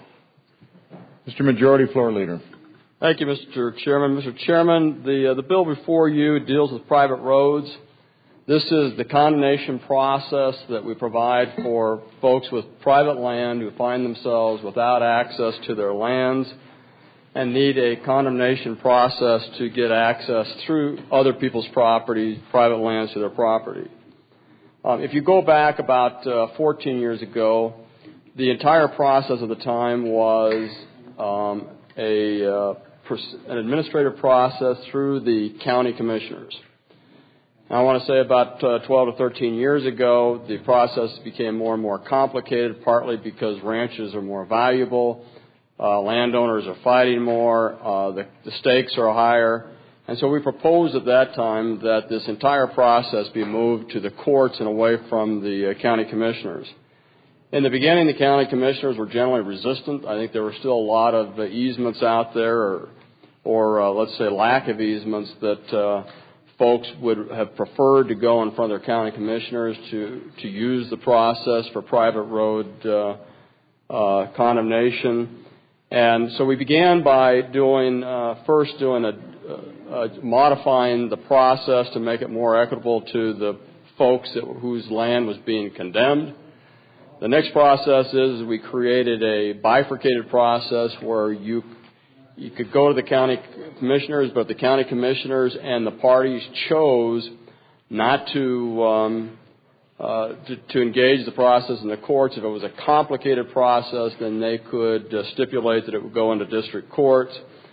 Mister Majority Floor Leader. Thank you, Mister Chairman. Mister Chairman, the, uh, the bill before you deals with private roads. This is the condemnation process that we provide for folks with private land who find themselves without access to their lands and need a condemnation process to get access through other people's property, private lands to their property. Um, if you go back about uh, fourteen years ago, the entire process at the time was um, a uh, an administrative process through the county commissioners. Now, I want to say about uh, twelve to thirteen years ago, the process became more and more complicated, partly because ranches are more valuable, uh, landowners are fighting more, uh, the, the stakes are higher. And so we proposed at that time that this entire process be moved to the courts and away from the uh, county commissioners. In the beginning, the county commissioners were generally resistant. I think there were still a lot of uh, easements out there, or, or uh, let's say lack of easements, that uh, folks would have preferred to go in front of their county commissioners to, to use the process for private road uh, uh, condemnation. And so we began by doing, uh, first doing a, uh, modifying the process to make it more equitable to the folks that, whose land was being condemned. The next process is we created a bifurcated process where you you could go to the county commissioners, but the county commissioners and the parties chose not to um, uh, to, to engage the process in the courts. If it was a complicated process, then they could uh, stipulate that it would go into district courts,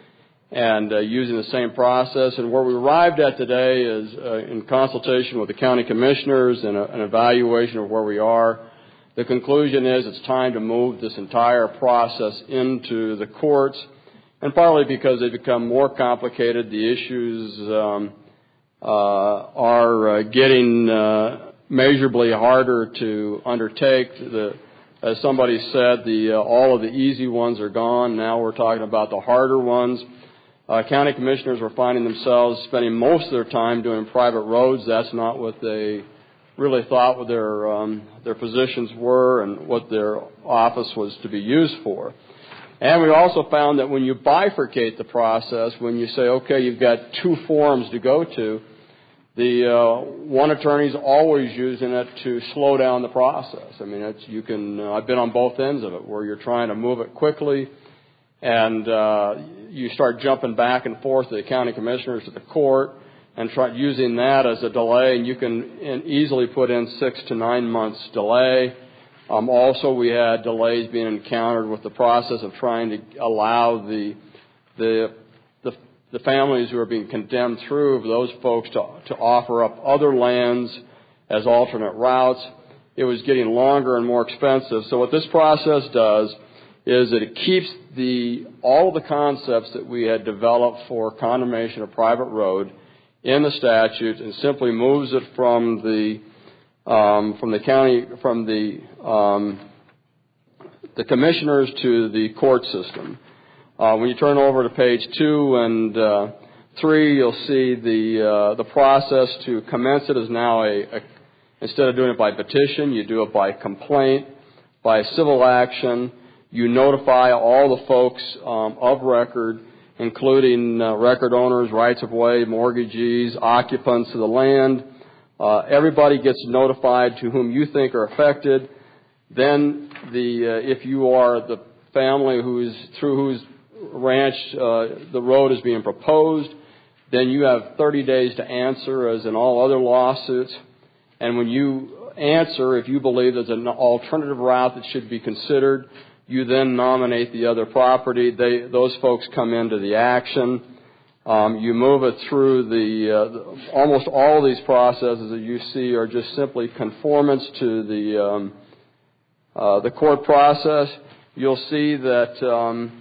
and uh, using the same process. And where we arrived at today is, uh, in consultation with the county commissioners and a, an evaluation of where we are, the conclusion is it's time to move this entire process into the courts, and partly because they become more complicated, the issues um, uh, are uh, getting uh, measurably harder to undertake. The, as somebody said, the uh, all of the easy ones are gone. Now we're talking about the harder ones. Uh, county commissioners were finding themselves spending most of their time doing private roads. That's not what they really thought what their um, their positions were and what their office was to be used for. And we also found that when you bifurcate the process, when you say, okay, you've got two forms to go to, the uh, one attorney's always using it to slow down the process. I mean, it's, you can. Uh, I've been on both ends of it, where you're trying to move it quickly, and uh, you start jumping back and forth to the county commissioners to the court, and try using that as a delay, and you can easily put in six to nine months delay. Um, also, we had delays being encountered with the process of trying to allow the the the, the families who are being condemned through those folks to to offer up other lands as alternate routes. It was getting longer and more expensive. So what this process does is that it keeps the all of the concepts that we had developed for condemnation of private road in the statute and simply moves it from the um, from the county from the um, the commissioners to the court system. Uh, when you turn over to page two and uh, three, you'll see the uh, the process to commence it is now a, a instead of doing it by petition, you do it by complaint, by civil action. You notify all the folks um, of record, including uh, record owners, rights of way, mortgagees, occupants of the land. Uh, everybody gets notified to whom you think are affected. Then, the uh, if you are the family who's through whose ranch uh, the road is being proposed, then you have thirty days to answer, as in all other lawsuits. And when you answer, if you believe there's an alternative route that should be considered, you then nominate the other property. They, those folks come into the action. Um, you move it through the, uh, the almost all of these processes that you see are just simply conformance to the um, uh, the court process. You'll see that um,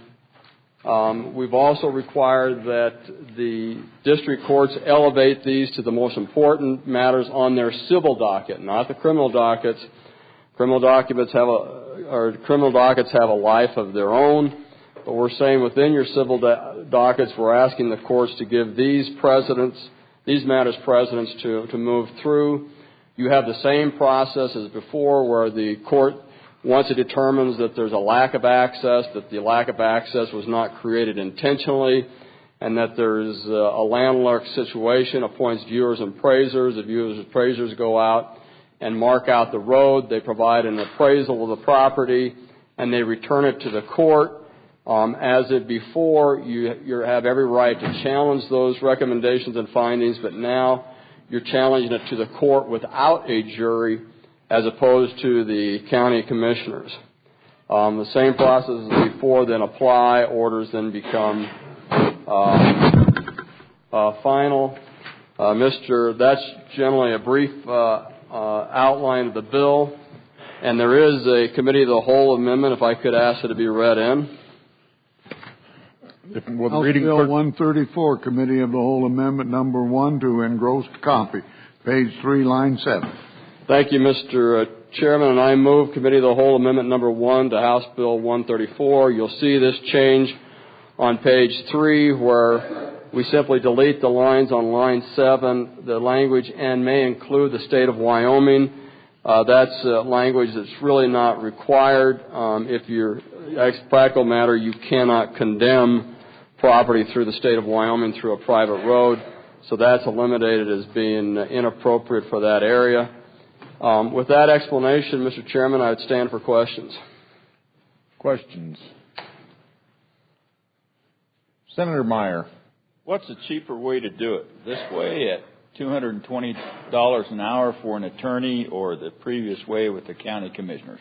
um, we've also required that the district courts elevate these to the most important matters on their civil docket, not the criminal dockets. Criminal documents have a or criminal dockets have a life of their own, but we're saying within your civil do- dockets, we're asking the courts to give these precedents, these matters precedents to, to move through. You have the same process as before, where the court, once it determines that there's a lack of access, that the lack of access was not created intentionally, and that there's a landmark situation, appoints viewers and appraisers. The viewers and appraisers go out and mark out the road. They provide an appraisal of the property, and they return it to the court. Um, as it before, you, you have every right to challenge those recommendations and findings, but now you're challenging it to the court without a jury, as opposed to the county commissioners. Um, the same process as before then apply. Orders then become uh, uh, final. Uh, Mister That's generally a brief Uh, Uh, outline of the bill, and there is a committee of the whole amendment, if I could ask it to be read in. If, well, House Bill clerk. one thirty-four, Committee of the Whole Amendment Number one, to engrossed copy, page three, line seven. Thank you, Mister Chairman, and I move Committee of the Whole Amendment Number one to House Bill one thirty-four. You'll see this change on page three, where we simply delete the lines on line seven, the language and may include the state of Wyoming. Uh, that's uh, language that's really not required. Um, if you're, as a practical matter, you cannot condemn property through the state of Wyoming through a private road. So that's eliminated as being inappropriate for that area. Um, with that explanation, Mister Chairman, I would stand for questions. Questions? Senator Meyer. What's a cheaper way to do it? This way at two hundred twenty dollars an hour for an attorney, or the previous way with the county commissioners?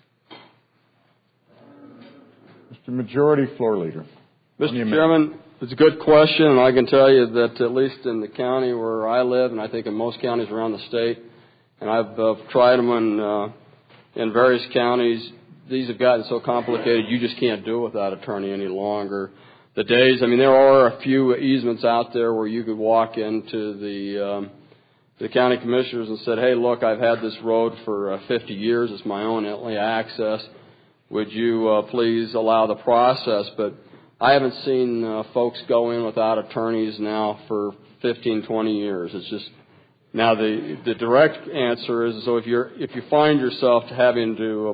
Mister Majority Floor Leader. Mister Chairman, it's a good question, and I can tell you that at least in the county where I live, and I think in most counties around the state, and I've uh, tried them in, uh, in various counties, these have gotten so complicated you just can't do it without attorney any longer. The days, I mean, there are a few easements out there where you could walk into the um, the county commissioners and said, hey, look, I've had this road for uh, fifty years. It's my own access. Would you uh, please allow the process? But I haven't seen uh, folks go in without attorneys now for fifteen, twenty years. It's just, now the the direct answer is, so if you're if you find yourself having to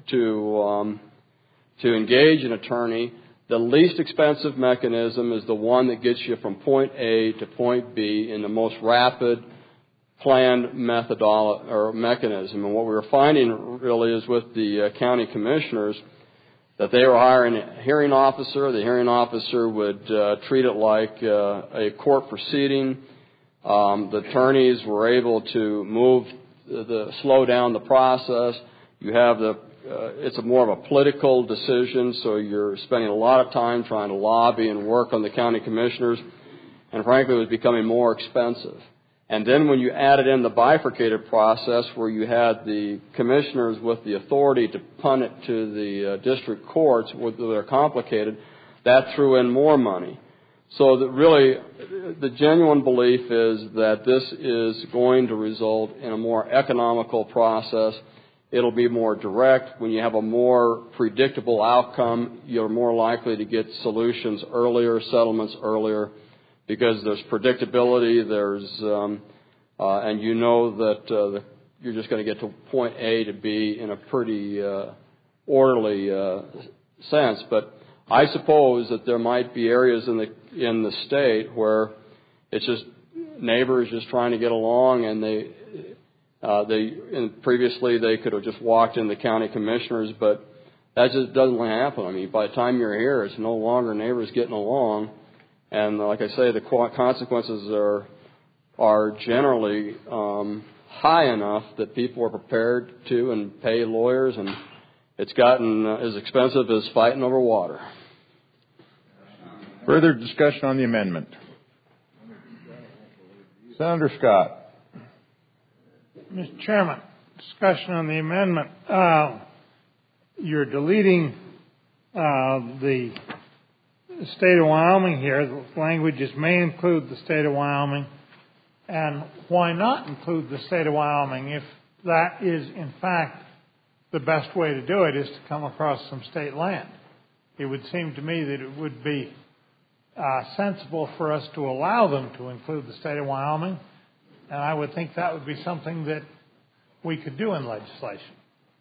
to um, to engage an attorney, the least expensive mechanism is the one that gets you from point A to point B in the most rapid planned methodology or mechanism. And what we were finding really is with the uh, county commissioners that they were hiring a hearing officer. The hearing officer would uh, treat it like uh, a court proceeding. Um, the attorneys were able to move the, the slow down the process. You have the uh, it's a more of a political decision, so you're spending a lot of time trying to lobby and work on the county commissioners, and frankly, it was becoming more expensive. And then when you added in the bifurcated process where you had the commissioners with the authority to punt it to the uh, district courts, where they're complicated, that threw in more money. So that really, the genuine belief is that this is going to result in a more economical process. It'll be more direct. When you have a more predictable outcome, you're more likely to get solutions earlier, settlements earlier, because there's predictability, there's, um, uh, and you know that uh, the, you're just going to get to point A to B in a pretty uh, orderly uh, sense. But I suppose that there might be areas in the in the state where it's just neighbors just trying to get along, and they uh, they and previously they could have just walked in the county commissioners, but that just doesn't happen. I mean, by the time you're here, it's no longer neighbors getting along. And like I say, the consequences are are generally um, high enough that people are prepared to and pay lawyers, and it's gotten uh, as expensive as fighting over water. Further discussion on the amendment. Senator Scott. Mister Chairman, discussion on the amendment. Uh, you're deleting uh, the state of Wyoming here. The language is may include the state of Wyoming. And why not include the state of Wyoming if that is, in fact, the best way to do it is to come across some state land? It would seem to me that it would be uh, sensible for us to allow them to include the state of Wyoming. And I would think that would be something that we could do in legislation.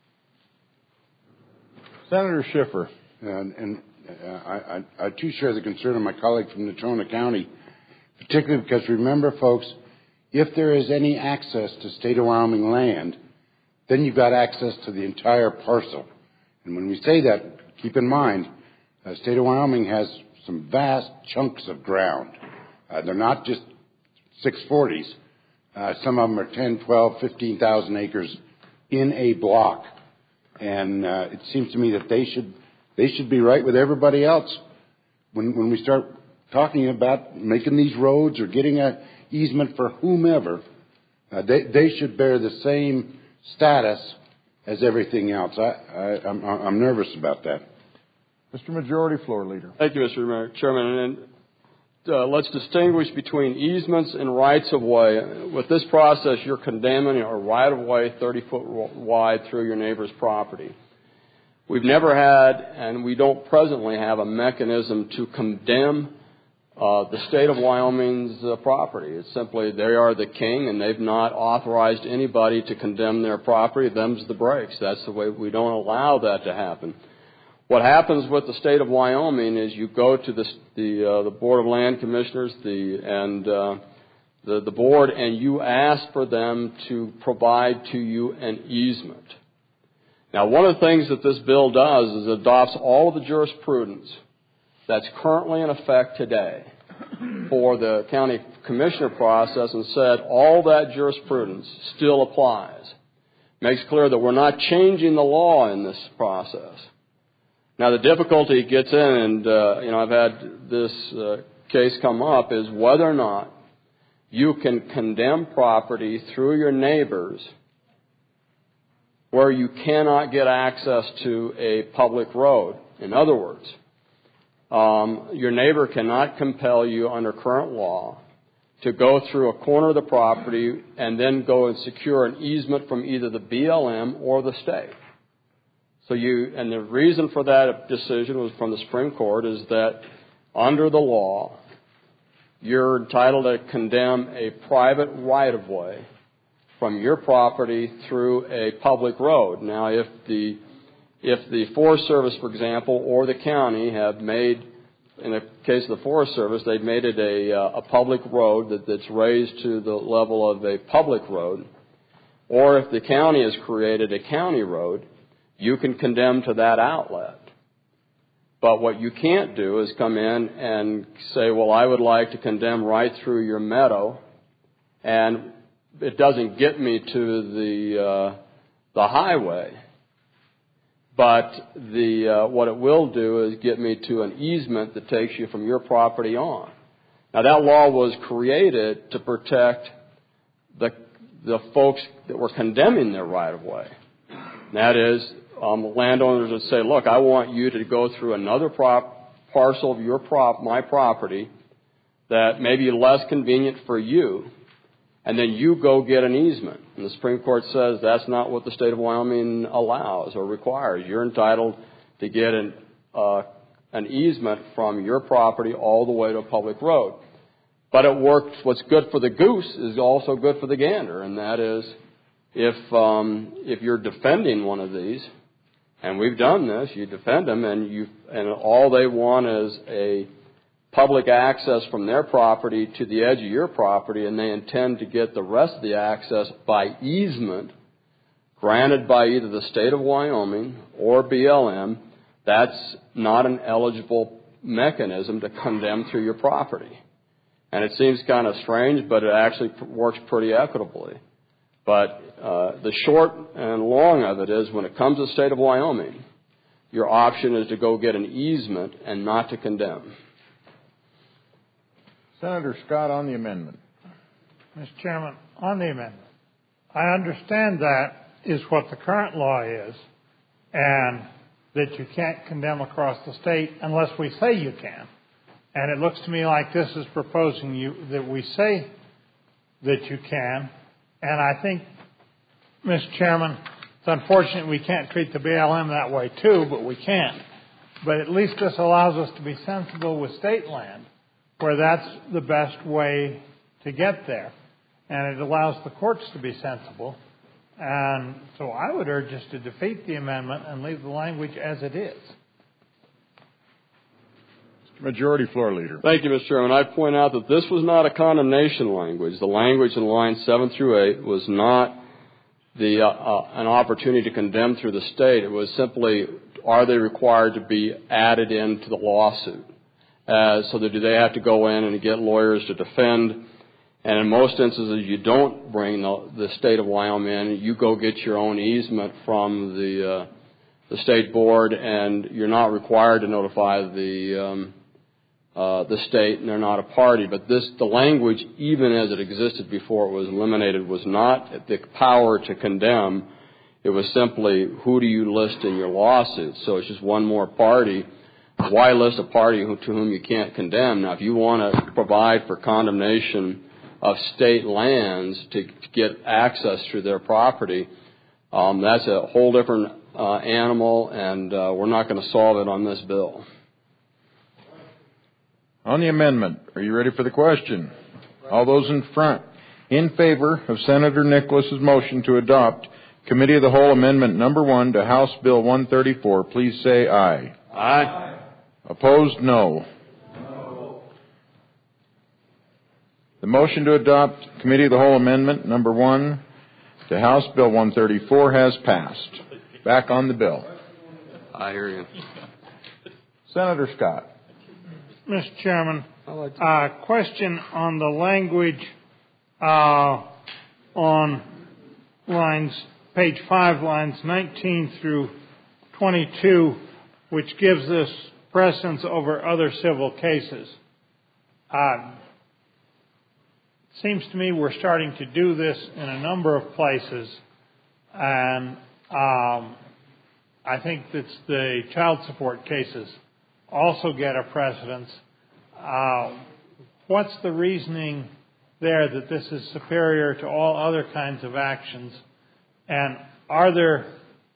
Senator Schiffer. And, and uh, I, I, I too share the concern of my colleague from Natrona County, particularly because remember, folks, if there is any access to state of Wyoming land, then you've got access to the entire parcel. And when we say that, keep in mind, the state of Wyoming has some vast chunks of ground. Uh, they're not just six forties. Uh, some of them are ten, twelve, fifteen thousand acres in a block. And uh, it seems to me that they should they should be right with everybody else. When when we start talking about making these roads or getting an easement for whomever, uh, they they should bear the same status as everything else. I, I I'm, I'm nervous about that. Mister Majority Floor Leader. Thank you, Mister Chairman. And uh, let's distinguish between easements and rights of way. With this process, you're condemning a right of way thirty foot wide through your neighbor's property. We've never had, and we don't presently have, a mechanism to condemn uh, the state of Wyoming's uh, property. It's simply they are the king, and they've not authorized anybody to condemn their property. Them's the breaks. That's the way we don't allow that to happen. What happens with the state of Wyoming is you go to the the, uh, the Board of Land Commissioners the, and uh, the, the board, and you ask for them to provide to you an easement. Now, one of the things that this bill does is it adopts all of the jurisprudence that's currently in effect today for the county commissioner process and said all that jurisprudence still applies. Makes clear that we're not changing the law in this process. Now, the difficulty gets in, and, uh, you know, I've had this uh, case come up, is whether or not you can condemn property through your neighbors where you cannot get access to a public road. In other words, um, your neighbor cannot compel you under current law to go through a corner of the property and then go and secure an easement from either the B L M or the state. So you, and the reason for that decision was from the Supreme Court is that under the law, you're entitled to condemn a private right-of-way from your property through a public road. Now, if the if the Forest Service, for example, or the county have made, in the case of the Forest Service, they've made it a, uh, a public road that, that's raised to the level of a public road, or if the county has created a county road, you can condemn to that outlet. But what you can't do is come in and say, well, I would like to condemn right through your meadow, and it doesn't get me to the uh, the highway. But the uh, what it will do is get me to an easement that takes you from your property on. Now, that law was created to protect the the folks that were condemning their right-of-way. That is, um, landowners would say, look, I want you to go through another prop, parcel of your prop, my property, that may be less convenient for you, and then you go get an easement. And the Supreme Court says that's not what the state of Wyoming allows or requires. You're entitled to get an, uh, an easement from your property all the way to a public road. But it works. What's good for the goose is also good for the gander, and that is if um, if you're defending one of these, and we've done this, you defend them, and you and all they want is a public access from their property to the edge of your property, and they intend to get the rest of the access by easement granted by either the state of Wyoming or B L M, that's not an eligible mechanism to condemn through your property. And it seems kind of strange, but it actually works pretty equitably. But uh, the short and long of it is when it comes to the state of Wyoming, your option is to go get an easement and not to condemn. Senator Scott on the amendment. Mister Chairman, on the amendment, I understand that is what the current law is, and that you can't condemn across the state unless we say you can. And it looks to me like this is proposing you that we say that you can. And I think, Mister Chairman, it's unfortunate we can't treat the B L M that way too, but we can. But at least this allows us to be sensible with state land, where that's the best way to get there. And it allows the courts to be sensible. And so I would urge us to defeat the amendment and leave the language as it is. Majority Floor Leader. Thank you, Mister Chairman. I'd point out that this was not a condemnation language. The language in lines seven through eight was not the uh, uh, an opportunity to condemn through the state. It was simply, are they required to be added into the lawsuit? Uh, so that do they have to go in and get lawyers to defend? And in most instances, you don't bring the, the state of Wyoming in. You go get your own easement from the uh, the state board, and you're not required to notify the um, uh, the state, and they're not a party. But this, the language, even as it existed before it was eliminated, was not the power to condemn. It was simply, who do you list in your lawsuit? So it's just one more party. Why list a party who, to whom you can't condemn? Now, if you want to provide for condemnation of state lands to, to get access to their property, um, that's a whole different uh, animal, and uh, we're not going to solve it on this bill. On the amendment, are you ready for the question? All those in front, in favor of Senator Nicholas's motion to adopt Committee of the Whole Amendment Number One to House Bill one thirty-four, please say aye. Aye. Opposed, no. No. The motion to adopt Committee of the Whole Amendment Number One to House Bill one thirty-four has passed. Back on the bill. I hear you. Senator Scott. Mister Chairman, uh, question on the language uh, on lines, page five, lines nineteen through twenty-two, which gives us precedence over other civil cases. Uh, it seems to me we're starting to do this in a number of places, and um, I think that the child support cases also get a precedence. Uh, what's the reasoning there that this is superior to all other kinds of actions? And are there,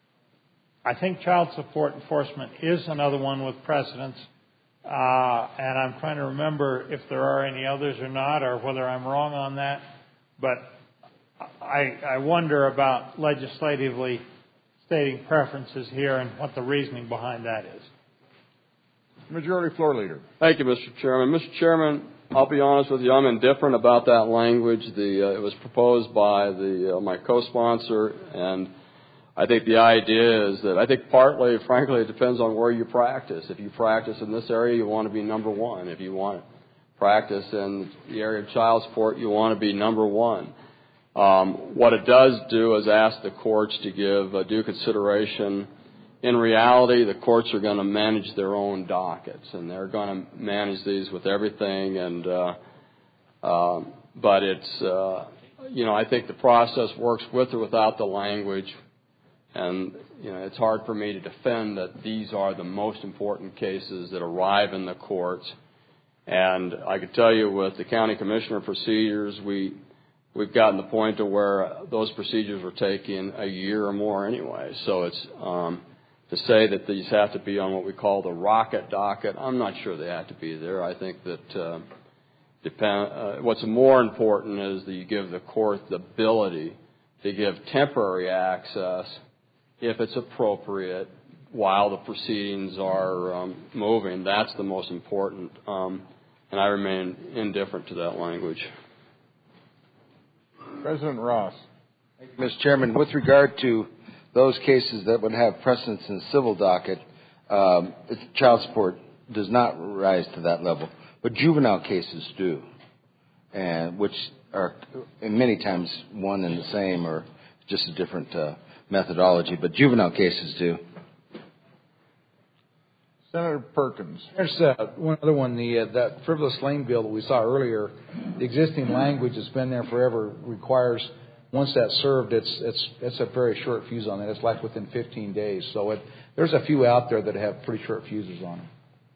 I think child support enforcement is another one with precedence, uh, and I'm trying to remember if there are any others or not, or whether I'm wrong on that. But I, I wonder about legislatively stating preferences here and what the reasoning behind that is. Majority Floor Leader. Thank you, Mister Chairman. Mister Chairman, I'll be honest with you. I'm indifferent about that language. The uh, it was proposed by the uh, my co-sponsor, and I think the idea is that I think partly, frankly, it depends on where you practice. If you practice in this area, you want to be number one. If you want to practice in the area of child support, you want to be number one. Um, what it does do is ask the courts to give uh, due consideration. In reality, the courts are going to manage their own dockets, and they're going to manage these with everything. And uh, uh, but it's uh, you know I think the process works with or without the language, and you know it's hard for me to defend that these are the most important cases that arrive in the courts. And I could tell you, with the county commissioner procedures, we we've gotten to the point to where those procedures were taking a year or more anyway. So it's um, to say that these have to be on what we call the rocket docket, I'm not sure they have to be there. I think that uh, depend, uh, what's more important is that you give the court the ability to give temporary access if it's appropriate while the proceedings are um, moving. That's the most important, um, and I remain indifferent to that language. President Ross. Thank you, Mister Chairman. With regard to those cases that would have precedence in the civil docket, um, child support does not rise to that level, but juvenile cases do, and which are in many times one and the same or just a different uh, methodology, but juvenile cases do. Senator Perkins. There's uh, one other one, the uh, that frivolous lane bill that we saw earlier. The existing language that's been there forever requires, once that's served, it's it's it's a very short fuse on that. It's like within fifteen days. So it, there's a few out there that have pretty short fuses on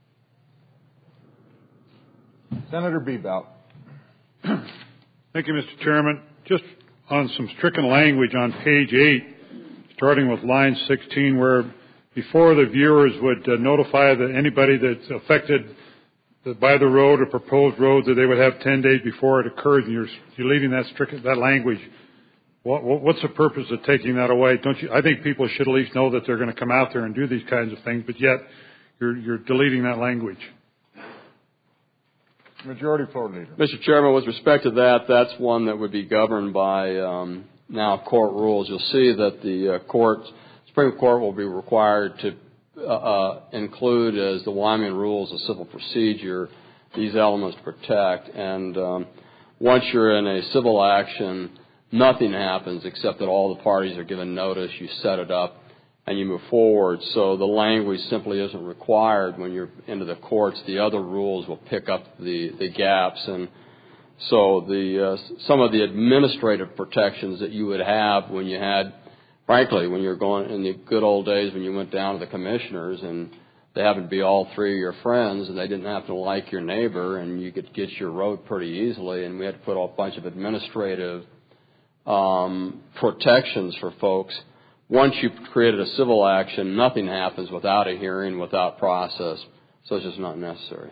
them. Senator Bebout. Thank you, Mister Chairman. Just on some stricken language on page eight, starting with line sixteen, where before the viewers would uh, notify the, anybody that's affected by the road or proposed road, that they would have ten days before it occurs, and you're, you're leaving that stricken, that language. What, what's the purpose of taking that away? Don't you? I think people should at least know that they're going to come out there and do these kinds of things, but yet you're, you're deleting that language. Majority Floor Leader. Mister Chairman, with respect to that, that's one that would be governed by um, now court rules. You'll see that the uh, court, Supreme Court will be required to uh, uh, include as the Wyoming Rules of Civil Procedure these elements to protect. And um, once you're in a civil action, nothing happens except that all the parties are given notice, you set it up, and you move forward. So the language simply isn't required when you're into the courts. The other rules will pick up the, the gaps. And so the uh, some of the administrative protections that you would have when you had, frankly, when you're going in the good old days when you went down to the commissioners and they happened to be all three of your friends and they didn't happen to like your neighbor, and you could get your road pretty easily, and we had to put a bunch of administrative um, protections for folks. Once you've created a civil action, nothing happens without a hearing, without process, so it's just not necessary.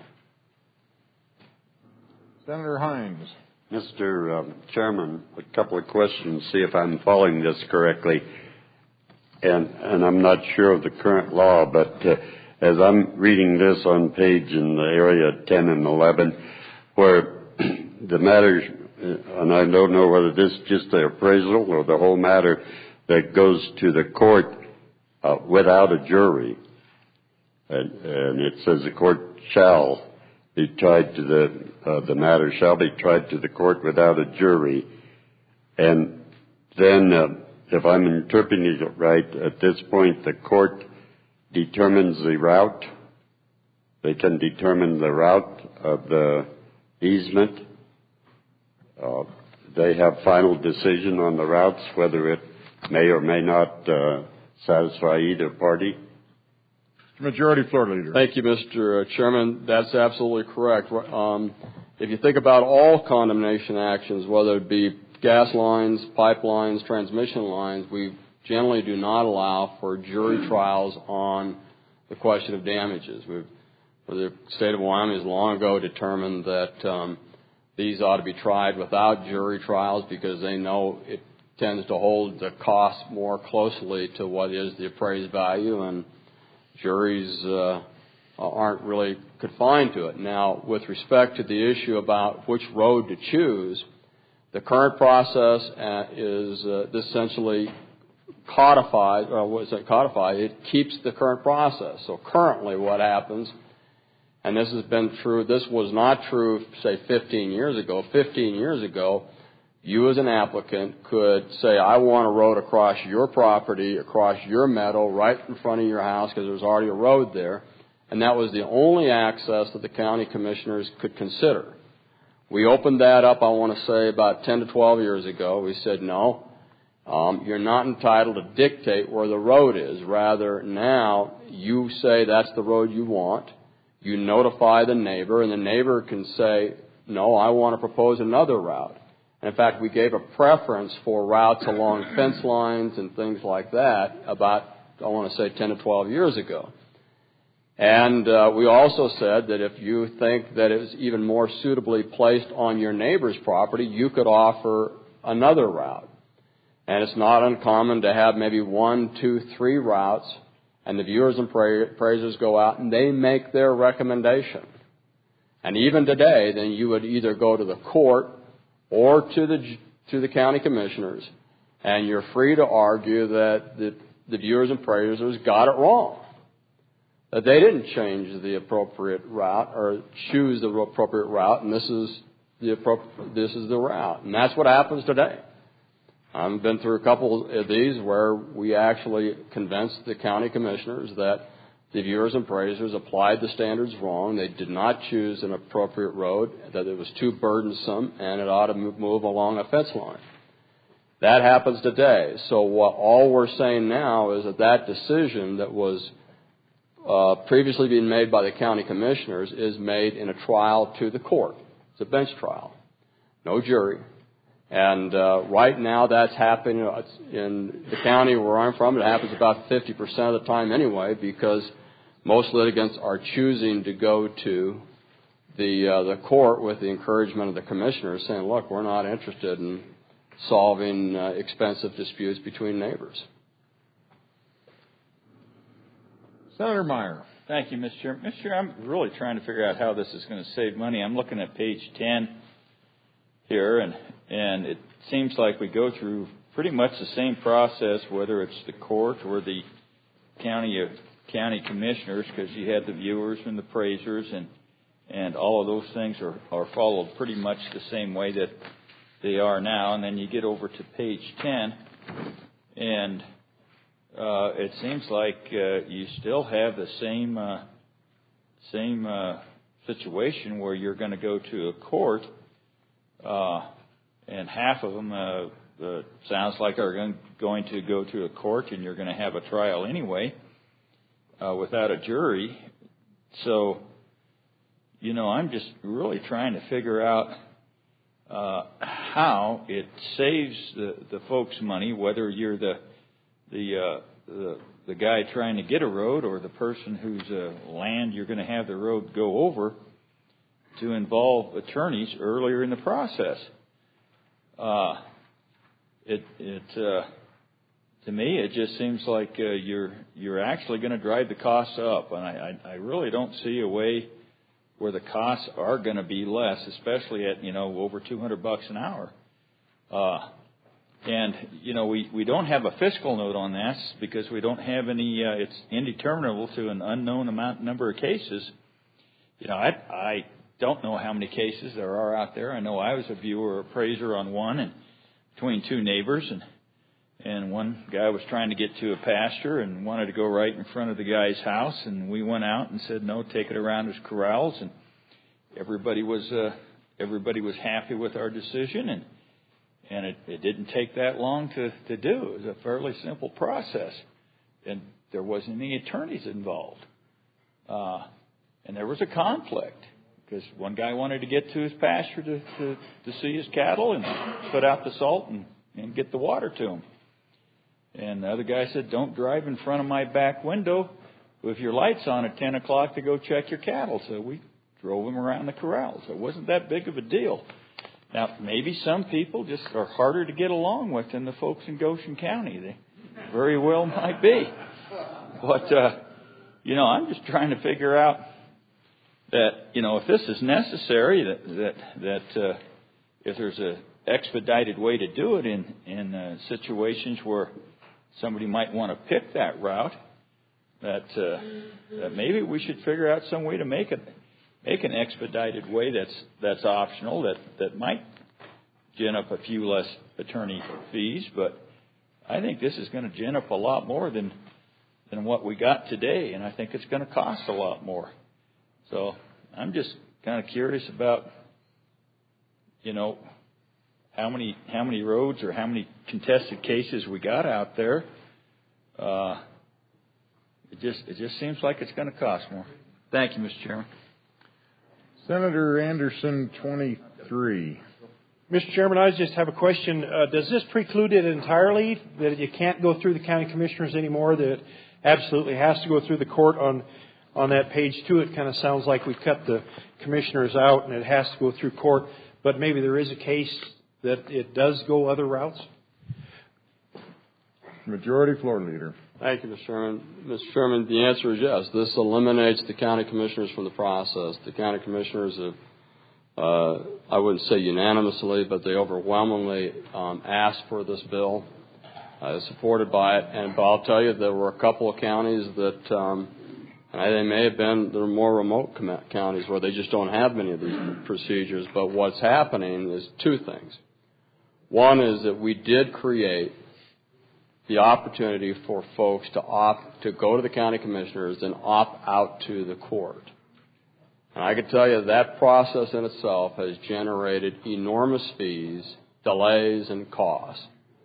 Senator Hines. Mister Um, Chairman, a couple of questions, see if I'm following this correctly. And, and I'm not sure of the current law, but uh, as I'm reading this on page in the area ten and eleven, where the matter, and I don't know whether this is just the appraisal or the whole matter that goes to the court uh, without a jury, and, and it says the court shall be tried to the, uh, the matter shall be tried to the court without a jury. And then, uh, if I'm interpreting it right, at this point the court determines the route. They can determine the route of the easement. Uh, they have final decision on the routes, whether it may or may not uh, satisfy either party. Majority Floor Leader. Thank you, Mister Chairman. That's absolutely correct. Um, if you think about all condemnation actions, whether it be gas lines, pipelines, transmission lines, we generally do not allow for jury trials on the question of damages. We've, the state of Wyoming has long ago determined that um, these ought to be tried without jury trials because they know it tends to hold the cost more closely to what is the appraised value, and juries uh, aren't really confined to it. Now, with respect to the issue about which road to choose, the current process uh, is uh, essentially codified, or what is it codified? It keeps the current process. So currently what happens, and this has been true, this was not true, say, fifteen years ago. fifteen years ago, you as an applicant could say, I want a road across your property, across your meadow, right in front of your house, because there's already a road there. And that was the only access that the county commissioners could consider. We opened that up, I want to say, about ten to twelve years ago. We said, no, um, you're not entitled to dictate where the road is. Rather, now you say that's the road you want. You notify the neighbor, and the neighbor can say, no, I want to propose another route. And in fact, we gave a preference for routes along fence lines and things like that about, I want to say, ten to twelve years ago. And uh, we also said that if you think that it was even more suitably placed on your neighbor's property, you could offer another route. And it's not uncommon to have maybe one, two, three routes, and the viewers and appraisers go out and they make their recommendation. And even today, then you would either go to the court or to the to the county commissioners, and you're free to argue that the, the viewers and appraisers got it wrong, that they didn't change the appropriate route or choose the appropriate route, and this is the appro- this is the route, and that's what happens today. I've been through a couple of these where we actually convinced the county commissioners that the viewers and appraisers applied the standards wrong. They did not choose an appropriate road, that it was too burdensome, and it ought to move along a fence line. That happens today. So what all we're saying now is that that decision that was uh, previously being made by the county commissioners is made in a trial to the court. It's a bench trial, no jury. And uh, right now that's happening in the county where I'm from. It happens about fifty percent of the time anyway, because most litigants are choosing to go to the uh, the court with the encouragement of the commissioners, saying, look, we're not interested in solving uh, expensive disputes between neighbors. Senator Meyer. Thank you, Mister Chairman. Mister Chairman, I'm really trying to figure out how this is going to save money. I'm looking at page ten here, and and it seems like we go through pretty much the same process, whether it's the court or the county uh, county commissioners, because you had the viewers and the appraisers, and and all of those things are, are followed pretty much the same way that they are now. And then you get over to page ten, and uh, it seems like uh, you still have the same uh, same uh, situation where you're going to go to a court. Uh, and half of them uh, uh, sounds like are going, going to go to a court, and you're going to have a trial anyway uh, without a jury. So, you know, I'm just really trying to figure out uh, how it saves the, the folks money, whether you're the the, uh, the the guy trying to get a road or the person whose uh, land you're going to have the road go over, to involve attorneys earlier in the process. Uh, it, it, uh, to me, it just seems like uh, you're you're actually going to drive the costs up, and I, I, I really don't see a way where the costs are going to be less, especially at you know over two hundred bucks an hour. Uh, and you know we, we don't have a fiscal note on this because we don't have any. Uh, it's indeterminable to an unknown amount number of cases. You know, I I. don't know how many cases there are out there. I know I was a viewer or appraiser on one, and between two neighbors, and and one guy was trying to get to a pasture and wanted to go right in front of the guy's house, and we went out and said no, take it around his corrals, and everybody was uh, everybody was happy with our decision, and and it, it didn't take that long to to do. It was a fairly simple process, and there wasn't any attorneys involved, uh, and there was a conflict. because one guy wanted to get to his pasture to, to, to see his cattle and put out the salt and, and get the water to them. And the other guy said, don't drive in front of my back window with your lights on at ten o'clock to go check your cattle. So we drove him around the corral. So it wasn't that big of a deal. Now, maybe some people just are harder to get along with than the folks in Goshen County. They very well might be. But, uh, you know, I'm just trying to figure out that, you know, if this is necessary, that, that, that uh, if there's a expedited way to do it in, in uh, situations where somebody might want to pick that route, that, uh, that maybe we should figure out some way to make it, make an expedited way that's, that's optional, that, that might gin up a few less attorney fees, but I think this is going to gin up a lot more than, than what we got today, and I think it's going to cost a lot more. So I'm just kind of curious about, you know, how many how many roads or how many contested cases we got out there. Uh, it just it just seems like it's going to cost more. Thank you, Mister Chairman. Senator Anderson, twenty-three. Mister Chairman, I just have a question. Uh, does this preclude it entirely, that you can't go through the county commissioners anymore, that it absolutely has to go through the court? On on that page two, it kind of sounds like we cut the commissioners out and it has to go through court, but maybe there is a case that it does go other routes? Majority Floor Leader. Thank you, Mister Chairman. Mister Chairman, the answer is yes. This eliminates the county commissioners from the process. The county commissioners have, uh, I wouldn't say unanimously, but they overwhelmingly um, asked for this bill, uh, supported by it. And but I'll tell you, there were a couple of counties that, um, and they may have been, they're more remote com- counties where they just don't have many of these procedures. But what's happening is two things. One is that we did create the opportunity for folks to opt to go to the county commissioners and opt out to the court. And I can tell you that process in itself has generated enormous fees, delays, and costs.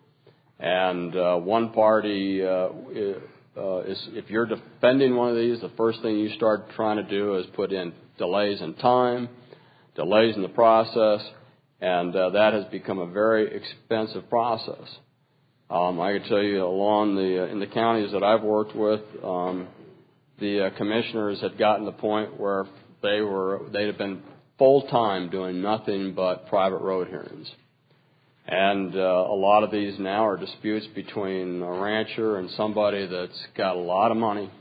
And uh, one party, uh, uh, is, if you're defending one of these, the first thing you start trying to do is put in delays in time, delays in the process, and uh, that has become a very expensive process. Um, I can tell you, along the uh, in the counties that I've worked with, um, the uh, commissioners had gotten to the point where they were they'd have been full time doing nothing but private road hearings, and uh, a lot of these now are disputes between a rancher and somebody that's got a lot of money,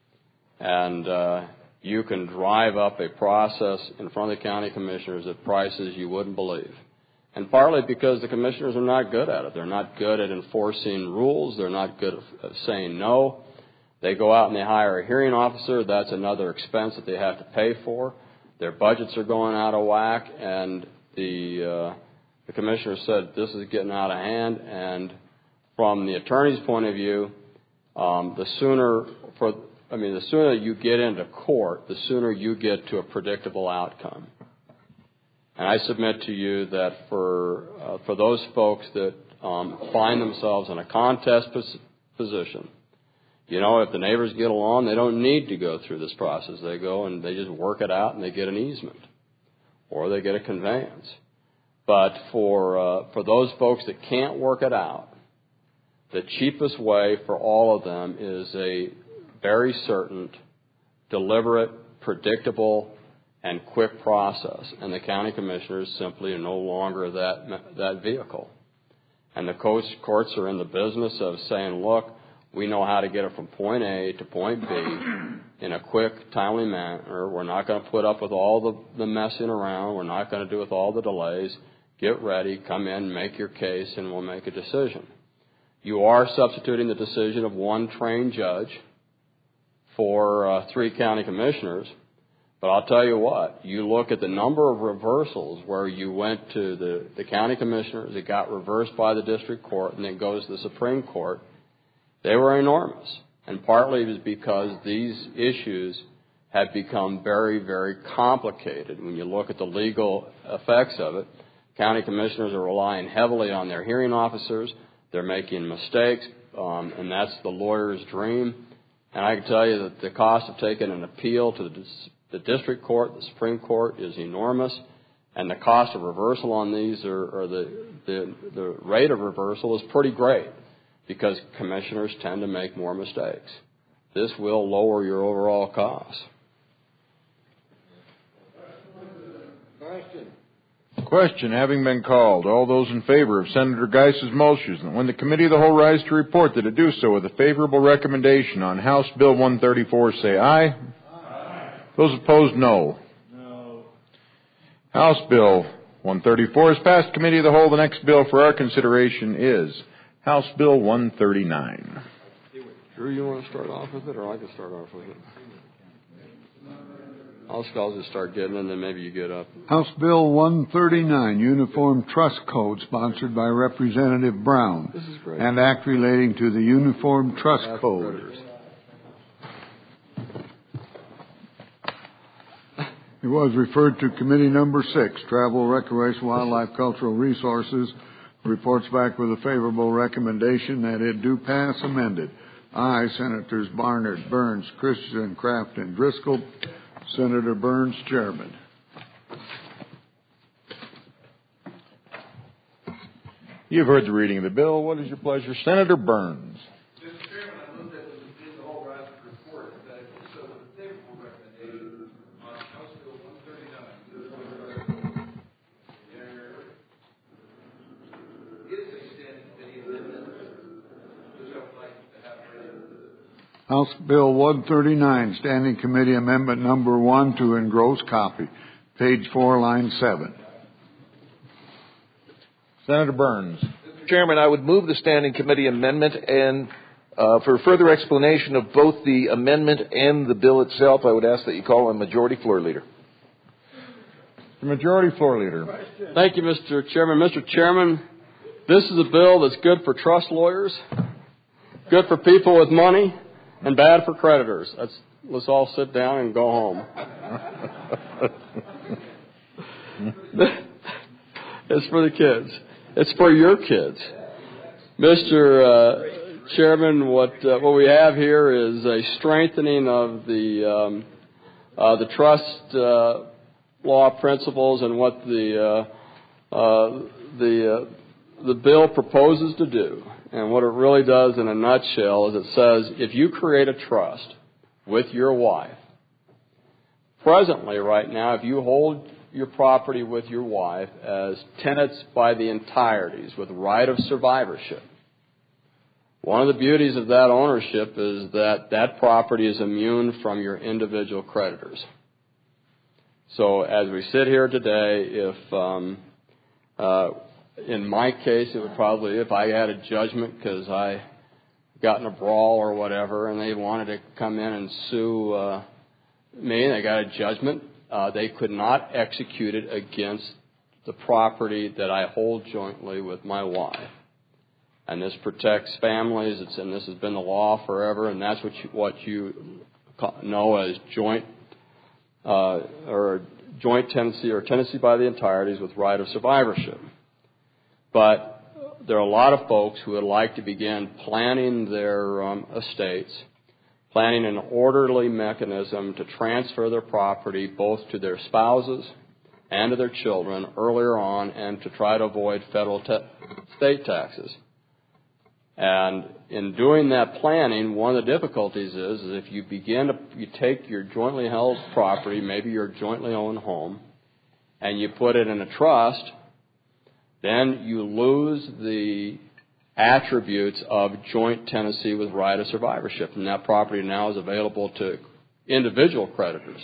and uh, you can drive up a process in front of the county commissioners at prices you wouldn't believe. And partly because the commissioners are not good at it. They're not good at enforcing rules. They're not good at saying no. They go out and they hire a hearing officer. That's another expense that they have to pay for. Their budgets are going out of whack. And the, uh, the commissioner said this is getting out of hand. And from the attorney's point of view, um, the sooner for I mean, the sooner you get into court, the sooner you get to a predictable outcome. And I submit to you that for uh, for those folks that um, find themselves in a contest pos- position, you know, if the neighbors get along, they don't need to go through this process. They go and they just work it out and they get an easement, or they get a conveyance. But for uh, for those folks that can't work it out, the cheapest way for all of them is a very certain, deliberate, predictable, and quick process, and the county commissioners simply are no longer that that vehicle. And the courts, courts are in the business of saying, look, we know how to get it from point A to point B in a quick, timely manner. We're not going to put up with all the, the messing around. We're not going to do with all the delays. Get ready, come in, make your case, and we'll make a decision. You are substituting the decision of one trained judge for uh, three county commissioners. But I'll tell you what, you look at the number of reversals where you went to the, the county commissioners, it got reversed by the district court, and then goes to the Supreme Court. They were enormous. And partly it was because these issues have become very, very complicated. When you look at the legal effects of it, county commissioners are relying heavily on their hearing officers. They're making mistakes, um, and that's the lawyer's dream. And I can tell you that the cost of taking an appeal to the The district court, the Supreme Court is enormous, and the cost of reversal on these, are, or the, the, the rate of reversal is pretty great because commissioners tend to make more mistakes. This will lower your overall costs. Question having been called, all those in favor of Senator Geis's motion, when the Committee of the Whole rise to report that it do so with a favorable recommendation on House Bill one thirty-four, say aye. Aye. Those opposed, no. No. House Bill one thirty-four is passed. Committee of the Whole. The next bill for our consideration is House Bill one thirty-nine. Drew, you want to start off with it, or I can start off with it? I'll, I'll just start getting, and then maybe you get up. House Bill one thirty-nine, Uniform Trust Code, sponsored by Representative Brown. This is great. And act relating to the Uniform Trust That's Code. Predators. It was referred to Committee Number Six, Travel, Recreation, Wildlife, Cultural Resources. Reports back with a favorable recommendation that it do pass amended. Aye, Senators Barnard, Burns, Christensen, Kraft, and Driscoll. Senator Burns, Chairman. You've heard the reading of the bill. What is your pleasure? Senator Burns. Mister Chairman, I move that the Committee of the Whole rise to report that it is so with a favorable recommendation on House Bill one thirty-nine. There is a standing committee amendment which I would like to have read. House Bill one thirty-nine, Standing Committee Amendment Number One to engross copy, page four, line seven. Senator Burns. Mister Chairman, I would move the Standing Committee amendment, and uh, for further explanation of both the amendment and the bill itself, I would ask that you call on Majority Floor Leader. The Majority Floor Leader. Thank you, Mister Chairman. Mister Chairman, this is a bill that's good for trust lawyers, good for people with money, and bad for creditors. Let's, let's all sit down and go home. It's for the kids. It's for your kids. Mister Uh, Chairman, what uh, what we have here is a strengthening of the um, uh, the trust uh, law principles and what the uh, uh, the uh, the bill proposes to do. And what it really does in a nutshell is it says if you create a trust with your wife, presently right now, if you hold your property with your wife as tenants by the entireties with right of survivorship, one of the beauties of that ownership is that that property is immune from your individual creditors. So as we sit here today, if um, uh, in my case, it would probably, if I had a judgment because I got in a brawl or whatever and they wanted to come in and sue uh, me and they got a judgment, uh, they could not execute it against the property that I hold jointly with my wife. And this protects families, it's, and this has been the law forever, and that's what you, what you know as joint uh, or joint tenancy or tenancy by the entireties with right of survivorship. But there are a lot of folks who would like to begin planning their um, estates, planning an orderly mechanism to transfer their property both to their spouses and to their children earlier on and to try to avoid federal te- state taxes. And in doing that planning, one of the difficulties is, is if you begin to, you take your jointly held property, maybe your jointly owned home, and you put it in a trust, then you lose the attributes of joint tenancy with right of survivorship. And that property now is available to individual creditors.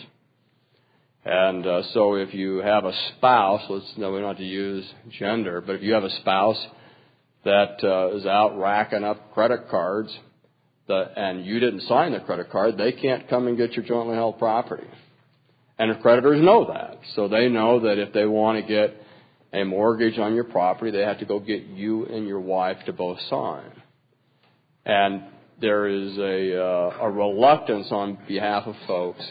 And uh, so if you have a spouse, let's, no, we don't have to use gender, but if you have a spouse that uh, is out racking up credit cards the, and you didn't sign the credit card, they can't come and get your jointly held property. And the creditors know that. So they know that if they want to get a mortgage on your property, they have to go get you and your wife to both sign. And there is a, uh, a reluctance on behalf of folks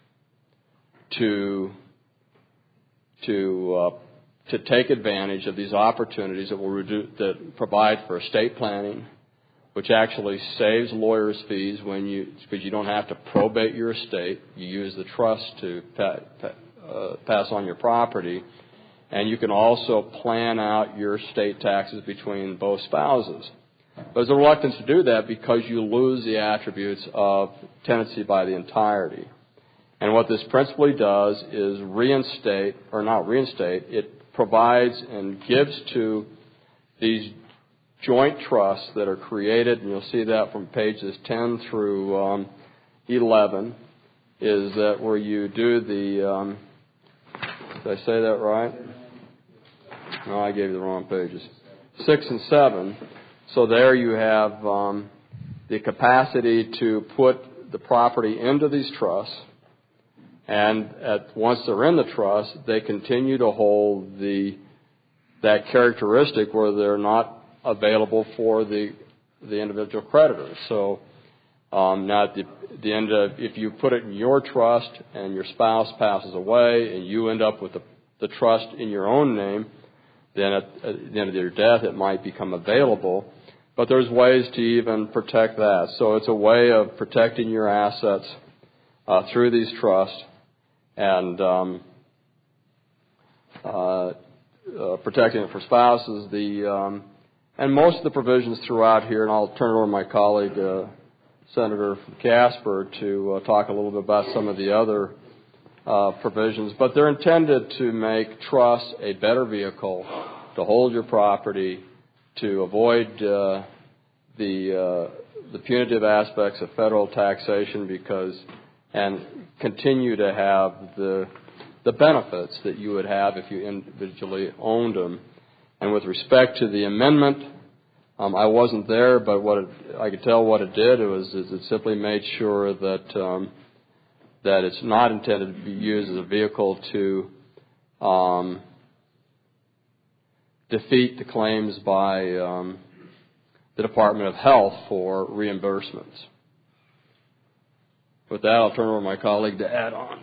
to to uh, to take advantage of these opportunities that will reduce, that provide for estate planning, which actually saves lawyers' fees when you, because you don't have to probate your estate. You use the trust to pa, pa, uh, pass on your property. And you can also plan out your estate taxes between both spouses. There's a reluctance to do that because you lose the attributes of tenancy by the entirety. And what this principally does is reinstate, or not reinstate, it provides and gives to these joint trusts that are created, and you'll see that from pages ten through um, eleven, is that where you do the, um, did I say that right? No, I gave you the wrong pages. Six and seven. So there you have um, the capacity to put the property into these trusts, and at, once they're in the trust, they continue to hold the that characteristic where they're not available for the the individual creditors. So um, now at the, the end of, if you put it in your trust and your spouse passes away and you end up with the, the trust in your own name, then at, at the end of your death it might become available. But there's ways to even protect that. So it's a way of protecting your assets uh, through these trusts and um, uh, uh, protecting it for spouses. The um, and most of the provisions throughout here, and I'll turn it over to my colleague, uh, Senator Casper, to uh, talk a little bit about some of the other uh, provisions. But they're intended to make trust a better vehicle to hold your property, to avoid uh, the uh, the punitive aspects of federal taxation, because and continue to have the the benefits that you would have if you individually owned them. And with respect to the amendment, um, I wasn't there, but what it, I could tell what it did it was is it simply made sure that um, that it's not intended to be used as a vehicle to um, defeat the claims by um, the Department of Health for reimbursements. With that, I'll turn over to my colleague to add on.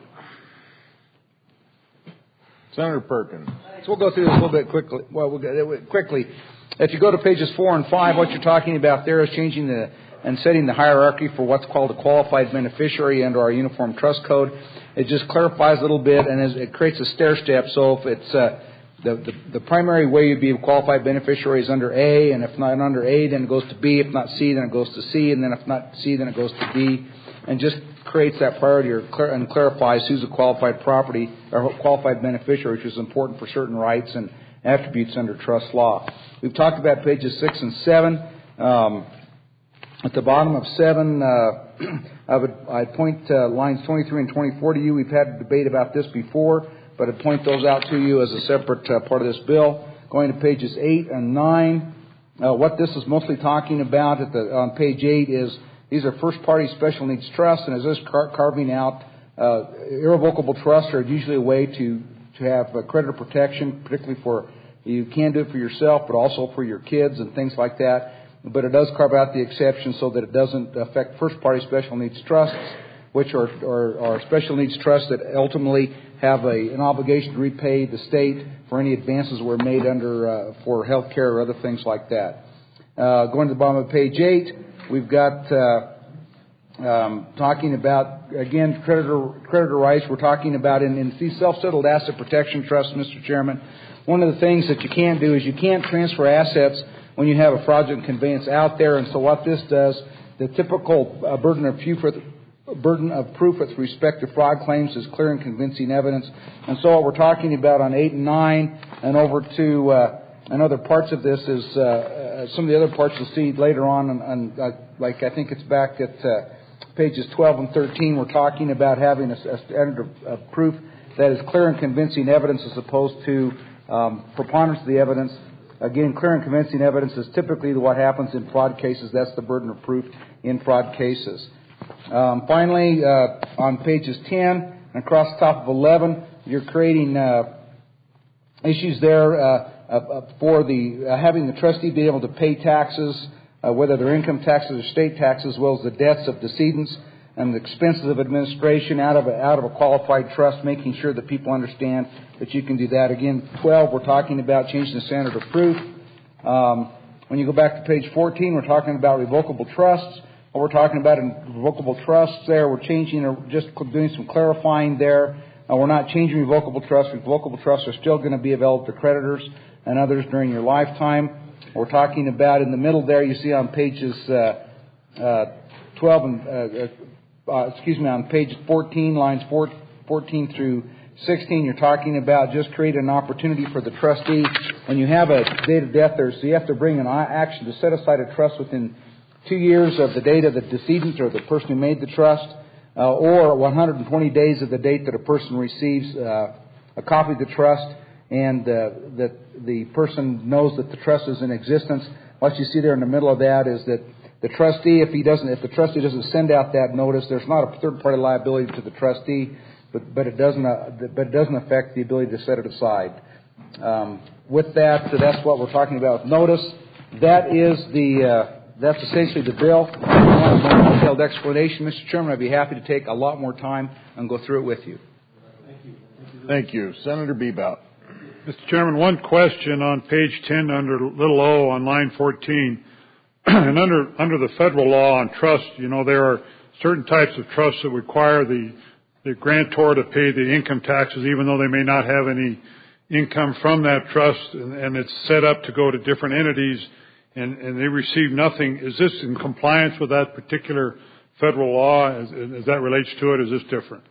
Senator Perkins. So we'll go through this a little bit quickly. Well, we'll go quickly. If you go to pages four and five, what you're talking about there is changing the and setting the hierarchy for what's called a qualified beneficiary under our Uniform Trust Code. It just clarifies a little bit, and it creates a stair step. So if it's uh, the, the the primary way you'd be a qualified beneficiary is under A, and if not under A, then it goes to B. If not C, then it goes to C, and then if not C, then it goes to D, and just creates that priority or clar- and clarifies who's a qualified property or qualified beneficiary, which is important for certain rights and attributes under trust law. We've talked about pages six and seven. Um, at the bottom of seven, uh, I would I point uh, lines twenty-three and twenty-four to you. We've had a debate about this before, but I'd point those out to you as a separate uh, part of this bill. Going to pages eight and nine, uh, what this is mostly talking about at the on page eight is these are first-party special needs trusts, and as this car- carving out uh, irrevocable trusts are usually a way to to have uh, creditor protection, particularly for you can do it for yourself, but also for your kids and things like that. But it does carve out the exception so that it doesn't affect first-party special needs trusts, which are, are, are special needs trusts that ultimately have a, an obligation to repay the state for any advances that were made under uh, for health care or other things like that. Uh, going to the bottom of page eight, we've got uh, um, talking about, again, creditor creditor rights. We're talking about in, in these self-settled asset protection trusts, Mister Chairman, one of the things that you can't do is you can't transfer assets when you have a fraudulent conveyance out there. And so what this does, the typical uh, burden of proof burden of proof with respect to fraud claims is clear and convincing evidence. And so what we're talking about on eight and nine and over to uh, and other parts of this is uh, uh, some of the other parts you'll see later on, and, and uh, like I think it's back at uh, pages twelve and thirteen. We're talking about having a, a standard of, of proof that is clear and convincing evidence as opposed to um, preponderance of the evidence. Again, clear and convincing evidence is typically what happens in fraud cases. That's the burden of proof in fraud cases. Um, finally, uh, on pages ten and across the top of eleven, you're creating uh, issues there uh, uh, for the uh, having the trustee be able to pay taxes, uh, whether they're income taxes or state taxes, as well as the debts of decedents and the expenses of administration out of a, out of a qualified trust, making sure that people understand that you can do that. Again, twelve, we're talking about changing the standard of proof. Um, When you go back to page fourteen, we're talking about revocable trusts. What we're talking about in revocable trusts there, we're changing, or just doing some clarifying there. Uh, we're not changing revocable trusts. Revocable trusts are still going to be available to creditors and others during your lifetime. We're talking about in the middle there, you see on pages uh, uh, twelve and uh, uh, excuse me, on page fourteen, lines fourteen through sixteen, you're talking about just creating an opportunity for the trustee. When you have a date of death there, so you have to bring an action to set aside a trust within two years of the date of the decedent or the person who made the trust, uh, or one hundred twenty days of the date that a person receives uh, a copy of the trust, and uh, that the person knows that the trust is in existence. What you see there in the middle of that is that the trustee, if he doesn't, if the trustee doesn't send out that notice, there's not a third-party liability to the trustee, but but it doesn't uh, but it doesn't affect the ability to set it aside. Um, with that, so that's what we're talking about. Notice that is the. Uh, That's essentially the bill. If you want a more detailed explanation, Mister Chairman, I'd be happy to take a lot more time and go through it with you. Thank you. Thank you. Thank you. Senator Bebout. Mister Chairman, one question on page ten under little o on line fourteen. And under under the federal law on trust, you know, there are certain types of trusts that require the, the grantor to pay the income taxes even though they may not have any income from that trust, and, and it's set up to go to different entities. And, and they receive nothing. Is this in compliance with that particular federal law as, as that relates to it? Is this different?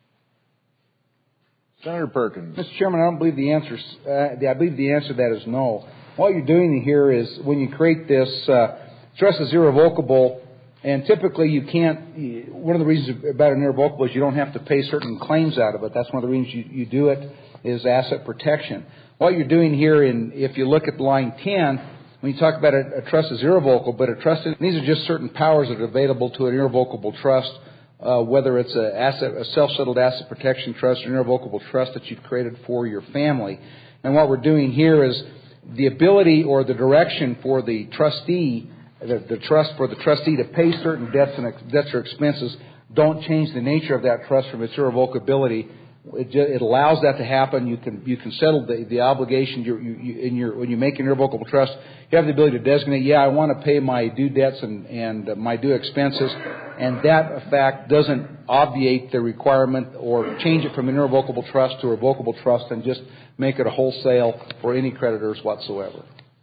Senator Perkins. Mister Chairman, I don't believe the answer. Uh, I believe the answer to that is no. What you're doing here is when you create this uh, trust is irrevocable, and typically you can't. One of the reasons about an irrevocable is you don't have to pay certain claims out of it. That's one of the reasons you, you do it is asset protection. What you're doing here, in if you look at line ten. When you talk about a, a trust is irrevocable, but a trust, these are just certain powers that are available to an irrevocable trust, uh, whether it's a, asset, a self-settled asset protection trust or an irrevocable trust that you've created for your family. And what we're doing here is the ability or the direction for the trustee, the, the trust for the trustee to pay certain debts and debts or expenses don't change the nature of that trust from its irrevocability. It, just, it allows that to happen. You can you can settle the, the obligation you, you, in your when you make an irrevocable trust. You have the ability to designate, yeah, I want to pay my due debts and and uh, my due expenses, and that fact doesn't obviate the requirement or change it from an irrevocable trust to a revocable trust, and just make it a wholesale for any creditors whatsoever.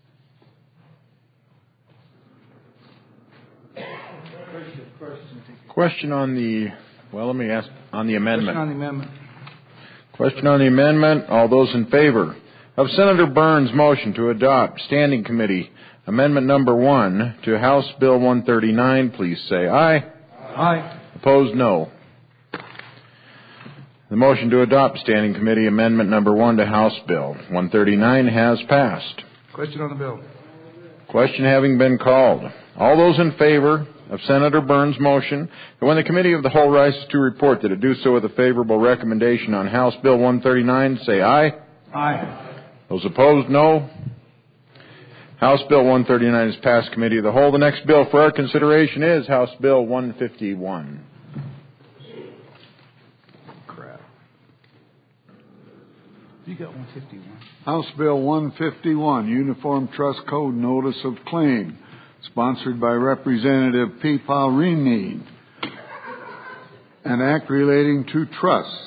Question on the well, let me ask on the amendment. Question on the amendment. Question on the amendment. All those in favor of Senator Burns' motion to adopt Standing Committee Amendment Number One to House Bill one thirty-nine, please say aye. Aye. Opposed, no. The motion to adopt Standing Committee Amendment Number One to House Bill one thirty-nine has passed. Question on the bill. Question having been called. All those in favor of Senator Burns' motion that when the Committee of the Whole rises to report that it do so with a favorable recommendation on House Bill one thirty-nine, say aye. Aye. Those opposed, no. House Bill one thirty-nine is passed Committee of the Whole. The next bill for our consideration is House Bill one fifty-one. Crap. You got one fifty-one. House Bill one fifty-one, Uniform Trust Code Notice of Claim, sponsored by Representative P. Paurini, an act relating to trusts.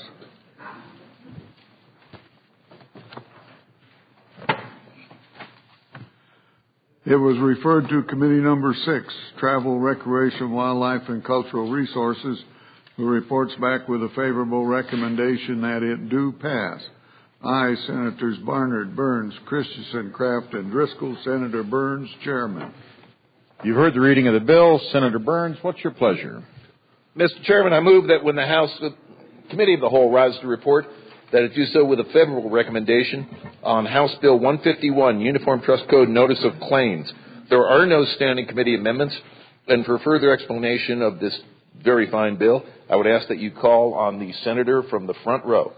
It was referred to Committee Number Six, Travel, Recreation, Wildlife, and Cultural Resources, who reports back with a favorable recommendation that it do pass. Aye, Senators Barnard, Burns, Christensen, Kraft, and Driscoll. Senator Burns, Chairman. You've heard the reading of the bill. Senator Burns, what's your pleasure? Mister Chairman, I move that when the House uh, Committee of the Whole rises to report, that it do so with a favorable recommendation on House Bill one fifty-one, Uniform Trust Code Notice of Claims. There are no standing committee amendments, and for further explanation of this very fine bill, I would ask that you call on the senator from the front row.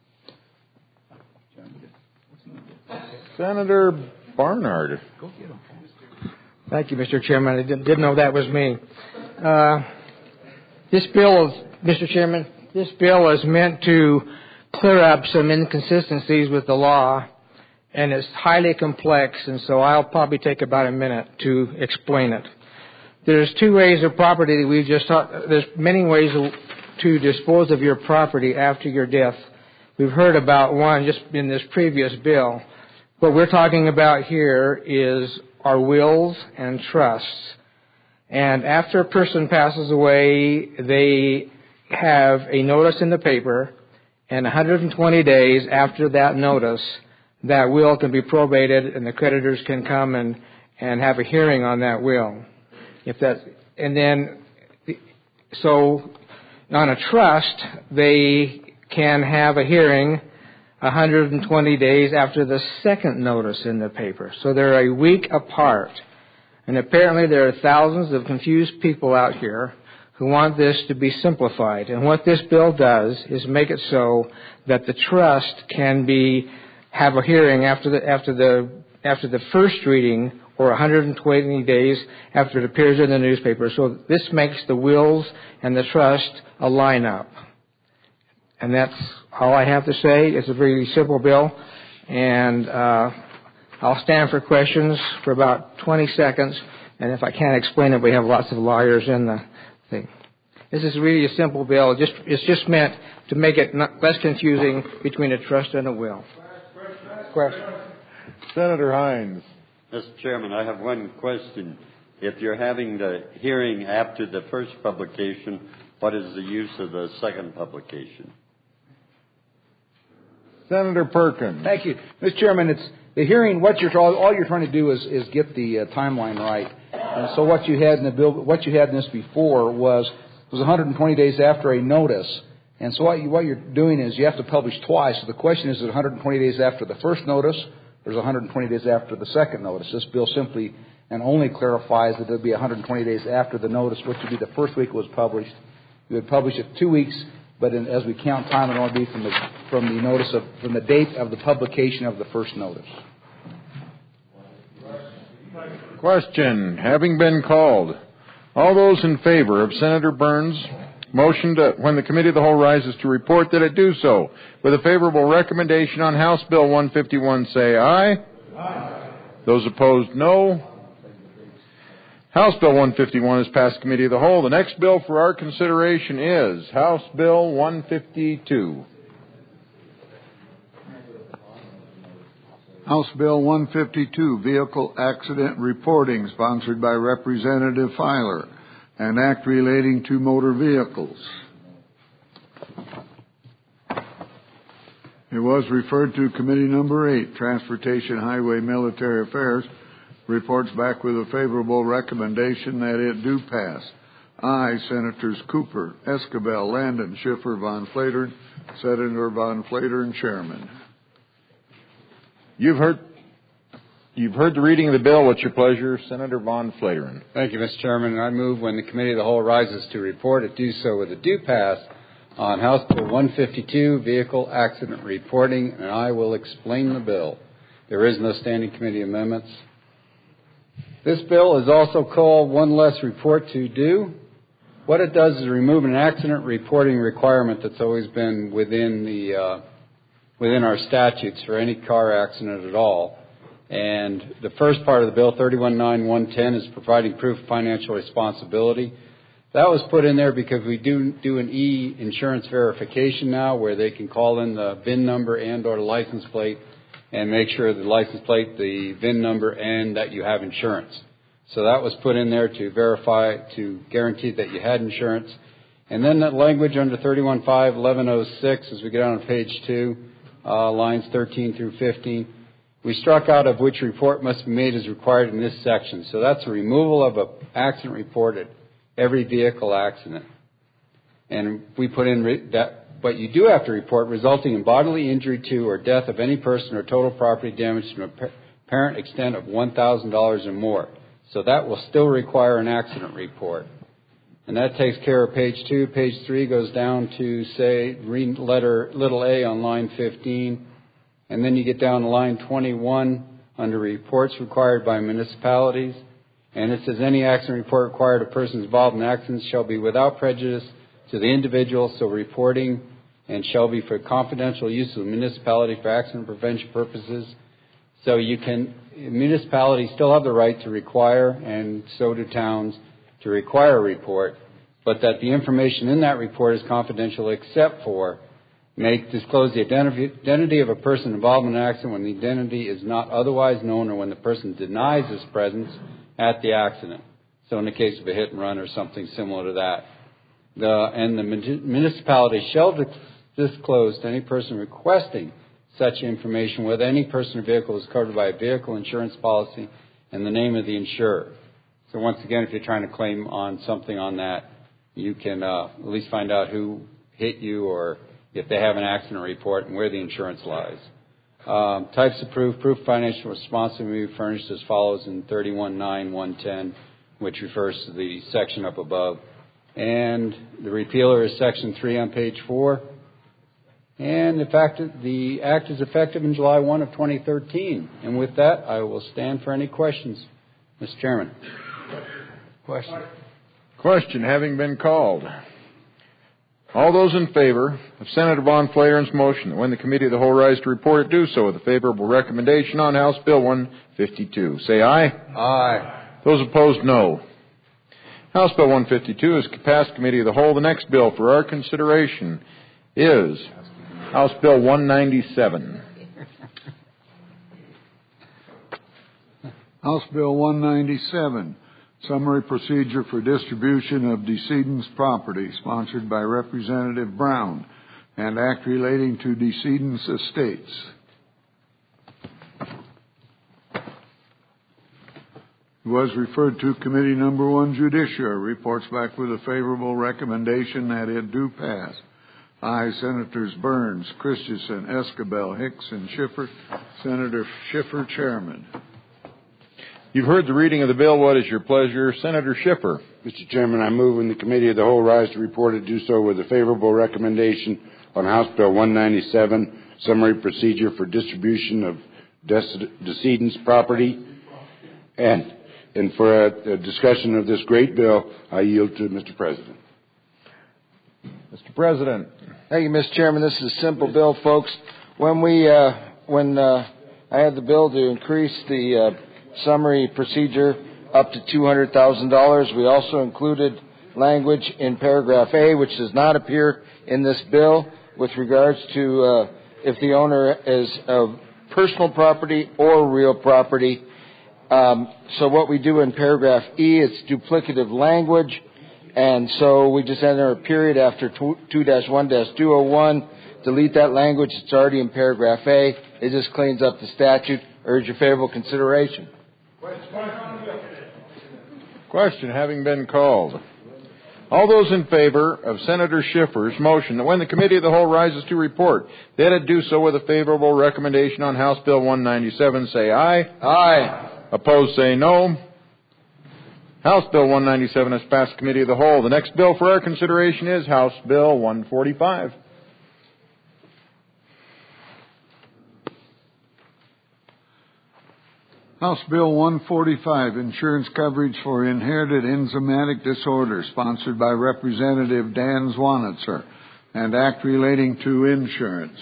Senator Barnard. Thank you, Mister Chairman. I didn't, didn't know that was me. Uh, this bill, is, Mister Chairman, this bill is meant to clear up some inconsistencies with the law and it's highly complex, and so I'll probably take about a minute to explain it. There's two ways of property that we've just talked. There's many ways to dispose of your property after your death. We've heard about one just in this previous bill. What we're talking about here is our wills and trusts. And after a person passes away, they have a notice in the paper, and one hundred twenty days after that notice, that will can be probated, and the creditors can come and, and have a hearing on that will. If that, and then, so on a trust, they can have a hearing one hundred twenty days after the second notice in the paper. So they're a week apart. And apparently there are thousands of confused people out here who want this to be simplified. And what this bill does is make it so that the trust can be have a hearing after the after the after the first reading, or one hundred twenty days after it appears in the newspaper. So this makes the wills and the trust a line-up. And that's all I have to say. It's a very simple bill. And uh, I'll stand for questions for about twenty seconds. And if I can't explain it, we have lots of lawyers in the thing. This is really a simple bill. It just, it's just meant to make it not, less confusing between a trust and a will. Question. Senator Hines. Mister Chairman, I have one question. If you're having the hearing after the first publication, what is the use of the second publication? Senator Perkins. Thank you, Mister Chairman. It's the hearing. What you're all you're trying to do is, is get the uh, timeline right. And so what you had in the bill, what you had in this before was was one hundred twenty days after a notice. And so what, you, what you're doing is you have to publish twice. So the question is, is it one hundred twenty days after the first notice, or is it one hundred twenty days after the second notice? This bill simply and only clarifies that it will be one hundred twenty days after the notice, which would be the first week it was published. You would publish it two weeks, but in, as we count time, it will only be from the from the notice of from the date of the publication of the first notice. Question having been called. All those in favor of Senator Burns' motion to, when the Committee of the Whole rises to report, that it do so. With a favorable recommendation on House Bill one fifty-one, say aye. Aye. Those opposed, no. House Bill one fifty-one is passed Committee of the Whole. The next bill for our consideration is House Bill one fifty-two. House Bill one fifty-two, Vehicle Accident Reporting, sponsored by Representative Filer, an act relating to motor vehicles. It was referred to Committee Number eight, Transportation, Highway, Military Affairs, reports back with a favorable recommendation that it do pass. Aye, Senators Cooper, Escabel, Landon, Schiffer, Von Flatern, Senator Von Flatern, Chairman. You've heard, you've heard the reading of the bill. What's your pleasure, Senator Von Flatern? Thank you, Mister Chairman. I move when the Committee of the Whole rises to report, it do so with a due pass on House Bill one fifty-two, Vehicle Accident Reporting, and I will explain the bill. There is no standing committee amendments. This bill is also called One Less Report to Do. What it does is remove an accident reporting requirement that's always been within the uh, within our statutes for any car accident at all. And the first part of the bill, thirty-one nine one ten, is providing proof of financial responsibility. That was put in there because we do do an e-insurance verification now where they can call in the V I N number and or the license plate and make sure the license plate, the V I N number, and that you have insurance. So that was put in there to verify, to guarantee that you had insurance. And then that language under thirty-one five eleven oh six, as we get on page two, uh, lines thirteen through fifteen, we struck out of which report must be made as required in this section. So that's a removal of an accident report at every vehicle accident. And we put in re- that, but you do have to report resulting in bodily injury to or death of any person or total property damage to an apparent extent of one thousand dollars or more. So that will still require an accident report. And that takes care of page two. Page three goes down to, say, letter little a on line fifteen. And then you get down to line twenty-one under reports required by municipalities. And it says any accident report required of persons involved in accidents shall be without prejudice to the individual, so reporting and shall be for confidential use of the municipality for accident prevention purposes. So you can, municipalities still have the right to require, and so do towns, to require a report, but that the information in that report is confidential except for make disclose the identity of a person involved in an accident when the identity is not otherwise known or when the person denies his presence at the accident. So in the case of a hit and run or something similar to that. The, and the municipality shall disclose to any person requesting such information whether any person or vehicle is covered by a vehicle insurance policy and the name of the insurer. So once again, if you're trying to claim on something on that, you can uh, at least find out who hit you or if they have an accident report and where the insurance lies. Um, types of proof. Proof of financial responsibility will be furnished as follows in thirty-one nine one ten, which refers to the section up above. And the repealer is section three on page four. And the fact that the act is effective in July first of twenty thirteen. And with that, I will stand for any questions. Mister Chairman. Question. Question having been called. All those in favor of Senator Von Flaren's motion that when the Committee of the Whole rise to report it, do so with a favorable recommendation on House Bill one fifty-two. Say aye. Aye. Those opposed, no. House Bill one fifty-two is passed Committee of the Whole. The next bill for our consideration is House Bill one ninety-seven. House Bill one ninety-seven, Summary Procedure for Distribution of Decedent's Property, sponsored by Representative Brown, and Act relating to decedent's estates. It was referred to Committee Number One, Judiciary, reports back with a favorable recommendation that it do pass. Aye, Senators Burns, Christensen, Escabel, Hicks, and Schiffer. Senator Schiffer, Chairman. You've heard the reading of the bill. What is your pleasure? Senator Schiffer. Mister Chairman, I move in the Committee of the Whole rise to report it, do so with a favorable recommendation on House Bill one ninety-seven, Summary Procedure for Distribution of Decedent's Property. And, and for a, a discussion of this great bill, I yield to Mister President. Mister President. Thank you, Mister Chairman. This is a simple bill, folks. When we, uh, when uh, I had the bill to increase the uh, summary procedure up to two hundred thousand dollars, we also included language in paragraph A, which does not appear in this bill, with regards to uh, if the owner is of personal property or real property. Um, so what we do in paragraph E, it's duplicative language. And so we just enter a period after two dash one dash two oh one, delete that language. It's already in paragraph A. It just cleans up the statute. Urge your favorable consideration. Question having been called. All those in favor of Senator Schiffer's motion that when the Committee of the Whole rises to report, that it do so with a favorable recommendation on House Bill one ninety-seven, say aye. Aye. Opposed, say no. House Bill one ninety-seven has passed Committee of the Whole. The next bill for our consideration is House Bill one forty-five. House Bill one forty-five, Insurance Coverage for Inherited Enzymatic Disorders, sponsored by Representative Dan Zwanitzer, and Act relating to insurance.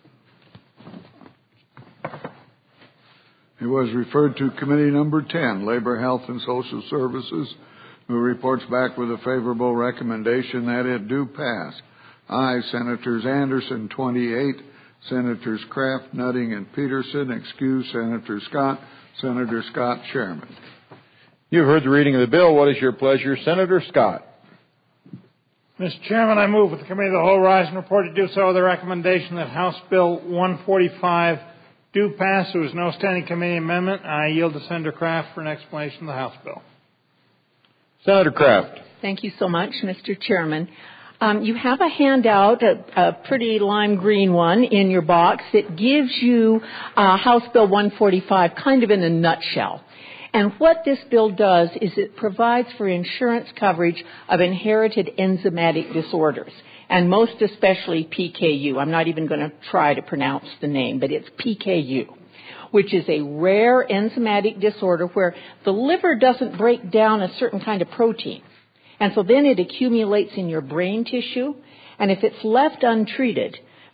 It was referred to Committee Number ten, Labor, Health, and Social Services, who reports back with a favorable recommendation that it do pass. Aye, Senators Anderson, twenty-eight, Senators Kraft, Nutting, and Peterson. Excuse, Senator Scott. Senator Scott, Chairman. You've heard the reading of the bill. What is your pleasure? Senator Scott. Mister Chairman, I move with the Committee of the Whole rise and report to do so with the recommendation that House Bill one forty-five do pass. There was no standing committee amendment. I yield to Senator Kraft for an explanation of the House bill. Senator Kraft. Thank you so much, Mister Chairman. Um, you have a handout, a, a pretty lime green one, in your box that gives you uh, House Bill one forty-five kind of in a nutshell. And what this bill does is it provides for insurance coverage of inherited enzymatic disorders, and most especially P K U. I'm not even going to try to pronounce the name, but it's P K U, which is a rare enzymatic disorder where the liver doesn't break down a certain kind of protein. And so then it accumulates in your brain tissue, and if it's left untreated,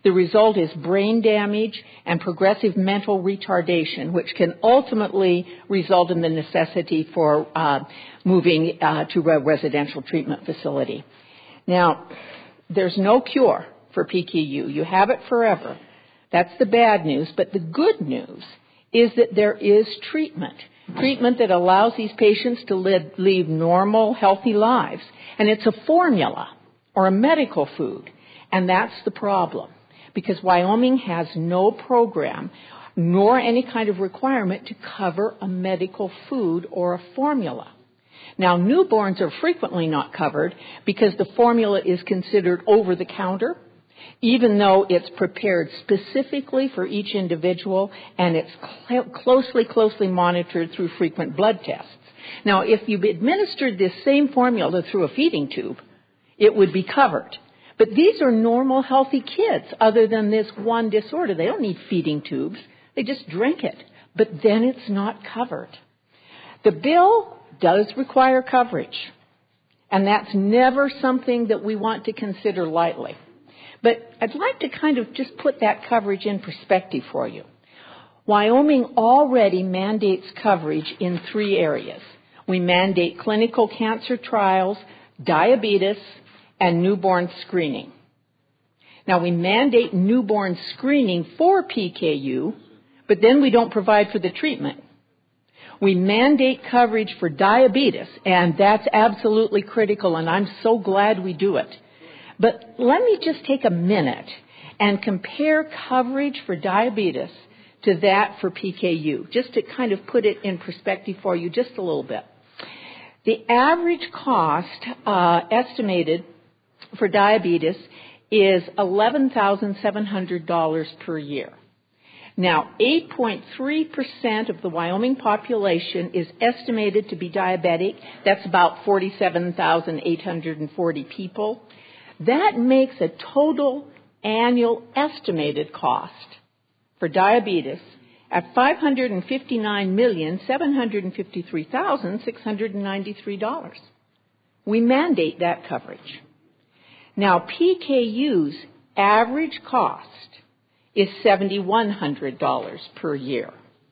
The result is brain damage and progressive mental retardation, which can ultimately result in the necessity for uh, moving uh, to a residential treatment facility. Now, there's no cure for P K U. You have it forever. That's the bad news. But the good news is that there is treatment. Treatment that allows these patients to live, lead normal, healthy lives. And it's a formula or a medical food. And that's the problem. Because Wyoming has no program nor any kind of requirement to cover a medical food or a formula. Now, newborns are frequently not covered because the formula is considered over-the-counter, even though it's prepared specifically for each individual and it's cl- closely, closely monitored through frequent blood tests. Now, if you administered this same formula through a feeding tube, it would be covered. But these are normal, healthy kids other than this one disorder. They don't need feeding tubes. They just drink it. But then it's not covered. The bill does require coverage. And that's never something that we want to consider lightly. But I'd like to kind of just put that coverage in perspective for you. Wyoming already mandates coverage in three areas. We mandate clinical cancer trials, diabetes, and newborn screening. Now, we mandate newborn screening for P K U, but then we don't provide for the treatment. We mandate coverage for diabetes, and that's absolutely critical, and I'm so glad we do it. But let me just take a minute and compare coverage for diabetes to that for P K U, just to kind of put it in perspective for you just a little bit. The average cost uh, estimated for diabetes is eleven thousand seven hundred dollars per year. Now, eight point three percent of the Wyoming population is estimated to be diabetic. That's about forty-seven thousand eight hundred forty people. That makes a total annual estimated cost for diabetes at five hundred fifty-nine million seven hundred fifty-three thousand six hundred ninety-three dollars. We mandate that coverage. Now, P K U's average cost is seven thousand one hundred dollars per year.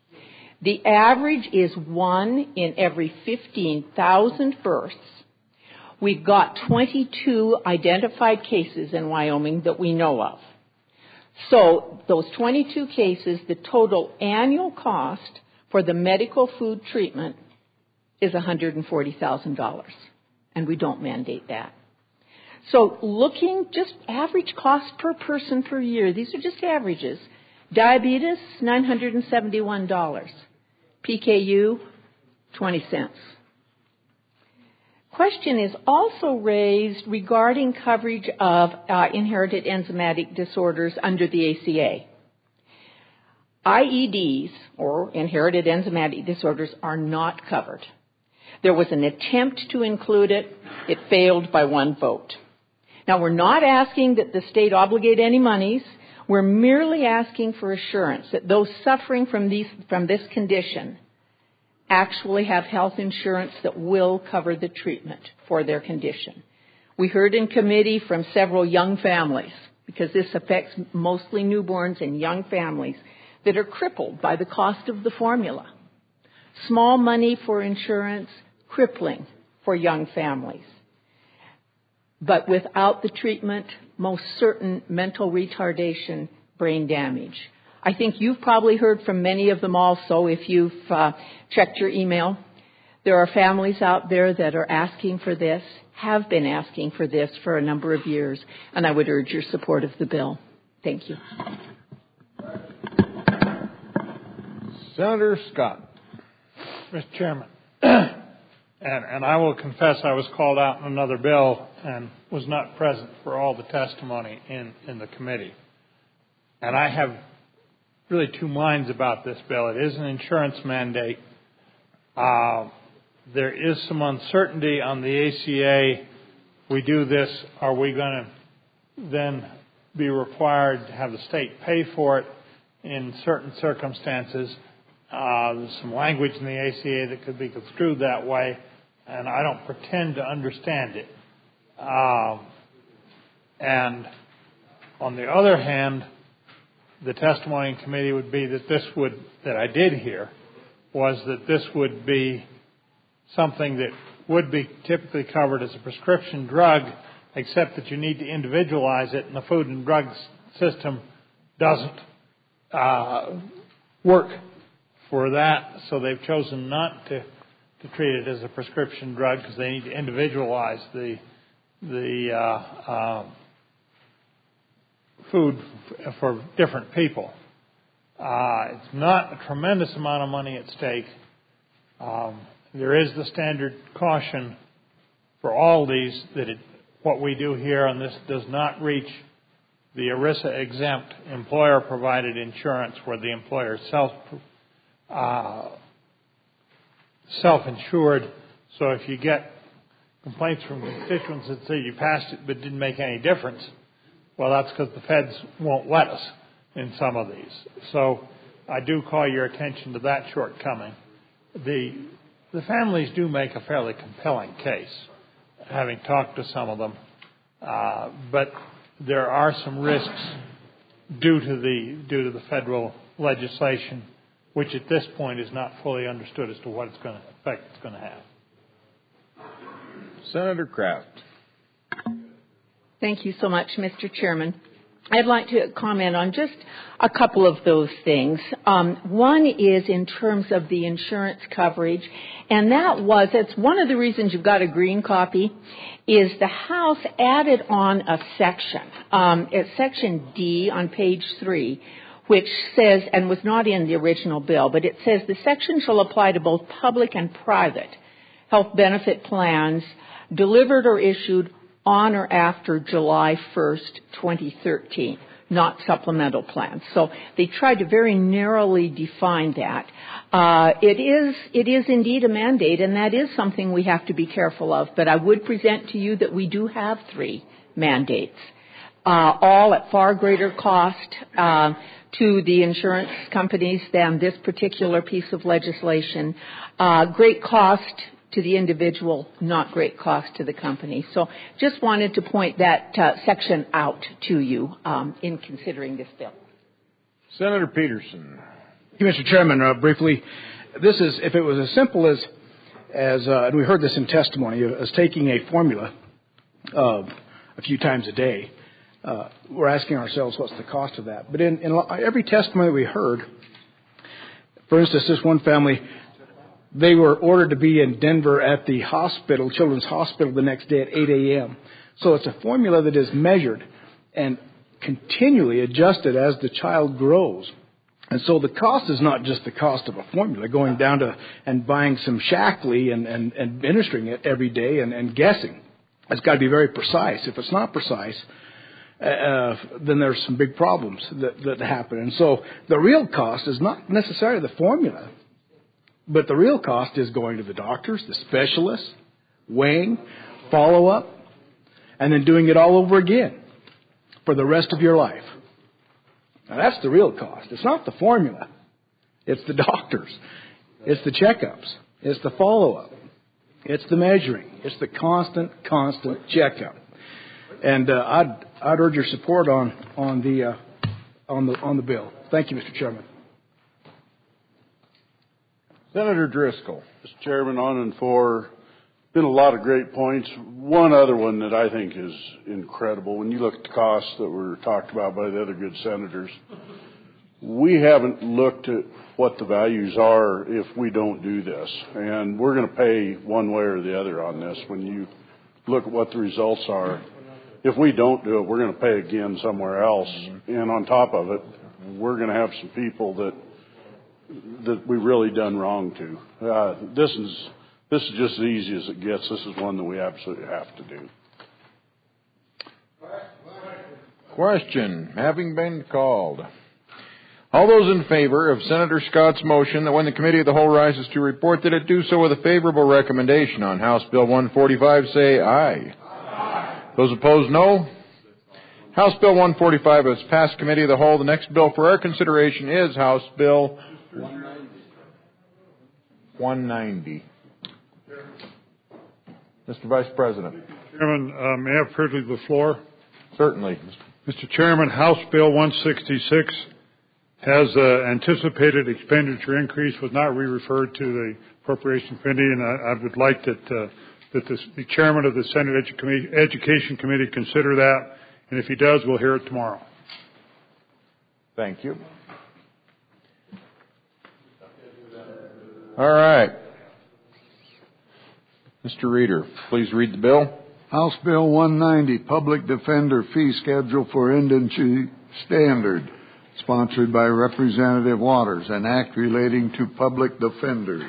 The average is one in every fifteen thousand births. We've got twenty-two identified cases in Wyoming that we know of. So, those twenty-two cases, the total annual cost for the medical food treatment is one hundred forty thousand dollars. And we don't mandate that. So looking just average cost per person per year, these are just averages. Diabetes, nine hundred seventy-one dollars. P K U, twenty cents. Question is also raised regarding coverage of uh, inherited enzymatic disorders under the A C A. I E Ds, or inherited enzymatic disorders, are not covered. There was an attempt to include it. It failed by one vote. Now, we're not asking that the state obligate any monies. We're merely asking for assurance that those suffering from these, from this condition actually have health insurance that will cover the treatment for their condition. We heard in committee from several young families, because this affects mostly newborns and young families, that are crippled by the cost of the formula. Small money for insurance, crippling for young families. But without the treatment, most certain mental retardation, brain damage. I think you've probably heard from many of them also if you've uh, checked your email. There are families out there that are asking for this, have been asking for this for a number of years, and I would urge your support of the bill. Thank you. Senator Scott. Mister Chairman, and, and I will confess I was called out in another bill and was not present for all the testimony in, in the committee. And I have really two minds about this bill. It is an insurance mandate. Uh, there is some uncertainty on the A C A. We do this, are we going to then be required to have the state pay for it in certain circumstances? Uh, there's some language in the A C A that could be construed that way, and I don't pretend to understand it. Uh, and On the other hand, the testimony in committee would be that this would, that I did hear, was that this would be something that would be typically covered as a prescription drug, except that you need to individualize it, and the Food and Drug system doesn't uh, work for that, so they've chosen not to, to treat it as a prescription drug because they need to individualize the the uh, uh, food f- for different people. Uh, it's not a tremendous amount of money at stake. Um, there is the standard caution for all these that it, what we do here on this does not reach the ERISA exempt employer provided insurance where the employer is self uh, self-insured. So if you get complaints from constituents that say you passed it but didn't make any difference, well, that's because the feds won't let us in some of these. So I do call your attention to that shortcoming. The the families do make a fairly compelling case, having talked to some of them, uh, but there are some risks due to the due to the federal legislation, which at this point is not fully understood as to what it's going to effect it's going to have. Senator Kraft. Thank you so much, Mister Chairman. I'd like to comment on just a couple of those things. Um, one is in terms of the insurance coverage, and that was, it's one of the reasons you've got a green copy, is the House added on a section. Um, it's Section D on page three, which says, and was not in the original bill, but it says the section shall apply to both public and private health benefit plans delivered or issued on or after July first, twenty thirteen, not supplemental plans. So they tried to very narrowly define that. Uh, it is it is indeed a mandate, and that is something we have to be careful of. But I would present to you that we do have three mandates, uh, all at far greater cost uh, to the insurance companies than this particular piece of legislation. Uh, great cost to the individual, not great cost to the company. So just wanted to point that uh, section out to you um, in considering this bill. Senator Peterson. Thank you, Mister Chairman. Uh, briefly, this is, if it was as simple as, as uh, and we heard this in testimony, as taking a formula uh, a few times a day, uh, we're asking ourselves what's the cost of that. But in, in every testimony we heard, for instance, this one family, they were ordered to be in Denver at the hospital, Children's Hospital, the next day at eight a.m. So it's a formula that is measured and continually adjusted as the child grows. And so the cost is not just the cost of a formula, going down to and buying some Shackley and, and, and administering it every day and, and guessing. It's got to be very precise. If it's not precise, uh, then there's some big problems that, that happen. And so the real cost is not necessarily the formula. But the real cost is going to the doctors, the specialists, weighing, follow-up, and then doing it all over again for the rest of your life. Now, that's the real cost. It's not the formula. It's the doctors. It's the checkups. It's the follow-up. It's the measuring. It's the constant, constant checkup. And uh, I'd, I'd urge your support on, on, the, uh, on, the, on the bill. Thank you, Mister Chairman. Senator Driscoll. Mister Chairman, on and for, been a lot of great points. One other one that I think is incredible, when you look at the costs that were talked about by the other good senators, we haven't looked at what the values are if we don't do this. And we're going to pay one way or the other on this when you look at what the results are. If we don't do it, we're going to pay again somewhere else. And on top of it, we're going to have some people that that we've really done wrong to. Uh, this is this is just as easy as it gets. This is one that we absolutely have to do. Question having been called. All those in favor of Senator Scott's motion that when the Committee of the Whole rises to report that it do so with a favorable recommendation on House Bill one forty-five, say aye. Aye. Those opposed, no. House Bill one forty-five has passed Committee of the Whole. The next bill for our consideration is House Bill one ninety. Mister Vice President. Chairman, uh, may I have privilege of the floor? Certainly. Mister Chairman, House Bill one sixty-six has uh, anticipated expenditure increase, was not re-referred to the Appropriation Committee, and I, I would like that, uh, that the, the Chairman of the Senate Edu- Education Committee consider that, and if he does, we'll hear it tomorrow. Thank you. All right. Mister Reader, please read the bill. House Bill one ninety, Public Defender Fee Schedule for Indigent Standard, sponsored by Representative Waters, an act relating to public defenders.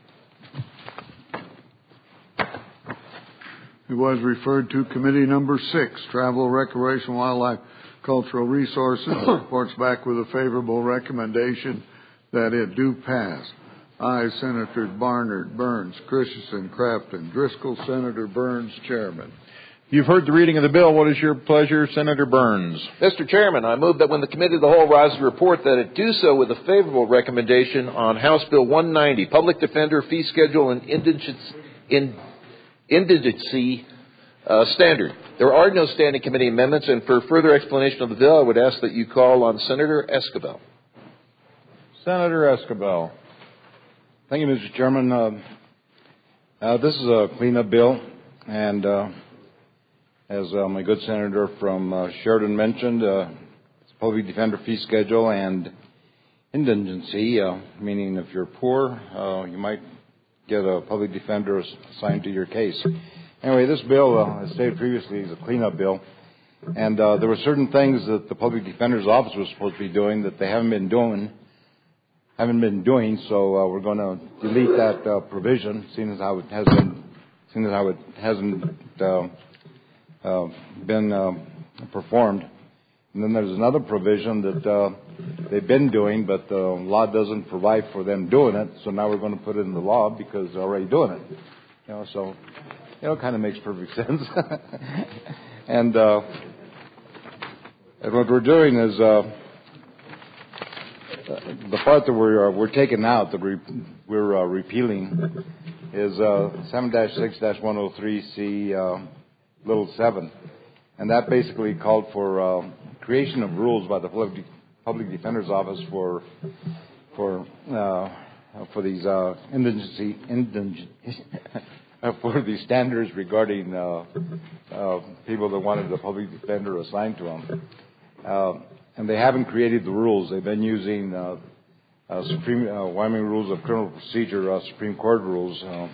It was referred to Committee Number Six, Travel, Recreation, Wildlife, Cultural Resources. Reports back with a favorable recommendation that it do pass. I, Senators Barnard, Burns, Christensen, Crafton, Driscoll, Senator Burns, Chairman. You've heard the reading of the bill. What is your pleasure, Senator Burns? Mister Chairman, I move that when the Committee of the Whole rises to report that it do so with a favorable recommendation on House Bill one ninety, Public Defender Fee Schedule and Indigency, indigency uh, Standard. There are no standing committee amendments, and for further explanation of the bill, I would ask that you call on Senator Esquivel. Senator Esquivel. Thank you, Mister Chairman. Uh, uh, this is a cleanup bill, and uh, as uh, my good senator from uh, Sheridan mentioned, uh, it's a public defender fee schedule and indigency, uh, meaning if you're poor, uh, you might get a public defender assigned to your case. Anyway, this bill, uh, as stated previously, is a cleanup bill, and uh, there were certain things that the public defender's office was supposed to be doing that they haven't been doing. haven't been doing, so uh, we're going to delete that uh, provision, seeing as how it has been, seeing as how it hasn't uh, uh, been uh, performed. And then there's another provision that uh, they've been doing, but the law doesn't provide for them doing it. So now we're going to put it in the law because they're already doing it. You know, so you know, it kind of makes perfect sense. and uh, and what we're doing is. Uh, The part that we're uh, we're taking out, that we're, we're uh, repealing, is uh, seven dash six dash one oh three C uh, little seven, and that basically called for uh, creation of rules by the Public, Public Defender's Office for for uh, for these uh, indigency indigent, for these standards regarding uh, uh, people that wanted a public defender assigned to them. Uh, And they haven't created the rules. They've been using uh, uh, Supreme uh, Wyoming Rules of Criminal Procedure, uh, Supreme Court rules. Uh,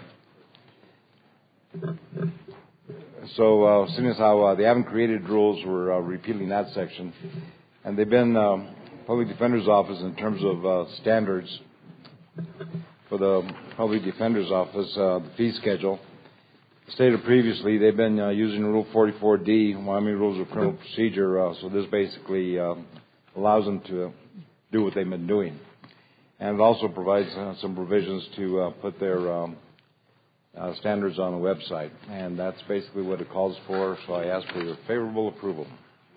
so, uh, seeing as how uh, they haven't created rules, we're uh, repealing that section. And they've been uh, Public Defender's Office in terms of uh, standards for the Public Defender's Office, uh, the fee schedule. Stated previously, they've been uh, using Rule forty-four D, Wyoming Rules of Criminal Procedure, uh, so this basically uh, allows them to do what they've been doing. And it also provides uh, some provisions to uh, put their um, uh, standards on the website. And that's basically what it calls for, so I ask for your favorable approval.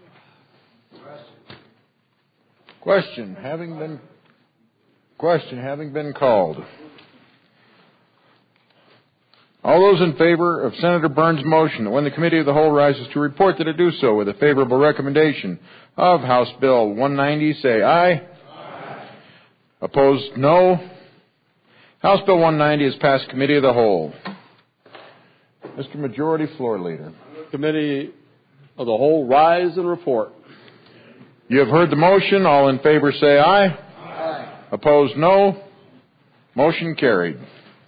Question having been, question having been called. All those in favor of Senator Burns' motion that when the Committee of the Whole rises to report that it do so with a favorable recommendation of House Bill one ninety, say aye. Aye. Opposed, no. House Bill one ninety is passed Committee of the Whole. Mister Majority Floor Leader. Committee of the Whole rise and report. You have heard the motion. All in favor say aye. Aye. Opposed, no. Motion carried.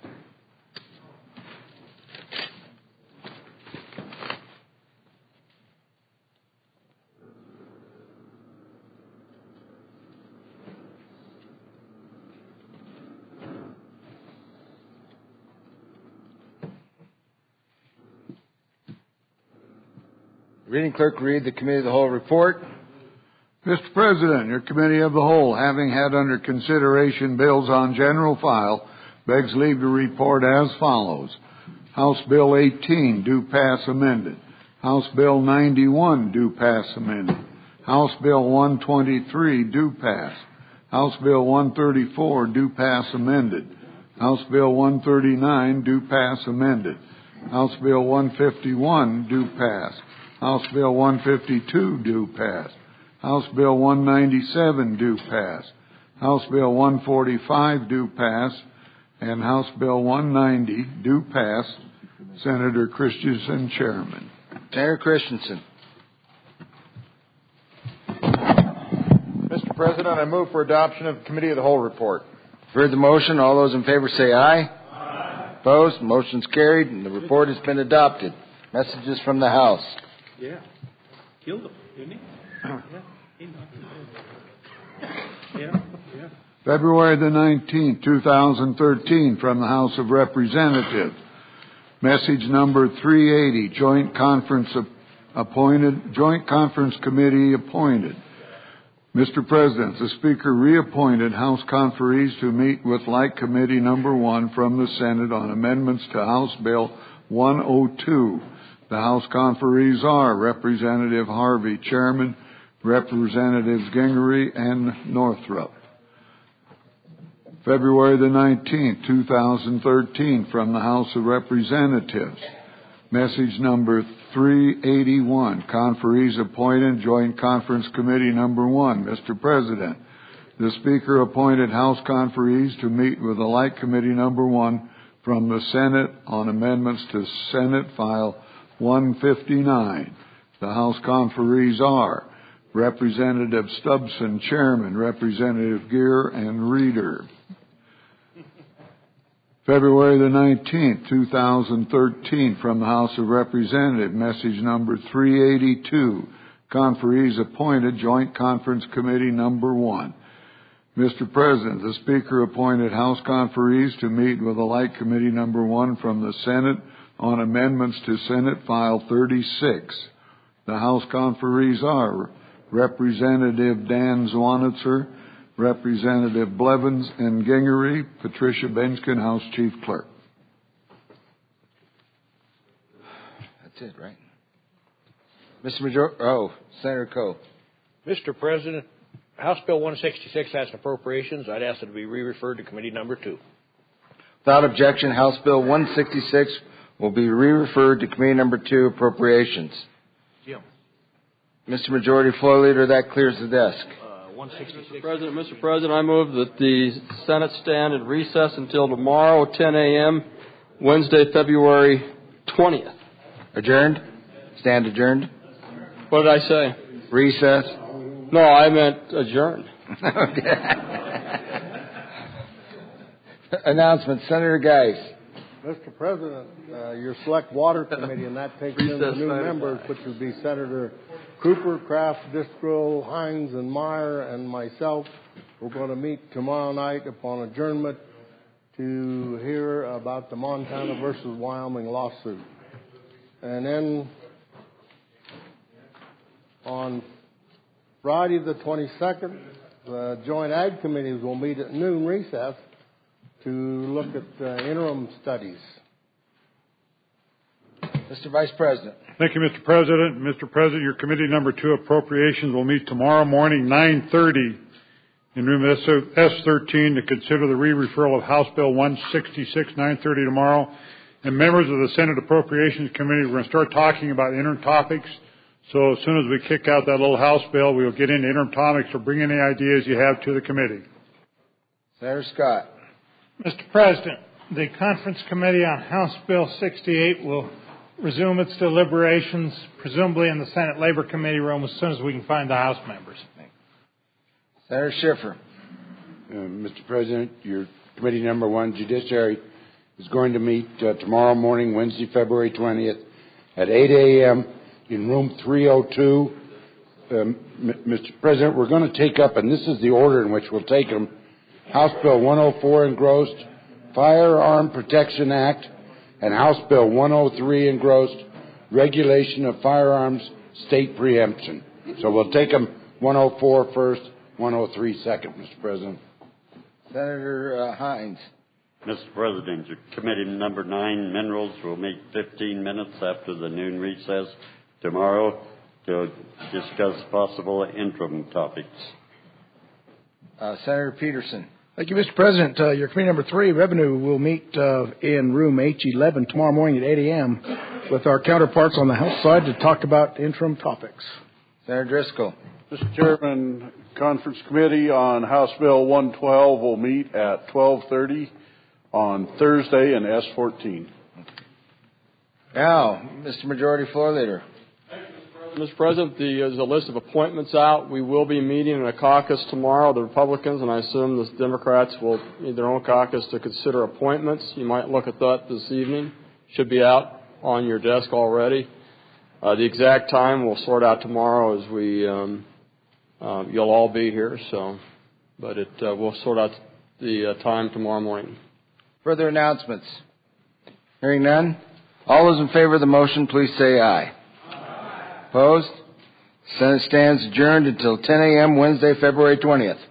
Reading clerk, read the Committee of the Whole report. Mister President, your Committee of the Whole, having had under consideration bills on general file, begs leave to report as follows. House Bill eighteen, do pass amended. House Bill ninety-one, do pass amended. House Bill one twenty-three, do pass. House Bill one thirty-four, do pass amended. House Bill one thirty-nine, do pass amended. House Bill one fifty-one, do pass. House Bill one fifty-two do pass. House Bill one ninety-seven do pass. House Bill one forty-five do pass. And House Bill one ninety do pass. Senator Christensen, Chairman. Senator Christensen. Mister President, I move for adoption of the Committee of the Whole report. Heard the motion. All those in favor say aye. Aye. Opposed? Motion's carried, and the report has been adopted. Messages from the House. Yeah. Killed him, didn't he? Yeah. He knocked him down. Yeah. Yeah. February the nineteenth, two thousand thirteen, from the House of Representatives. Message number three eighty, Joint Conference appointed, Joint Conference Committee appointed. Mister President, the Speaker reappointed House conferees to meet with like Committee number one from the Senate on amendments to House Bill one oh two. The House conferees are Representative Harvey, Chairman, Representatives Gingery and Northrup. February the nineteenth, two thousand thirteen, from the House of Representatives. Message number three eighty-one, conferees appointed, Joint Conference Committee number one. Mister President, the Speaker appointed House conferees to meet with the like Committee number one from the Senate on amendments to Senate File one fifty-nine. The House conferees are Representative Stubbson, Chairman, Representative Gear, and Reeder. February the nineteenth, two thousand thirteen, from the House of Representatives, message number three eighty-two, conferees appointed, Joint Conference Committee number one. Mister President, the Speaker appointed House conferees to meet with the like Committee number one from the Senate on amendments to Senate File thirty-six. The House conferees are Representative Dan Zwanitzer, Representative Blevins and Gingery, Patricia Benskin, House Chief Clerk. That's it, right? Mister Major, oh, Senator Coe. Mister President, House Bill one sixty-six has appropriations. I'd ask it to be re-referred to committee number two. Without objection, House Bill one sixty-six will be re-referred to committee number two, appropriations. Jim. Mister Majority Floor Leader, that clears the desk. Mister President, Mister President, I move that the Senate stand in recess until tomorrow, ten a.m., Wednesday, February twentieth. Adjourned? Stand adjourned? What did I say? Recess? No, I meant adjourned. Announcement, Senator Geis. Mister President, uh, your Select Water Committee, and that takes in the new members, which would be Senator Cooper, Kraft, Distro, Hines, and Meyer, and myself. We're going to meet tomorrow night upon adjournment to hear about the Montana versus Wyoming lawsuit. And then on Friday the twenty-second, the Joint Ag Committees will meet at noon recess to look at uh, interim studies. Mister Vice President. Thank you, Mister President. Mister President, your committee number two appropriations will meet tomorrow morning, nine thirty, in room S thirteen to consider the re-referral of House Bill one sixty-six, nine thirty tomorrow. And members of the Senate Appropriations Committee, we're going to start talking about interim topics. So as soon as we kick out that little House bill, we'll get into interim topics or bring any ideas you have to the committee. Senator Scott. Mister President, the Conference Committee on House Bill sixty-eight will resume its deliberations, presumably in the Senate Labor Committee room, as soon as we can find the House members. Senator Schiffer. Uh, Mister President, your committee number one, Judiciary, is going to meet uh, tomorrow morning, Wednesday, February twentieth, at eight a.m. in room three oh two. Um, M- Mister President, we're going to take up, and this is the order in which we'll take them, House Bill one oh four engrossed, Firearm Protection Act, and House Bill one oh three engrossed, Regulation of Firearms State Preemption. So we'll take them one oh four first, one oh three second, Mister President. Senator uh, Hines. Mister President, your committee number nine, Minerals, will meet fifteen minutes after the noon recess tomorrow to discuss possible interim topics. Uh, Senator Peterson. Thank you, Mister President. Uh, your committee number three, Revenue, will meet uh, in room H eleven tomorrow morning at eight a.m. with our counterparts on the House side to talk about interim topics. Senator Driscoll. Mister Chairman, Conference Committee on House Bill one twelve will meet at twelve thirty on Thursday in S fourteen. Now, Mister Majority Floor Leader. Mister President, the, there's a list of appointments out. We will be meeting in a caucus tomorrow, the Republicans, and I assume the Democrats will need their own caucus to consider appointments. You might look at that this evening. Should be out on your desk already. Uh, the exact time we'll sort out tomorrow as we, um, uh, you'll all be here, so, but it, uh, we'll sort out the uh, time tomorrow morning. Further announcements? Hearing none. All those in favor of the motion, please say aye. Aye. Opposed? Senate stands adjourned until ten a.m. Wednesday, February twentieth.